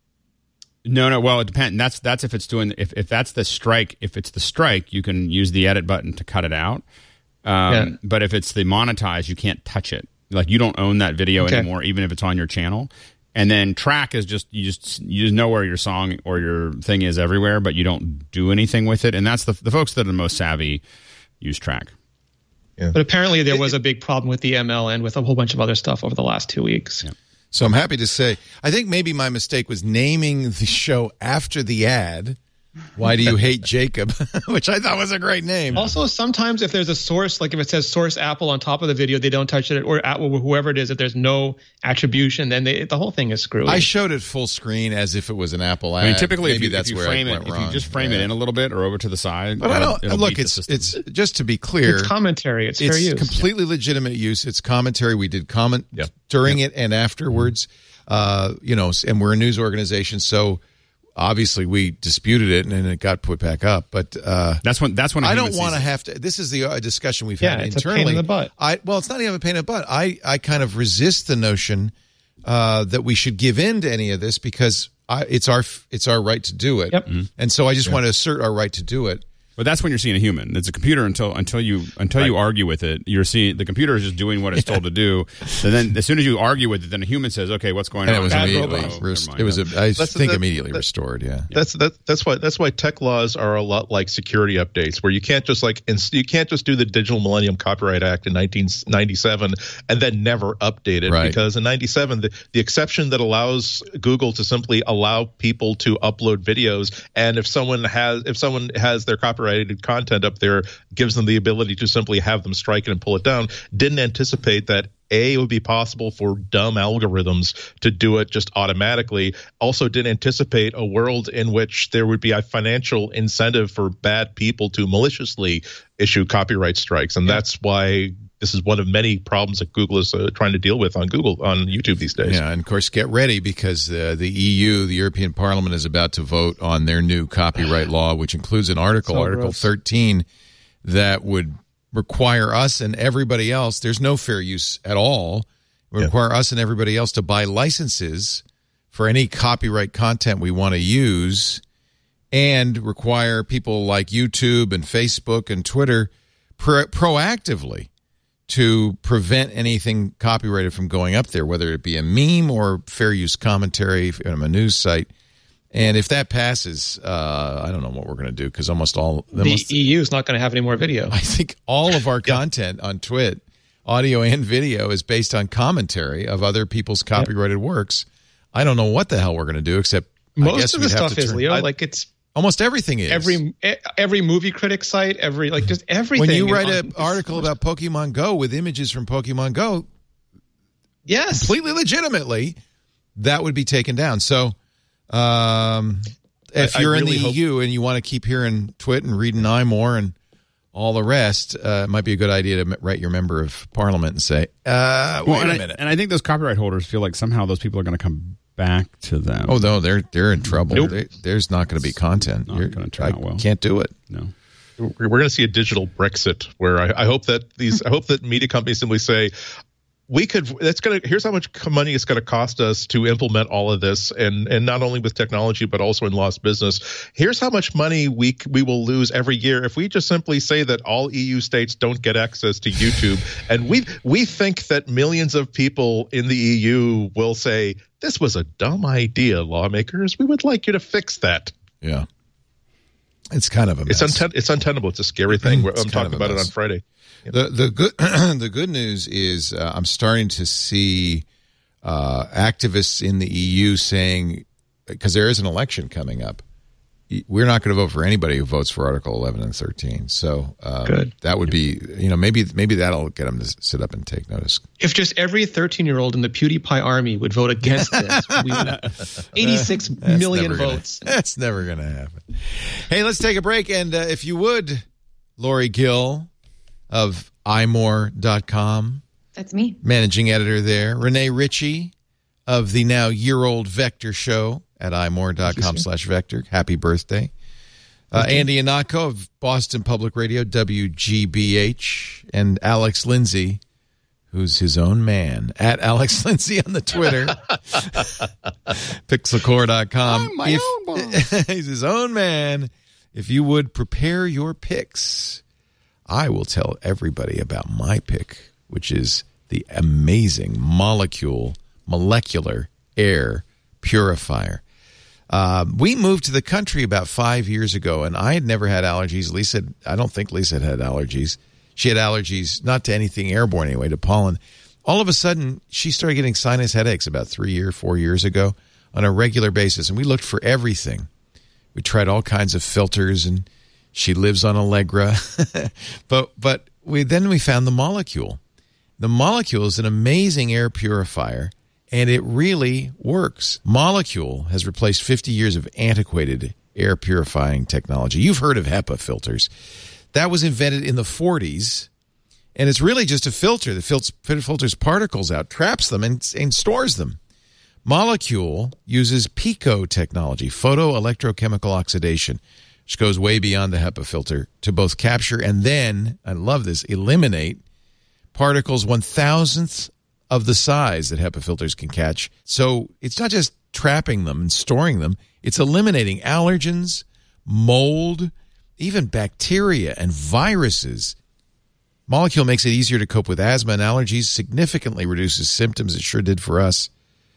No, no. Well, it depends. That's that's if it's doing if if that's the strike. If it's the strike, you can use the edit button to cut it out. Um, yeah. But if it's the monetize, you can't touch it. Like you don't own that video okay. anymore, even if it's on your channel. And then track is just you just you just know where your song or your thing is everywhere, but you don't do anything with it. And that's the the folks that are the most savvy use track. Yeah. But apparently there was a big problem with the M L and with a whole bunch of other stuff over the last two weeks. Yeah. So I'm happy to say, I think maybe my mistake was naming the show after the ad. Why do you hate Jacob? Which I thought was a great name. Also, sometimes if there's a source, like if it says source Apple on top of the video, they don't touch it, or Apple, whoever it is, if there's no attribution, then they, the whole thing is screwed. I showed it full screen as if it was an Apple ad. I mean, typically, maybe if you, that's if you where frame I it, went if wrong. you just frame yeah. it in a little bit or over to the side. But I don't it'll look. beat It's the it's just to be clear. It's commentary. It's, it's fair use. completely legitimate use. It's commentary. We did comment yep. during yep. it and afterwards. Uh, you know, and we're a news organization, so. Obviously, we disputed it, and then it got put back up. But uh, that's when that's when I don't want to have to. This is the uh, discussion we've yeah, had it's internally. A pain in the butt. I well, it's not even a pain in the butt. I I kind of resist the notion uh, that we should give in to any of this because I, it's our it's our right to do it. Yep. Mm-hmm. And so I just yeah. want to assert our right to do it. But that's when you're seeing a human. It's a computer until until you until right. you argue with it. You're seeing the computer is just doing what it's yeah. told to do. So then, as soon as you argue with it, then a human says, "Okay, what's going and on?" It was Bad immediately. robot. Rest, Oh, it was. A, I that's, think that, immediately that, restored. Yeah. That's that. That's why. That's why tech laws are a lot like security updates, where you can't just like you can't just do the Digital Millennium Copyright Act in nineteen ninety-seven and then never update it right. because in ninety-seven the, the exception that allows Google to simply allow people to upload videos, and if someone has if someone has their copyrighted content up there, gives them the ability to simply have them strike it and pull it down, didn't anticipate that A, it would be possible for dumb algorithms to do it just automatically. Also didn't anticipate a world in which there would be a financial incentive for bad people to maliciously issue copyright strikes. And yeah. that's why this is one of many problems that Google is uh, trying to deal with on Google, on YouTube these days. Yeah, and of course, get ready because uh, the E U, the European Parliament, is about to vote on their new copyright law, which includes an article, so Article gross. thirteen, that would require us and everybody else, there's no fair use at all, would yeah. require us and everybody else to buy licenses for any copyright content we want to use, and require people like YouTube and Facebook and Twitter pro- proactively to prevent anything copyrighted from going up there, whether it be a meme or fair use commentary from a news site. And if that passes, uh, I don't know what we're going to do because almost all the almost, E U is not going to have any more video. I think all of our content on Twit, audio and video, is based on commentary of other people's copyrighted yep. works. I don't know what the hell we're going to do except most I guess of the stuff is turn, Leo. I, like it's almost everything is every every movie critic site, every like just everything. When you write an article about Pokemon Go with images from Pokemon Go, yes, completely legitimately, that would be taken down. So. Um, if I, you're I in really the hope- E U and you want to keep hearing Twit and reading iMore and all the rest, uh, it might be a good idea to write your member of parliament and say, uh, wait well, and a I, minute. And I think those copyright holders feel like somehow those people are going to come back to them. Oh, no, they're they're in trouble. Nope. They, there's not going to be content. Not going to turn I out well. Can't do it. No. We're going to see a digital Brexit where I, I hope that these I hope that media companies simply say, we could that's going to here's how much money it's going to cost us to implement all of this, and and not only with technology but also in lost business. Here's how much money we we will lose every year if we just simply say that all E U states don't get access to YouTube. And we we think that millions of people in the E U will say, this was a dumb idea, lawmakers, we would like you to fix that. Yeah, it's kind of a mess. It's, unten- it's untenable. It's a scary thing. It's I'm talking about mess. it on Friday. The the good the good news is uh, I'm starting to see uh, activists in the E U saying, because there is an election coming up, we're not going to vote for anybody who votes for Article eleven and thirteen. So um, good. That would be, you know, maybe maybe that'll get them to sit up and take notice. If just every thirteen-year-old in the PewDiePie army would vote against this, we would have eighty-six That's million never votes. Gonna, that's never going to happen. Hey, let's take a break. And uh, if you would, Lori Gill of i more dot com. That's me. Managing editor there. Renee Ritchie of the now year-old Vector Show at i more dot com slash Vector. Happy birthday. Uh, Andy Anatko of Boston Public Radio, W G B H, and Alex Lindsay, who's his own man, at Alex Lindsay on the Twitter, pixel core dot com. I'm my if, own boss. He's his own man. If you would prepare your picks, I will tell everybody about my pick, which is the amazing molecule, molecular air purifier. Uh, we moved to the country about five years ago, and I had never had allergies. Lisa, I don't think Lisa had allergies. She had allergies, not to anything airborne anyway, to pollen. All of a sudden, she started getting sinus headaches about three or four years ago on a regular basis, and we looked for everything. We tried all kinds of filters, and she lives on Allegra. but but we then we found the molecule. The molecule is an amazing air purifier, and it really works. Molecule has replaced fifty years of antiquated air purifying technology. You've heard of HEPA filters. That was invented in the forties, and it's really just a filter that filters particles out, traps them, and, and stores them. Molecule uses PICO technology, photoelectrochemical oxidation, which goes way beyond the HEPA filter, to both capture and then, I love this, eliminate particles one thousandth of the size that HEPA filters can catch. So it's not just trapping them and storing them, it's eliminating allergens, mold, even bacteria and viruses. Molecule makes it easier to cope with asthma and allergies, significantly reduces symptoms. It sure did for us.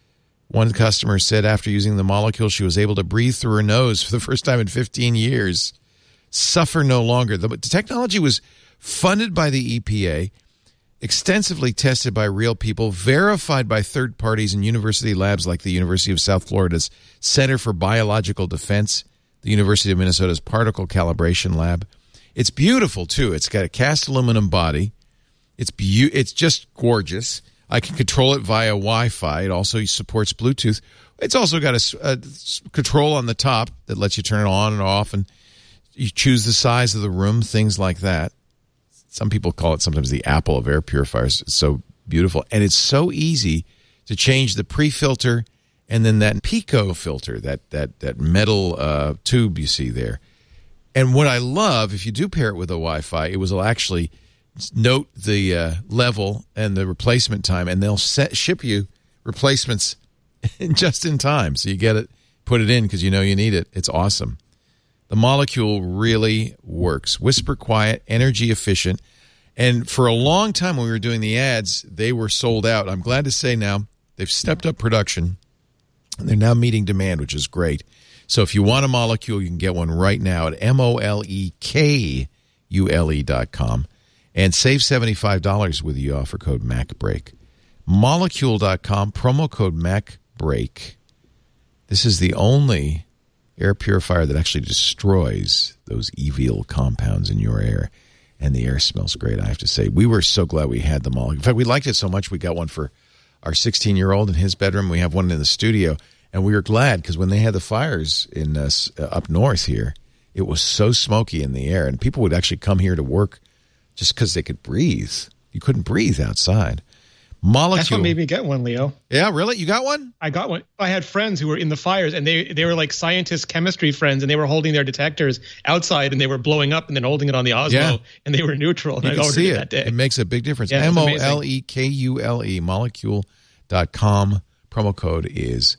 One customer said after using the molecule, she was able to breathe through her nose for the first time in fifteen years. Suffer no longer. The technology was funded by the E P A, extensively tested by real people, verified by third parties and university labs like the University of South Florida's Center for Biological Defense, the University of Minnesota's Particle Calibration Lab. It's beautiful, too. It's got a cast aluminum body. It's be- It's just gorgeous. I can control it via Wi-Fi. It also supports Bluetooth. It's also got a, a control on the top that lets you turn it on and off, and you choose the size of the room, things like that. Some people call it sometimes the Apple of air purifiers. It's so beautiful. And it's so easy to change the pre-filter and then that PICO filter, that that that metal uh, tube you see there. And what I love, if you do pair it with a Wi-Fi, it will actually note the uh, level and the replacement time, and they'll set, ship you replacements just in time. So you get it, put it in because you know you need it. It's awesome. The molecule really works. Whisper quiet, energy efficient. And for a long time when we were doing the ads, they were sold out. I'm glad to say now they've stepped up production, and they're now meeting demand, which is great. So if you want a molecule, you can get one right now at M O L E K U L E dot com and save seventy-five dollars with the offer code MacBreak. Molecule dot com, promo code MacBreak. This is the only air purifier that actually destroys those evil compounds in your air, and the air smells great, I have to say. We were so glad we had them all. In fact, we liked it so much we got one for our sixteen-year-old in his bedroom. We have one in the studio, and we were glad because when they had the fires in uh, up north here, it was so smoky in the air, and people would actually come here to work just because they could breathe. You couldn't breathe outside. Molecule. That's what made me get one, Leo. Yeah, really? You got one? I got one. I had friends who were in the fires, and they they were like scientist chemistry friends, and they were holding their detectors outside, and they were blowing up and then holding it on the Osmo, yeah. and they were neutral. And you I can ordered see it it that day. It makes a big difference. Yeah, M O L E K U L E, molecule dot com. Promo code is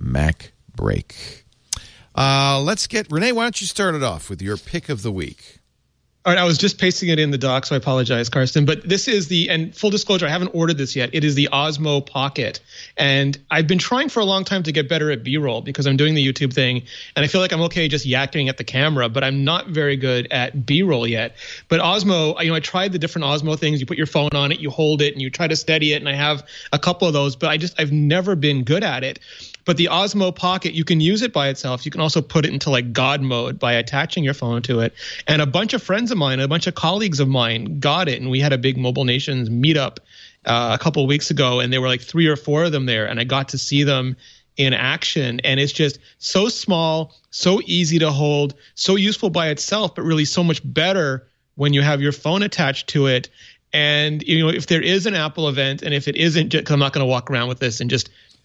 MacBreak. Uh, let's get, Renee, why don't you start it off with your pick of the week? All right, I was just pasting it in the doc, so I apologize, Karsten. But this is the, and full disclosure, I haven't ordered this yet. It is the Osmo Pocket. And I've been trying for a long time to get better at B-roll because I'm doing the YouTube thing. And I feel like I'm okay just yakking at the camera, but I'm not very good at B-roll yet. But Osmo, you know, I tried the different Osmo things. You put your phone on it, you hold it, and you try to steady it. And I have a couple of those, but I just, I've never been good at it. But the Osmo Pocket, you can use it by itself. You can also put it into like God mode by attaching your phone to it. And a bunch of friends of mine, a bunch of colleagues of mine got it. And we had a big Mobile Nations meetup uh, a couple of weeks ago. And there were like three or four of them there. And I got to see them in action. And it's just so small, so easy to hold, so useful by itself, but really so much better when you have your phone attached to it. And, you know, if there is an Apple event, and if it isn't, I'm not going to walk around with this and just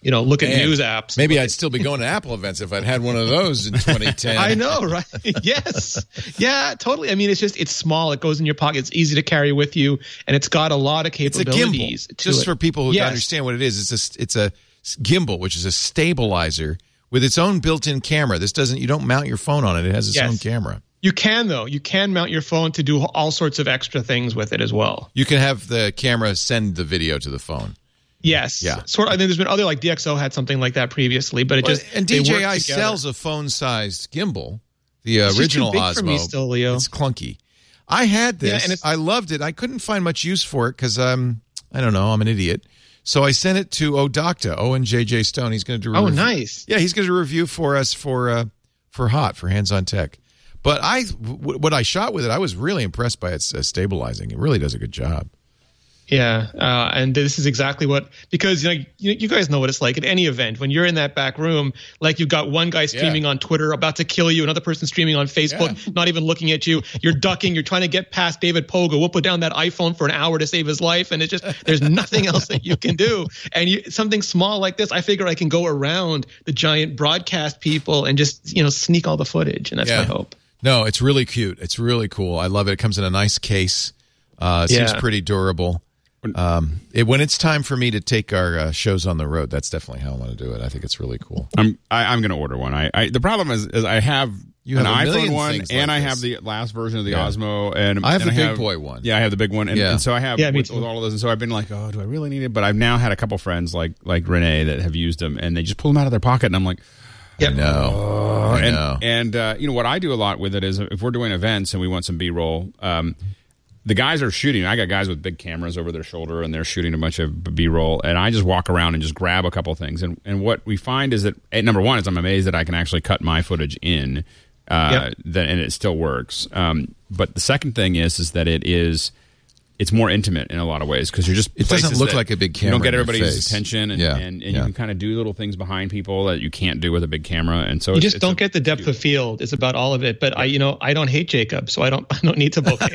you know, look at Man, news apps. Maybe I'd still be going to Apple events if I'd had one of those in twenty ten. I know, right? Yes. Yeah, totally. I mean, it's just, it's small. It goes in your pocket. It's easy to carry with you. And it's got a lot of It's a capabilities. gimbal. to Just it. for people who Yes. don't understand what it is, it's a, it's a gimbal, which is a stabilizer with its own built-in camera. This doesn't, you don't mount your phone on it. It has its Yes. own camera. You can, though. You can mount your phone to do all sorts of extra things with it as well. You can have the camera send the video to the phone. Yes. Yeah. Sort of, I think there's been other, like D X O had something like that previously, but it Well, just and they D J work I together. sells a phone-sized gimbal, the uh, It's just original too big for Osmo. me still, Leo. It's clunky. I had this. Yeah, and it's- I loved it. I couldn't find much use for it because I'm, I don't know, I'm an idiot. So I sent it to Odocta, Owen J J Stone. He's going to do. A Oh, review. nice. Yeah, he's going to review for us for uh, for Hot for Hands on Tech. But I, w- what I shot with it, I was really impressed by its uh, stabilizing. It really does a good job. Yeah, uh, and this is exactly what, because you know you, you guys know what it's like at any event when you're in that back room, like you've got one guy streaming Yeah. on Twitter about to kill you, another person streaming on Facebook, not even looking at you. You're ducking. You're trying to get past David Pogo. We'll put down that iPhone for an hour to save his life, and it's just there's nothing else that you can do. And you, something small like this, I figure I can go around the giant broadcast people and just you know sneak all the footage, and that's Yeah. my hope. No, it's really cute. It's really cool. I love it. It comes in a nice case. Uh, it seems Yeah. pretty durable. Um, it, when it's time for me to take our uh, shows on the road, that's definitely how I want to do it. I think it's really cool. I'm I, I'm going to order one. I, I the problem is, is I have You an have a iPhone million one things and like I this. have the last version of the Yeah. Osmo, and I have and the big boy one. Yeah, I have the big one, and, Yeah. and so I have Yeah, me with, too. with all of those. And so I've been like, oh, do I really need it? But I've now had a couple friends like like Renee that have used them, and they just pull them out of their pocket, and I'm like. Yep. No, I and know. and uh, you know what I do a lot with it is if we're doing events and we want some B-roll, um, the guys are shooting. I got guys with big cameras over their shoulder and they're shooting a bunch of B-roll, and I just walk around and just grab a couple things. And and what we find is that eh, number one is I'm amazed that I can actually cut my footage in, uh, Yep. that, and it still works. Um, but the second thing is is that it is. It's more intimate in a lot of ways because you're just. It doesn't places look that like a big You don't camera get in your everybody's face. attention, and Yeah, and, and yeah. you can kind of do little things behind people that you can't do with a big camera. And so You it's, just it's don't a- get the depth of field. It's about all of it. But I, you know, I don't hate Jacob, so I don't, I don't need to bokeh.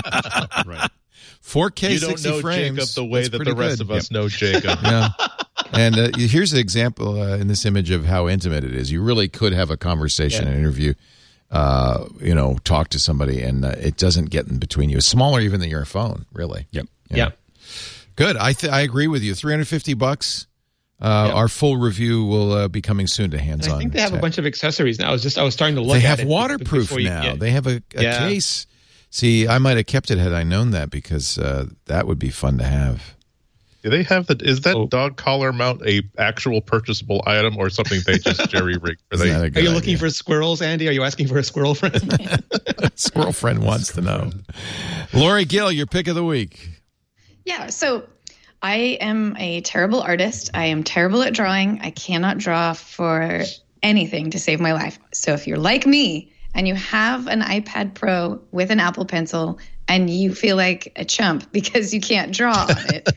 right. four K You don't sixty know frames. Jacob the way That's that the pretty rest good. of us know Jacob. Yeah. And uh, here's an example uh, in this image of how intimate it is. You really could have a conversation, Yeah. an interview, uh, you know, talk to somebody, and uh, it doesn't get in between you. It's smaller even than your phone, really. Yep. Yeah. Yeah. Good. I th- I agree with you. three hundred fifty bucks. Uh, Yep. Our full review will uh, be coming soon to Hands And On. I think they have a Tech. bunch of accessories now. I was just I was starting to look They at have it waterproof before you now. get- They have a, a Yeah. case. See, I might have kept it had I known that because uh, that would be fun to have. Do they have the? Is that Oh. dog collar mount a actual purchasable item or something they just jerry rigged? Are Isn't they? that a Are good you looking idea? for squirrels, Andy? Are you asking for a squirrel friend? Squirrel friend wants to know. Lori Gill, your pick of the week. Yeah, so I am a terrible artist. I am terrible at drawing. I cannot draw for anything to save my life. So if you're like me and you have an iPad Pro with an Apple Pencil and you feel like a chump because you can't draw on it,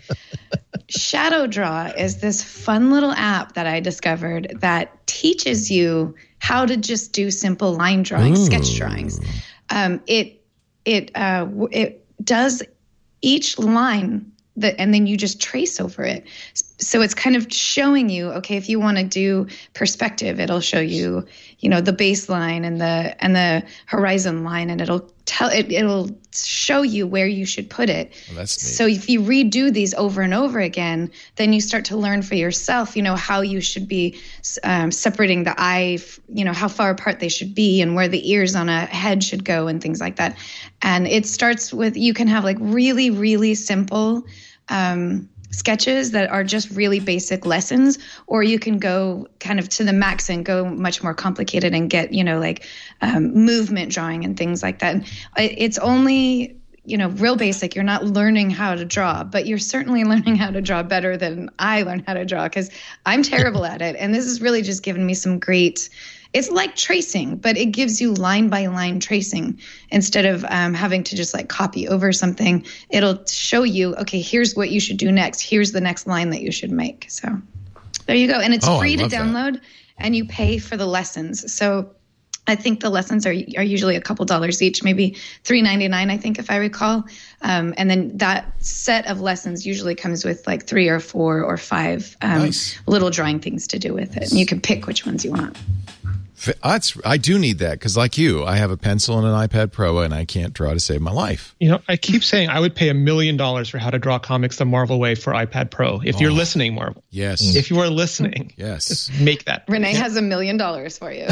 Shadow Draw is this fun little app that I discovered that teaches you how to just do simple line drawing, sketch drawings. Um, it it uh, w- it does each line that, and then you just trace over it. So it's kind of showing you, okay, if you want to do perspective, it'll show you, you know, the baseline and the and the horizon line, and it'll tell it it'll show you where you should put it. Well, that's neat. So if you redo these over and over again, then you start to learn for yourself, you know, how you should be um, separating the eye, f- you know, how far apart they should be and where the ears on a head should go and things like that. And it starts with, you can have like really, really simple um, sketches that are just really basic lessons, or you can go kind of to the max and go much more complicated and get, you know, like um, movement drawing and things like that. It- It's only, you know, real basic. You're not learning how to draw, but you're certainly learning how to draw better than I learned how to draw, because I'm terrible at it. And this has really just given me some great, it's like tracing, but it gives you line by line tracing instead of um, having to just like copy over something. It'll show you, okay, here's what you should do next. Here's the next line that you should make. So there you go. And it's Oh, I free to love that. download, and you pay for the lessons. So I think the lessons are are usually a couple dollars each, maybe three ninety-nine, I think, if I recall. Um, and then that set of lessons usually comes with like three or four or five um, Nice. little drawing things to do with it. And you can pick which ones you want. That's, I do need that because, like you, I have a pencil and an iPad Pro, and I can't draw to save my life. You know, I keep saying I would pay a million dollars for How to Draw Comics the Marvel Way for iPad Pro. If you're listening, Marvel. Yes. If you are listening, Yes. just make that. Renee has a million dollars for you.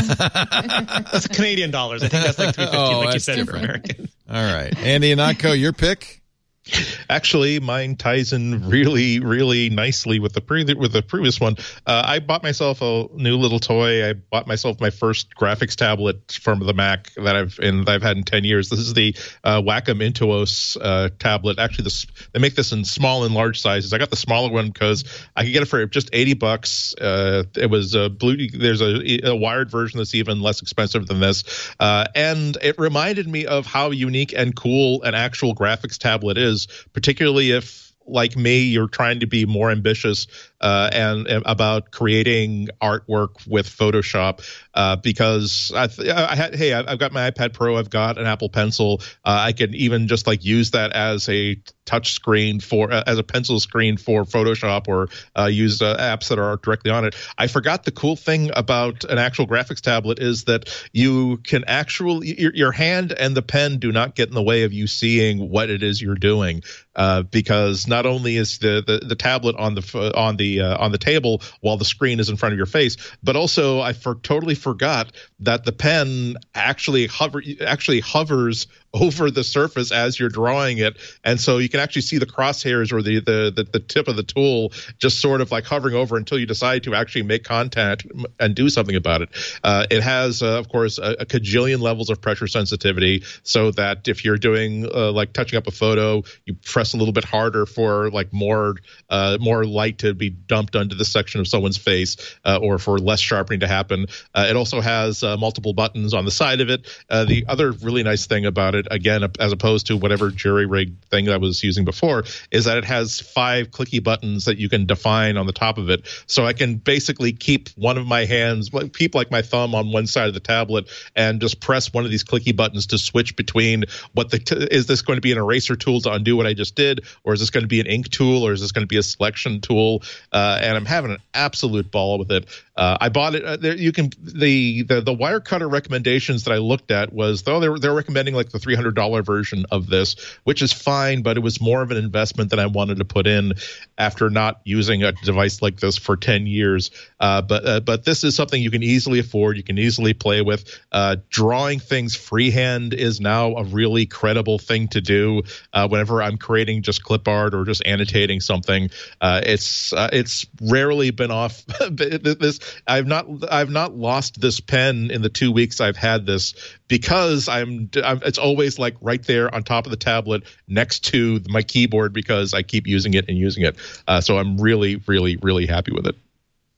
That's Canadian dollars. I think that's like three fifty, Oh, like you that's said different. for American. All right. Andy Anatko, your pick? Actually, mine ties in really, really nicely with the pre- with the previous one. Uh, I bought myself a new little toy. I bought myself my first graphics tablet from the Mac that I've and that I've had in ten years. This is the uh, Wacom Intuos uh, tablet. Actually, this they make this in small and large sizes. I got the smaller one because I could get it for just eighty bucks. Uh, it was a blue. There's a, a wired version that's even less expensive than this, uh, and it reminded me of how unique and cool an actual graphics tablet is. Particularly if, like me, you're trying to be more ambitious uh, and, and about creating artwork with Photoshop. Uh, because I, th- I had, hey, I've got my iPad Pro, I've got an Apple Pencil. Uh, I can even just like use that as a touch screen for uh, as a pencil screen for Photoshop or uh, use uh, apps that are directly on it. I forgot the cool thing about an actual graphics tablet is that you can actually your, your hand and the pen do not get in the way of you seeing what it is you're doing. Uh, because not only is the, the, the tablet on the on the uh, on the table while the screen is in front of your face, but also I for totally forgot that the pen actually hover actually hovers over the surface as you're drawing it, and so you can actually see the crosshairs or the the the, the tip of the tool just sort of like hovering over until you decide to actually make contact and do something about it. Uh, it has, uh, of course, a, a cajillion levels of pressure sensitivity, so that if you're doing uh, like touching up a photo, you press a little bit harder for like more uh, more light to be dumped onto the section of someone's face, uh, or for less sharpening to happen. Uh, it also has uh, multiple buttons on the side of it. Uh, the other really nice thing about it, again, as opposed to whatever jury-rigged thing that I was using before, is that it has five clicky buttons that you can define on the top of it. So I can basically keep one of my hands, keep like my thumb on one side of the tablet and just press one of these clicky buttons to switch between what the, t- is this going to be an eraser tool to undo what I just did, or is this going to be an ink tool, or is this going to be a selection tool? Uh, and I'm having an absolute ball with it. Uh, I bought it. Uh, there, you can the, the the Wirecutter recommendations that I looked at was though they were they're recommending like the three hundred dollars version of this, which is fine, but it was more of an investment than I wanted to put in after not using a device like this for ten years. Uh, but uh, but this is something you can easily afford. You can easily play with. Uh, drawing things freehand is now a really credible thing to do. Uh, whenever I'm creating just clip art or just annotating something, uh, it's uh, it's rarely been off. this I've not I've not lost this pen in the two weeks I've had this because I'm, I'm it's always like right there on top of the tablet next to my keyboard because I keep using it and using it. Uh, so I'm really really really happy with it.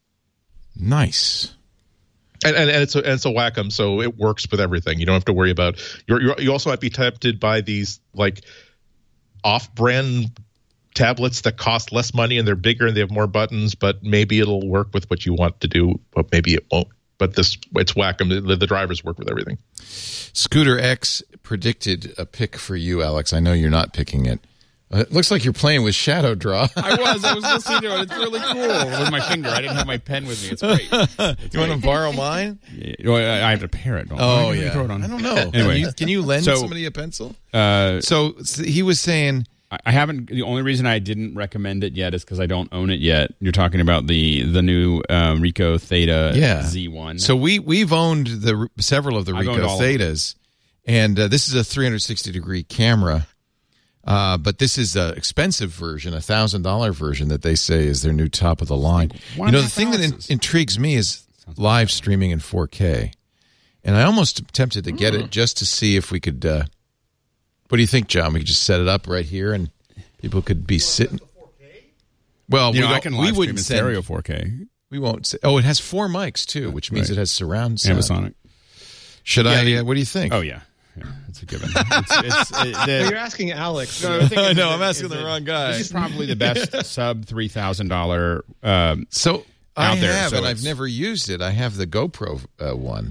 Nice. And, and, and it's a, and it's a Wacom, so it works with everything. You don't have to worry about. You're, you're, you also might be tempted by these like off-brand tablets that cost less money and they're bigger and they have more buttons, but maybe it'll work with what you want to do, but maybe it won't. But this, it's Wacom. The, the drivers work with everything. Scooter X predicted a pick for you, Alex. I know you're not picking it. Uh, it looks like you're playing with Shadow Draw. I was. I was listening to it. It's really cool. With my finger. I didn't have my pen with me. It's great. It's you want to borrow mine? Yeah, well, I have to pair it. Don't Oh, I? yeah. Throw it on. I don't know. Anyway. Can you, can you lend So- somebody a pencil? Uh, So s- he was saying... I I haven't. The only reason I didn't recommend it yet is because I don't own it yet. You're talking about the the new um, Ricoh Theta Yeah. Z one. So we, we've owned the several of the I've owned Ricoh all of them. Thetas, and uh, this is a three hundred sixty degree camera. Uh, but this is an expensive version, a one thousand dollars version that they say is their new top of the line. One You know, and the a half thing that in- ounces. intrigues me is live streaming in four K. And I almost tempted to get it just to see if we could... Uh, what do you think, John? We could just set it up right here and people could be sitting... Well, you we, know, I don't- can we live stream wouldn't in send... area four K. We won't say... Oh, it has four mics, too, which means Right. it has surround sound. Amazonic. Should I... Yeah, Uh, what do you think? Oh yeah, yeah, it's a given. It's, it's, it, Well, the, you're asking Alex. no, the thing I is know, that- I'm asking is the that wrong guy. This is probably the best sub three thousand dollar. Um, So I out there, have, so and I've it's- never used it. I have the GoPro uh, one,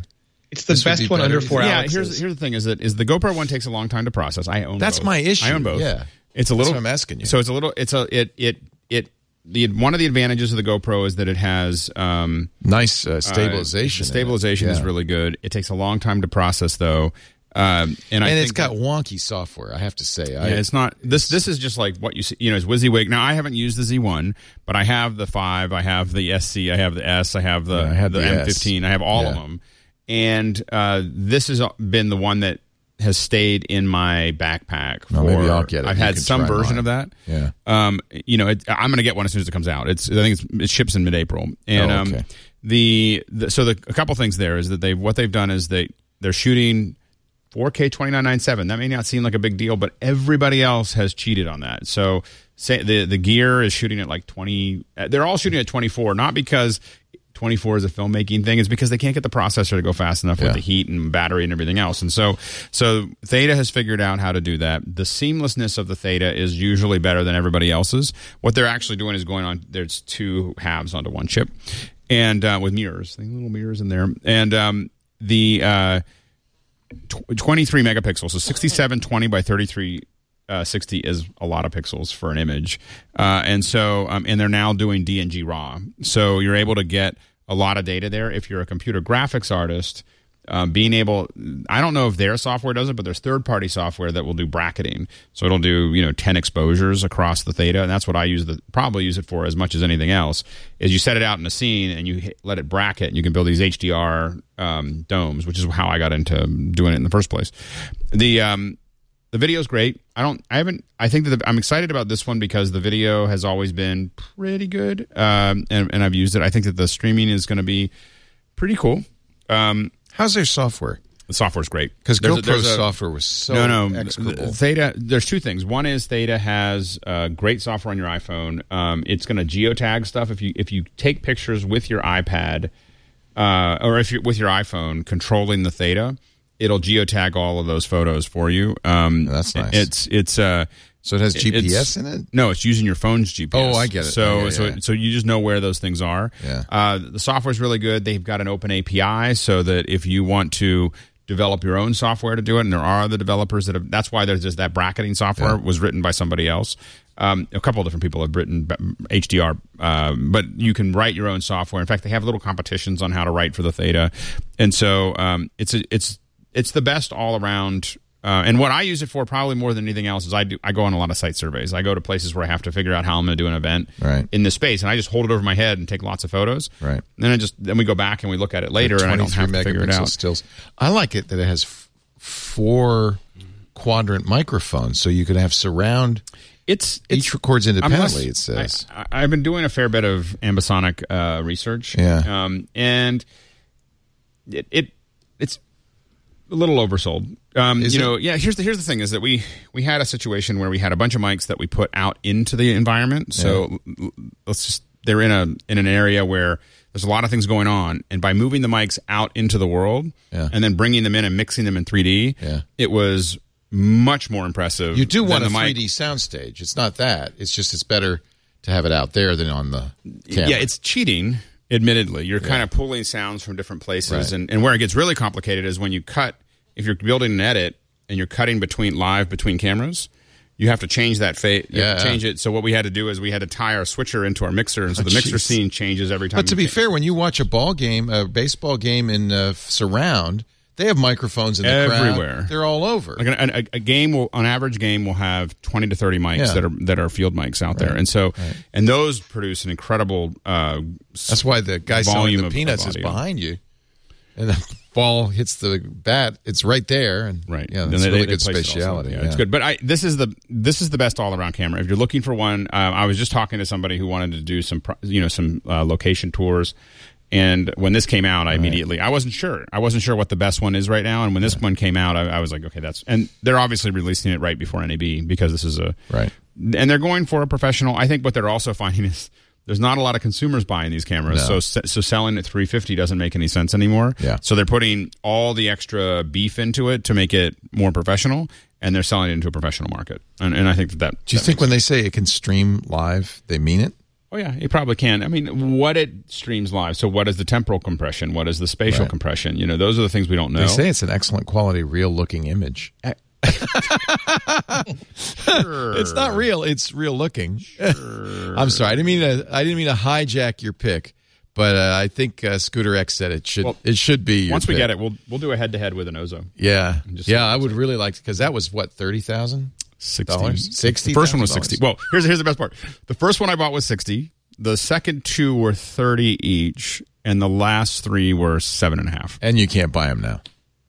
It's the This would best be one better, under you four think? Yeah, Alexes. here's here's the thing: is that is the GoPro one takes a long time to process. I own. That's both. my issue. I own both. Yeah. It's a little. That's what I'm asking you. So it's a little. It's a it it it. The one of the advantages of the GoPro is that it has um, nice uh, stabilization. Uh, stabilization in it. is Yeah. really good. It takes a long time to process, though, um, and I and think it's got that, wonky software. I have to say. yeah, I, it's not this. This is just like what you see. You know, it's WYSIWYG. Now, I haven't used the Z one, but I have the five. I have the S C. I have the S. I have the Yeah, I had the, the M S. fifteen. I have all Yeah. of them, and uh, this has been the one that has stayed in my backpack. For, Well, maybe I'll get it. I've You had can some try version mine. of that. Yeah. Um, you know, it, I'm going to get one as soon as it comes out. It's I think it's, it ships in mid-April, and Oh, okay. um, the, the so the a couple things there is that they what they've done is they they're shooting four K twenty-nine ninety-seven. That may not seem like a big deal, but everybody else has cheated on that. So say the the Gear is shooting at like twenty. They're all shooting at twenty-four, not because twenty-four is a filmmaking thing, is because they can't get the processor to go fast enough Yeah. with the heat and battery and everything else. And so, so Theta has figured out how to do that. The seamlessness of the Theta is usually better than everybody else's. What they're actually doing is going on, there's two halves onto one chip, and uh, with mirrors, little mirrors in there. And um, the uh, tw- twenty-three megapixels, so sixty-seven twenty by thirty-three Uh, sixty is a lot of pixels for an image, uh, and so um, and they're now doing D N G RAW, so you're able to get a lot of data there. If you're a computer graphics artist, um, being able, I don't know if their software does it, but there's third-party software that will do bracketing, so it'll do you know ten exposures across the Theta, and that's what I use the probably use it for as much as anything else. Is you set it out in a scene and you hit, let it bracket, and you can build these H D R um, domes, which is how I got into doing it in the first place. The um, The video's great. I don't. I haven't. I think that the, I'm excited about this one because the video has always been pretty good, um, and, and I've used it. I think that the streaming is going to be pretty cool. Um, How's their software? the software's great Because There's a- GoPro's there's a- software was so no, no. execrable. Theta. There's two things. One is Theta has uh, great software on your iPhone. Um, it's going to geotag stuff if you if you take pictures with your iPad uh, or if you with your iPhone controlling the Theta. It'll geotag all of those photos for you. Um, That's nice. It's it's uh, So it has G P S it's- in it? No, it's using your phone's G P S. Oh, I get it. So Yeah, yeah, so yeah. so you just know where those things are. Yeah. Uh, the software's really good. They've got an open A P I so that if you want to develop your own software to do it, and there are other developers that have. That's why there's just that bracketing software Yeah. was written by somebody else. Um, a couple of different people have written H D R, um, but you can write your own software. In fact, they have little competitions on how to write for the Theta, and so um, it's a, it's it's the best all around. Uh, and what I use it for, probably more than anything else, is I do I go on a lot of site surveys. I go to places where I have to figure out how I'm going to do an event Right. in this space, and I just hold it over my head and take lots of photos. Right. And then I just then we go back and we look at it later, and I don't have to figure it megapixel out. Stills. I like it that it has f- four quadrant microphones, so you can have surround. It's, it's Each records I'm independently. less- it says. I, I, I've been doing a fair bit of ambisonic uh, research. Yeah. Um, and it, it it's a little oversold. Um, Is you it? know, yeah. Here's the here's the thing: is that we we had a situation where we had a bunch of mics that we put out into the environment. So l- l- let's just they're in a in an area where there's a lot of things going on, and by moving the mics out into the world Yeah. and then bringing them in and mixing them in three D, Yeah. it was much more impressive. You do than want a the mic. three D soundstage. It's not that. It's just it's better to have it out there than on the camera. Yeah, it's cheating, admittedly. You're kind of pulling sounds from different places. Right. And, and where it gets really complicated is when you cut, if you're building an edit and you're cutting between live between cameras, you have to change that phase. You have to Yeah. change it. So what we had to do is we had to tie our switcher into our mixer. And so Oh, the mixer jeez. scene changes every time. But to you be change. fair, when you watch a ball game, a baseball game in uh, surround, they have microphones in the Everywhere. crowd. They're all over. Like an, a, a game will, an average game will have twenty to thirty mics Yeah. that are that are field mics out there, and so and those produce an incredible. Uh, That's why the guy selling volume the of- peanuts of is audio. behind you, and the ball hits the bat. It's right there, and Right. yeah, And that's they- really they- good they placed it also. spatiality. Yeah, it's good. But I, this is the this is the best all around camera. If you're looking for one, uh, I was just talking to somebody who wanted to do some pro- you know some uh, location tours. And when this came out, I immediately I wasn't sure. I wasn't sure what the best one is right now. And when this one came out, I, I was like, okay, that's and they're obviously releasing it right before N A B because this is a Right. And they're going for a professional. I think what they're also finding is there's not a lot of consumers buying these cameras, No. so so selling at three fifty doesn't make any sense anymore. Yeah. So they're putting all the extra beef into it to make it more professional, and they're selling it into a professional market. And, and I think that that Do you that think makes when they say it can stream live, they mean it? Oh, yeah, it probably can. I mean, what it streams live. So what is the temporal compression? What is the spatial Right. compression? You know, those are the things we don't know. They say it's an excellent quality, real-looking image. It's not real. It's real looking. I'm sorry. I didn't mean to. I didn't mean to hijack your pick, but uh, I think uh, Scooter X said it should. Well, it should be. Your Once we pick. get it, we'll we'll do a head-to-head with an Ozo. Yeah, Just yeah. I would really like because that was what thirty thousand sixty dollars. Sixty. The first one was sixty. Well, here's here's the best part. The first one I bought was sixty. The second two were thirty each, and the last three were seven and a half. And you can't buy them now.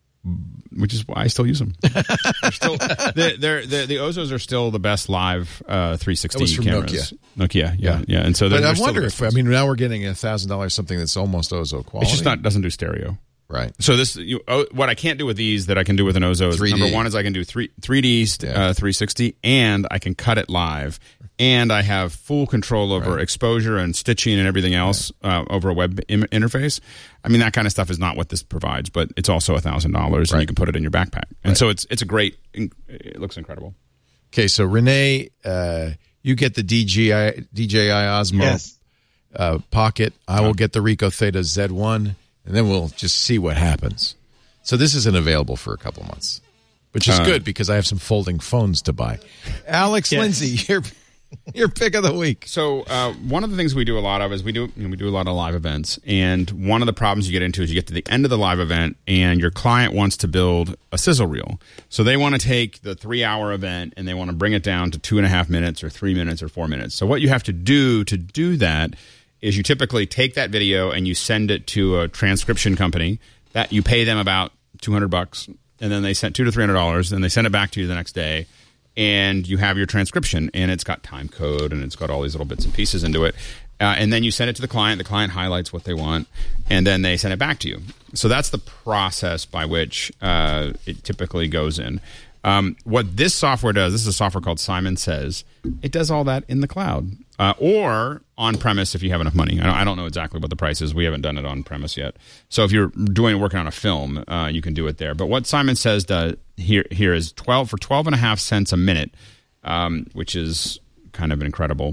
Which is why I still use them. They're still, they're, they're, they're, the Ozos are still the best live uh, three sixty That was from cameras. Nokia. Nokia, yeah, yeah, yeah. And so, But they're I still wonder the if best I mean now we're getting a thousand dollars something that's almost Ozo quality. It's just not doesn't do stereo. Right. So this, you, oh, what I can't do with these that I can do with an Ozo is three D. number one is I can do three three D Yeah. uh, three sixty, and I can cut it live, and I have full control over Right. exposure and stitching and everything else uh, over a web Im- interface. I mean, that kind of stuff is not what this provides, but it's also a thousand dollars, and Right. you can put it in your backpack, and Right. so it's it's a great. It looks incredible. Okay, so Renee, uh, you get the D J I, D J I Osmo Yes. uh, Pocket. I will get the Ricoh Theta Z one, and then we'll just see what happens. So this isn't available for a couple months, which is Uh, good because I have some folding phones to buy. Alex Yes. Lindsay, your your pick of the week. So uh, one of the things we do a lot of is we do you know, we do a lot of live events, and one of the problems you get into is you get to the end of the live event, and your client wants to build a sizzle reel. So they want to take the three-hour event and they want to bring it down to two and a half minutes, or three minutes, or four minutes. So what you have to do to do that is you typically take that video and you send it to a transcription company that you pay them about two hundred bucks, and then they send two to three hundred dollars, and they send it back to you the next day. And you have your transcription, and it's got time code, and it's got all these little bits and pieces into it. Uh, and then you send it to the client. The client highlights what they want, and then they send it back to you. So that's the process by which uh, it typically goes in. Um, what this software does, this is a software called Simon Says. It does all that in the cloud uh, or on-premise if you have enough money. I don't, I don't know exactly what the price is. We haven't done it on-premise yet. So if you're doing working on a film, uh, you can do it there. But what Simon Says does here here is twelve for twelve and a half cents a minute, um, which is kind of incredible.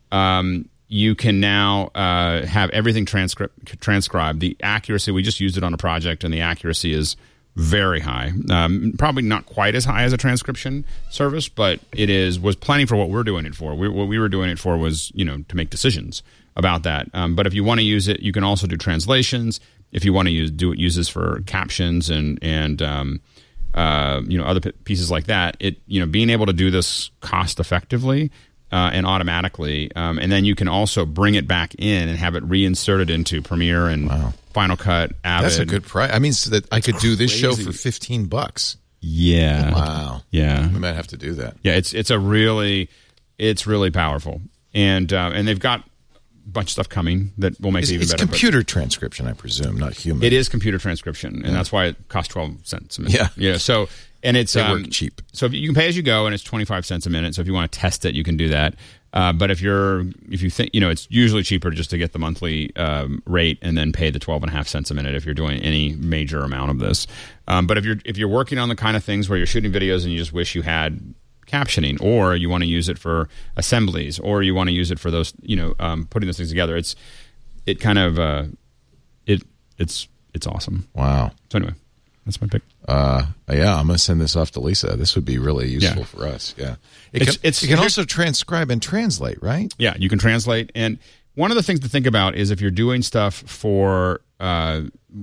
Um, you can now uh, have everything transcript transcribed. The accuracy, we just used it on a project, and the accuracy is very high. Um, probably not quite as high as a transcription service, but it is was plenty for what we're doing it for. We, what we were doing it for was, you know, to make decisions about that. Um, but if you want to use it, you can also do translations. If you want to use do it uses for captions and and um, uh, you know other p- pieces like that. It you know being able to do this cost effectively. Uh, and automatically, um, and then you can also bring it back in and have it reinserted into Premiere and Wow. Final Cut. Avid. That's a good price. I mean, so that I could do this show crazy. for fifteen bucks. Yeah. Wow. Yeah. We might have to do that. Yeah. It's it's a really it's really powerful, and uh, and they've got a bunch of stuff coming that will make It's, it even it's better. but computer transcription, I presume, not human. It is computer transcription, and that's why it costs twelve cents a minute. Yeah. Yeah. So and it's They um, work cheap. So if you can pay as you go, and it's twenty five cents a minute. So if you want to test it, you can do that. Uh, but if you're if you think you know, it's usually cheaper just to get the monthly um, rate and then pay the twelve and a half cents a minute if you're doing any major amount of this. Um, but if you're if you're working on the kind of things where you're shooting videos and you just wish you had captioning, or you want to use it for assemblies, or you want to use it for those you know um, putting those things together, it's it kind of uh, it it's it's awesome. Wow. So anyway, that's my pick. Uh, yeah, I'm going to send this off to Lisa. This would be really useful Yeah. for us. Yeah. It It's- can, it's- it can also transcribe and translate, right? Yeah, you can translate. And one of the things to think about is if you're doing stuff for, uh,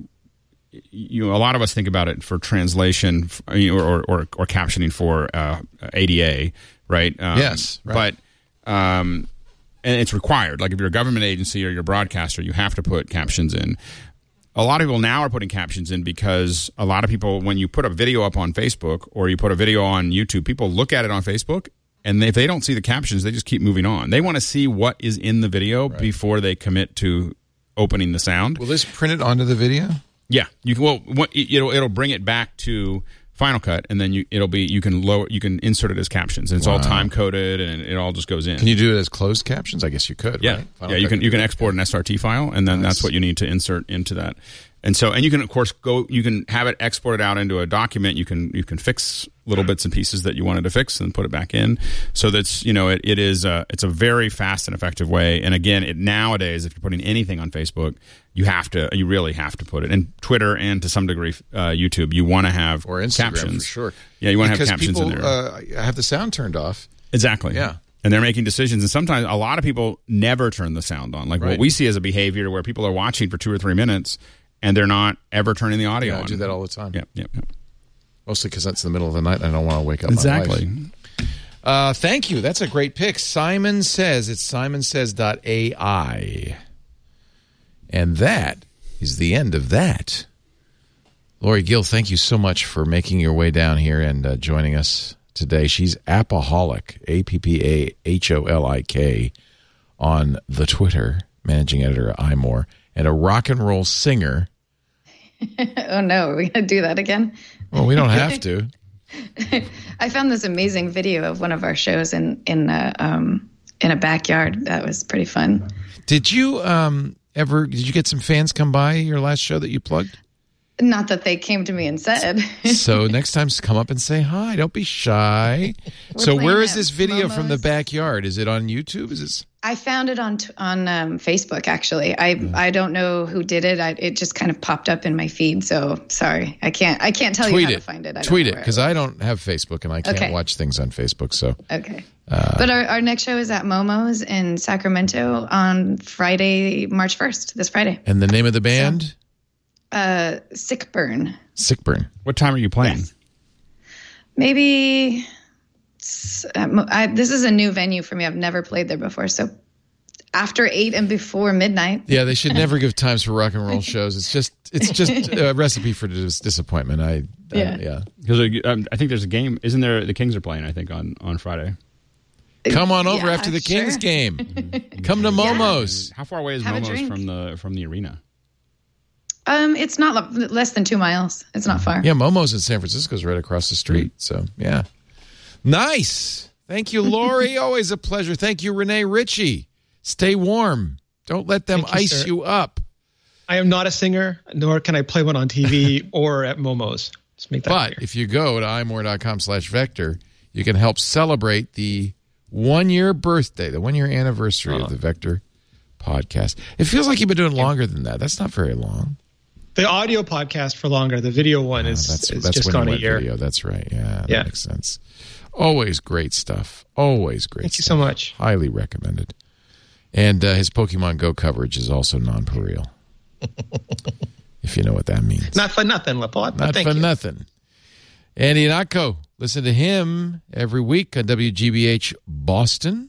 you know, a lot of us think about it for translation or or, or, or captioning for uh, A D A, right? Um, Yes, right. But um, and it's required. Like if you're a government agency or you're a broadcaster, you have to put captions in. A lot of people now are putting captions in because a lot of people, when you put a video up on Facebook or you put a video on YouTube, people look at it on Facebook, and if they don't see the captions, they just keep moving on. They want to see what is in the video Right. before they commit to opening the sound. Will this print it onto the video? Yeah, you can. Well, what- it'll it'll bring it back to Final Cut, and then you it'll be you can lower you can insert it as captions, and it's all Wow. time coded, and it all just goes in. Can you do it as closed captions? I guess you could. Yeah, right? Final yeah. You Cut can you can do that. export an S R T file, and then Nice. that's what you need to insert into that. And so, and you can of course go, you can have it exported out into a document. You can you can fix little bits and pieces that you wanted to fix and put it back in. So that's, you know, it, it is a, it's a very fast and effective way. And again, it, nowadays, if you're putting anything on Facebook, you have to, you really have to put it. And Twitter and to some degree uh, YouTube, you want to have or Instagram captions. For sure. Yeah, you want to have because captions people, in there. Uh, have the sound turned off. Exactly. Yeah. And they're making decisions. And sometimes a lot of people never turn the sound on. Like right. what we see as a behavior where people are watching for two or three minutes and they're not ever turning the audio yeah, on. I do that all the time. Yeah, yeah, yeah. Mostly because that's the middle of the night and I don't want to wake up Exactly. my wife. Uh, thank you. That's a great pick. Simon Says. It's simon says dot A I. And that is the end of that. Lori Gill, thank you so much for making your way down here and uh, joining us today. She's Appaholic, A P P A H O L I K, on the Twitter, managing editor at iMore, and a rock and roll singer. Oh, no. Are we going to do that again? Well, we don't have to. I found this amazing video of one of our shows in in a, um, in a backyard. That was pretty fun. Did you um, ever, did you get some fans come by your last show that you plugged? Not that they came to me and said. So next time, just come up and say hi. Don't be shy. We're So where playing is at this video from the Momo's. backyard? Is it on YouTube? Is this? I found it on t- on um, Facebook, actually. I I don't know who did it. I, it just kind of popped up in my feed. So sorry, I can't I can't tell Tweet you how it. to find it. I don't Tweet know it where because I don't have Facebook and I can't Okay. watch things on Facebook. So Okay. Uh, but our, our next show is at Momo's in Sacramento on Friday, March first, this Friday. and the name of the band? Uh, Sick Burn. Sickburn. What time are you playing? Yes. Maybe s- uh, I, this is a new venue for me. I've never played there before. So after eight and before midnight. Yeah, they should never give times for rock and roll shows. It's just it's just a recipe for dis- disappointment. I, I Yeah. yeah. Because um, I think there's a game. Isn't there? The Kings are playing, I think, on, on Friday. Come on over Yeah, after the sure. Kings game. Come to Momo's. How far away is Have a Momo's drink. from the from the arena? Um, it's not l- less than two miles. It's not far. Yeah, Momo's in San Francisco's right across the street. So, yeah. Nice. Thank you, Lori. Always a pleasure. Thank you, Renee Ritchie. Stay warm. Don't let them Thank you, ice sir. you up. I am not a singer, nor can I play one on T V or at Momo's. Just make that But clear. if you go to imore.com slash vector, you can help celebrate the one-year birthday, the one-year anniversary Oh. of the Vector podcast. It feels like you've been doing longer than that. That's not very long. The audio podcast for longer. The video one is, Oh, that's is that's just when gone you a went year. video. That's right. Yeah, that Yeah. makes sense. Always great stuff. Always great Thank you stuff. so much. Highly recommended. And uh, his Pokemon Go coverage is also non-pareil. If you know what that means. Not for nothing, Laporte. Not thank for you. nothing. Andy Inatko. Listen to him every week on W G B H Boston.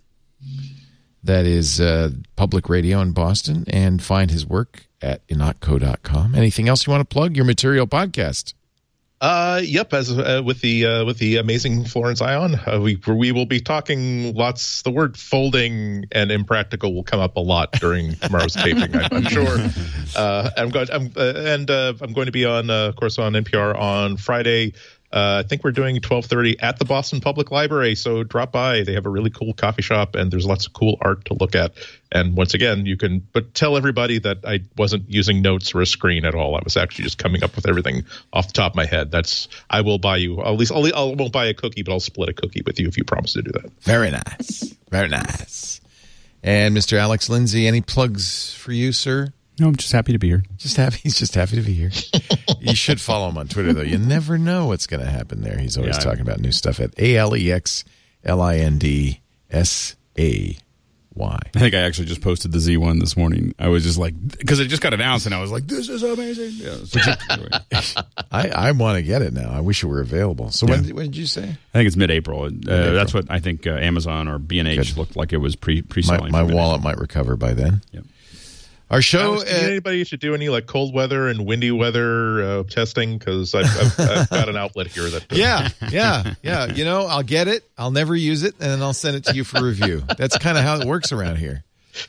That is uh, public radio in Boston. And find his work at inatco dot com. Anything else you want to plug? Your Material podcast. Uh, yep. As uh, with the uh, with the amazing Florence Ion, uh, we we will be talking lots. The word folding and impractical will come up a lot during tomorrow's taping. I, I'm sure. Uh, I'm going. I'm uh, and uh, I'm going to be on, uh, of course, on N P R on Friday. Uh, I think we're doing twelve thirty at the Boston Public Library, so drop by. They have a really cool coffee shop, and there's lots of cool art to look at. And once again, you can but tell everybody that I wasn't using notes or a screen at all. I was actually just coming up with everything off the top of my head. That's I will buy you at least I'll, I won't buy a cookie, but I'll split a cookie with you if you promise to do that. Very nice. Very nice. And Mister Alex Lindsay, any plugs for you, sir? No, I'm just happy to be here. Just happy. He's just happy to be here. You should follow him on Twitter, though. You never know what's going to happen there. He's always Yeah, I- talking about new stuff at A L E X L I N D S A Y. I think I actually just posted the Z one this morning. I was just like, because it just got announced, and I was like, this is amazing. Yeah, so, anyway, I I, I want to get it now. I wish it were available. So when, when did you say? think it's mid-April. Uh, that's what I think uh, Amazon or B and H Good. looked like it was pre My, pre-selling. my for mid-April. wallet might recover by then. Yep. Our show. Alex, do you uh, need anybody should do any like cold weather and windy weather uh, testing? Because I've, I've, I've got an outlet here that. Yeah, yeah, yeah. You know, I'll get it. I'll never use it, and then I'll send it to you for review. That's kind of how it works around here.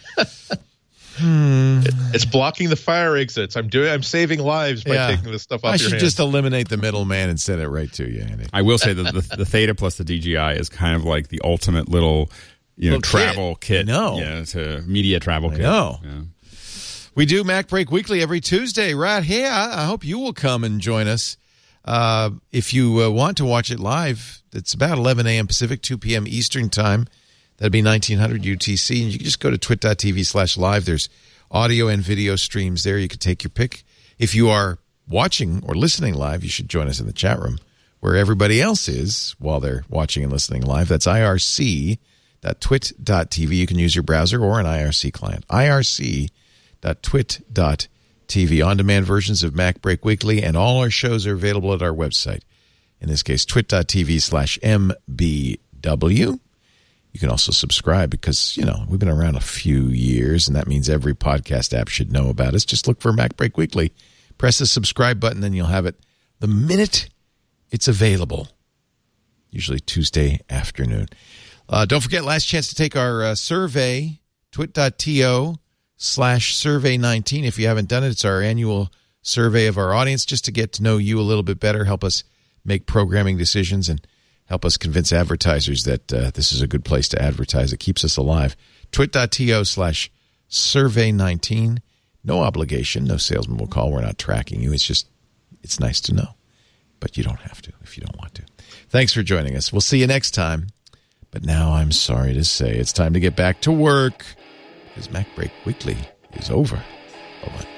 It's blocking the fire exits. I'm doing. I'm saving lives by Yeah. taking this stuff off I your should hands. just eliminate the middleman and send it right to you, Andy. I will say that the, the Theta plus the D J I is kind of like the ultimate little, you know, Little kit. travel kit. I know. Yeah, to media travel kit. know. Yeah. We do Mac Break Weekly every Tuesday right here. I hope you will come and join us. Uh, if you uh, want to watch it live, it's about eleven a.m. Pacific, two p.m. Eastern Time. That'd be nineteen hundred U T C. And you can just go to twit.tv slash live. There's audio and video streams there. You can take your pick. If you are watching or listening live, you should join us in the chat room where everybody else is while they're watching and listening live. That's I R C dot twit dot t v. You can use your browser or an I R C client. I R C dot twit dot t v. On-demand versions of Mac Break Weekly, and all our shows are available at our website. In this case, twit.tv slash mbw. You can also subscribe because, you know, we've been around a few years, and that means every podcast app should know about us. Just look for Mac Break Weekly. Press the subscribe button, and you'll have it the minute it's available, usually Tuesday afternoon. Uh, don't forget, last chance to take our uh, survey, twit.to slash survey 19. If you haven't done it, it's our annual survey of our audience just to get to know you a little bit better, help us make programming decisions, and help us convince advertisers that uh, this is a good place to advertise. It keeps us alive. twit.to slash survey 19. No obligation. No salesman will call. We're not tracking you. It's just, it's nice to know. But you don't have to if you don't want to. Thanks for joining us. We'll see you next time. But now I'm sorry to say it's time to get back to work because Mac Break Weekly is over. Bye-bye.